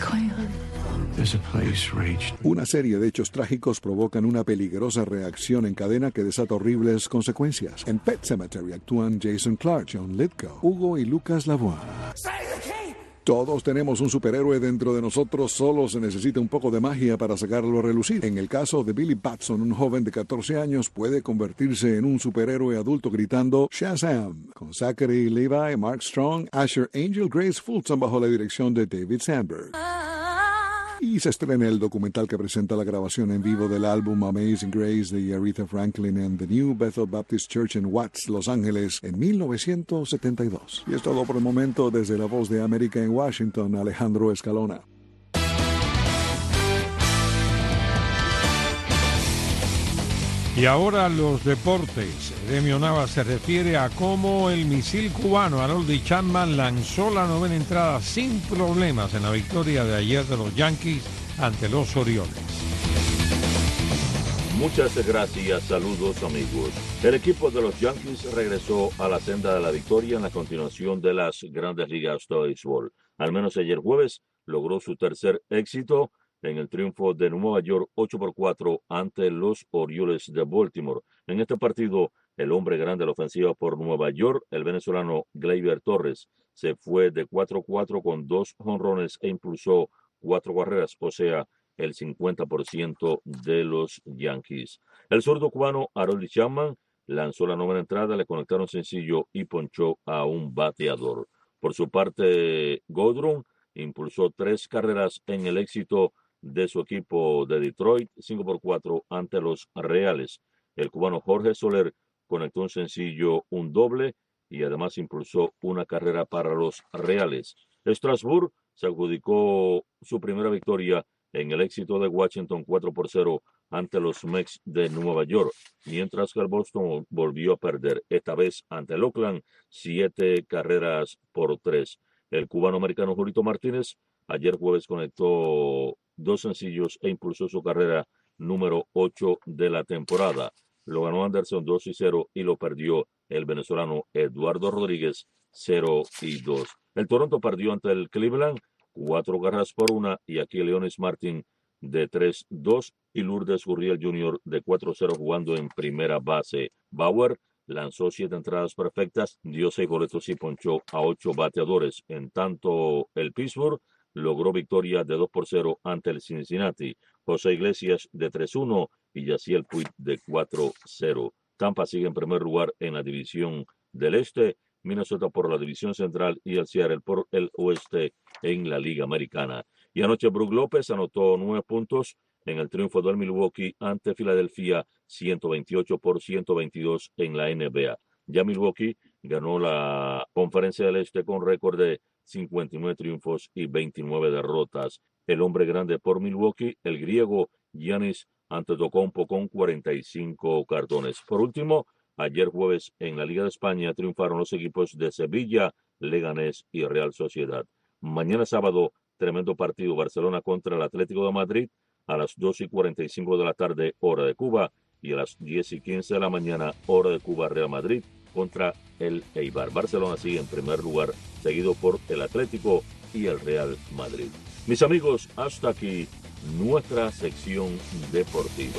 Una serie de hechos trágicos provocan una peligrosa reacción en cadena que desata horribles consecuencias. En Pet Sematary actúan Jason Clarke, John Lithgow, Hugo y Lucas Lavoie. Todos tenemos un superhéroe dentro de nosotros, solo se necesita un poco de magia para sacarlo a relucir. En el caso de Billy Batson, un joven de catorce años puede convertirse en un superhéroe adulto gritando Shazam, con Zachary Levi, Mark Strong, Asher Angel, Grace Fulton bajo la dirección de David Sandberg. Y y se estrena el documental que presenta la grabación en vivo del álbum Amazing Grace de Aretha Franklin en The New Bethel Baptist Church en Watts, Los Ángeles, en mil novecientos setenta y dos. Y es todo por el momento. Desde La Voz de América en Washington, Alejandro Escalona. Y ahora los deportes. Edemio Nava se refiere a cómo el misil cubano Aroldis Chapman lanzó la novena entrada sin problemas en la victoria de ayer de los Yankees ante los Orioles. Muchas gracias, saludos amigos. El equipo de los Yankees regresó a la senda de la victoria en la continuación de las Grandes Ligas de Béisbol. Al menos ayer jueves logró su tercer éxito en el triunfo de Nueva York ocho por cuatro ante los Orioles de Baltimore. En este partido, el hombre grande de la ofensiva por Nueva York, el venezolano Gleyber Torres, se fue de cuatro cuatro con dos jonrones e impulsó cuatro carreras, o sea, el cincuenta por ciento de los Yankees. El zurdo cubano Aroldis Chapman lanzó la novena entrada, le conectaron sencillo y ponchó a un bateador. Por su parte, Goldrum impulsó tres carreras en el éxito de su equipo de Detroit, cinco por cuatro ante los Reales. El cubano Jorge Soler conectó un sencillo, un doble y además impulsó una carrera para los Reales. Strasburg se adjudicó su primera victoria en el éxito de Washington cuatro por cero ante los Mets de Nueva York, mientras que el Boston volvió a perder, esta vez ante el Oakland, siete carreras por tres. El cubano-americano Julito Martínez ayer jueves conectó dos sencillos e impulsó su carrera número ocho de la temporada. Lo ganó Anderson dos y cero y lo perdió el venezolano Eduardo Rodríguez cero y dos. El Toronto perdió ante el Cleveland cuatro carreras por una y aquí Leonis Martin de tres dos y Lourdes Gurriel junior de cuatro cero jugando en primera base. Bauer lanzó siete entradas perfectas, dio seis boletos y ponchó a ocho bateadores. En tanto, el Pittsburgh logró victoria de dos por cero ante el Cincinnati. José Iglesias de tres uno y Yaciel Puig de cuatro cero. Tampa sigue en primer lugar en la división del Este, Minnesota por la división central y el Seattle por el Oeste en la Liga Americana. Y anoche Brook López anotó nueve puntos en el triunfo del Milwaukee ante Filadelfia, ciento veintiocho por ciento veintidós en la N B A. Ya Milwaukee ganó la Conferencia del Este con récord de cincuenta y nueve triunfos y veintinueve derrotas. El hombre grande por Milwaukee, el griego Giannis Antetokounmpo con cuarenta y cinco cartones. Por último, ayer jueves en la Liga de España triunfaron los equipos de Sevilla, Leganés y Real Sociedad. Mañana sábado, tremendo partido, Barcelona contra el Atlético de Madrid a las dos y cuarenta y cinco de la tarde, hora de Cuba, y a las diez y quince de la mañana, hora de Cuba, Real Madrid contra el Eibar. Barcelona sigue en primer lugar, seguido por el Atlético y el Real Madrid. Mis amigos, hasta aquí nuestra sección deportiva.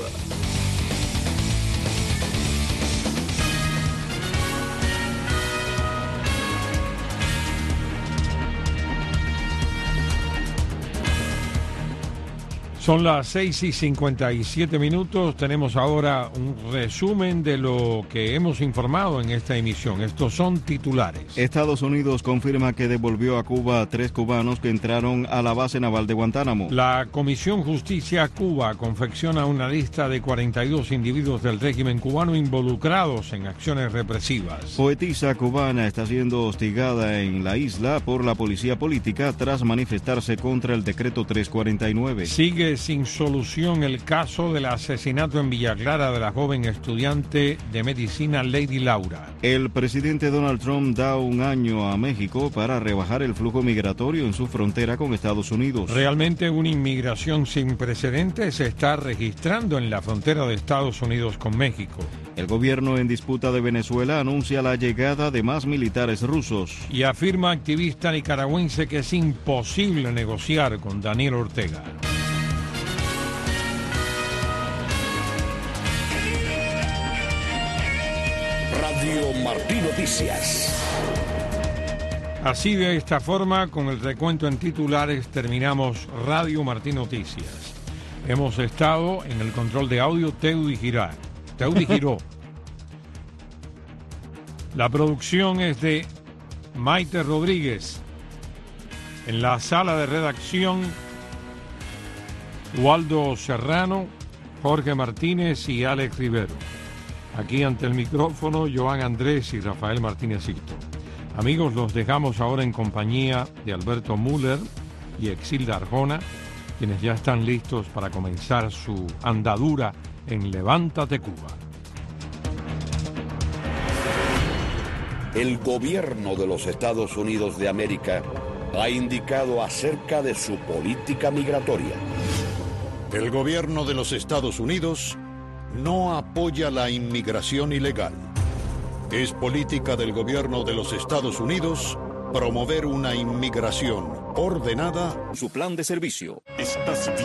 Son las seis y cincuenta y siete minutos. Tenemos ahora un resumen de lo que hemos informado en esta emisión. Estos son titulares. Estados Unidos confirma que devolvió a Cuba a tres cubanos que entraron a la base naval de Guantánamo. La Comisión Justicia Cuba confecciona una lista de cuarenta y dos individuos del régimen cubano involucrados en acciones represivas. Poetisa cubana está siendo hostigada en la isla por la policía política tras manifestarse contra el decreto trescientos cuarenta y nueve. Sigue sin solución el caso del asesinato en Villa Clara de la joven estudiante de medicina Lady Laura. El presidente Donald Trump da un año a México para rebajar el flujo migratorio en su frontera con Estados Unidos. Realmente una inmigración sin precedentes se está registrando en la frontera de Estados Unidos con México. El gobierno en disputa de Venezuela anuncia la llegada de más militares rusos. Y afirma activista nicaragüense que es imposible negociar con Daniel Ortega. Radio Martí Noticias. Así, de esta forma, con el recuento en titulares, terminamos Radio Martí Noticias. Hemos estado en el control de audio Teudi Girá. Teudi Giró. La producción es de Maite Rodríguez. En la sala de redacción, Waldo Serrano, Jorge Martínez y Alex Rivero. Aquí ante el micrófono, Joan Andrés y Rafael Martínez Hilto. Amigos, los dejamos ahora en compañía de Alberto Müller y Exilda Arjona, quienes ya están listos para comenzar su andadura en Levántate Cuba. El gobierno de los Estados Unidos de América ha indicado acerca de su política migratoria. El gobierno de los Estados Unidos no apoya la inmigración ilegal. Es política del gobierno de los Estados Unidos promover una inmigración ordenada. Su plan de servicio. Estás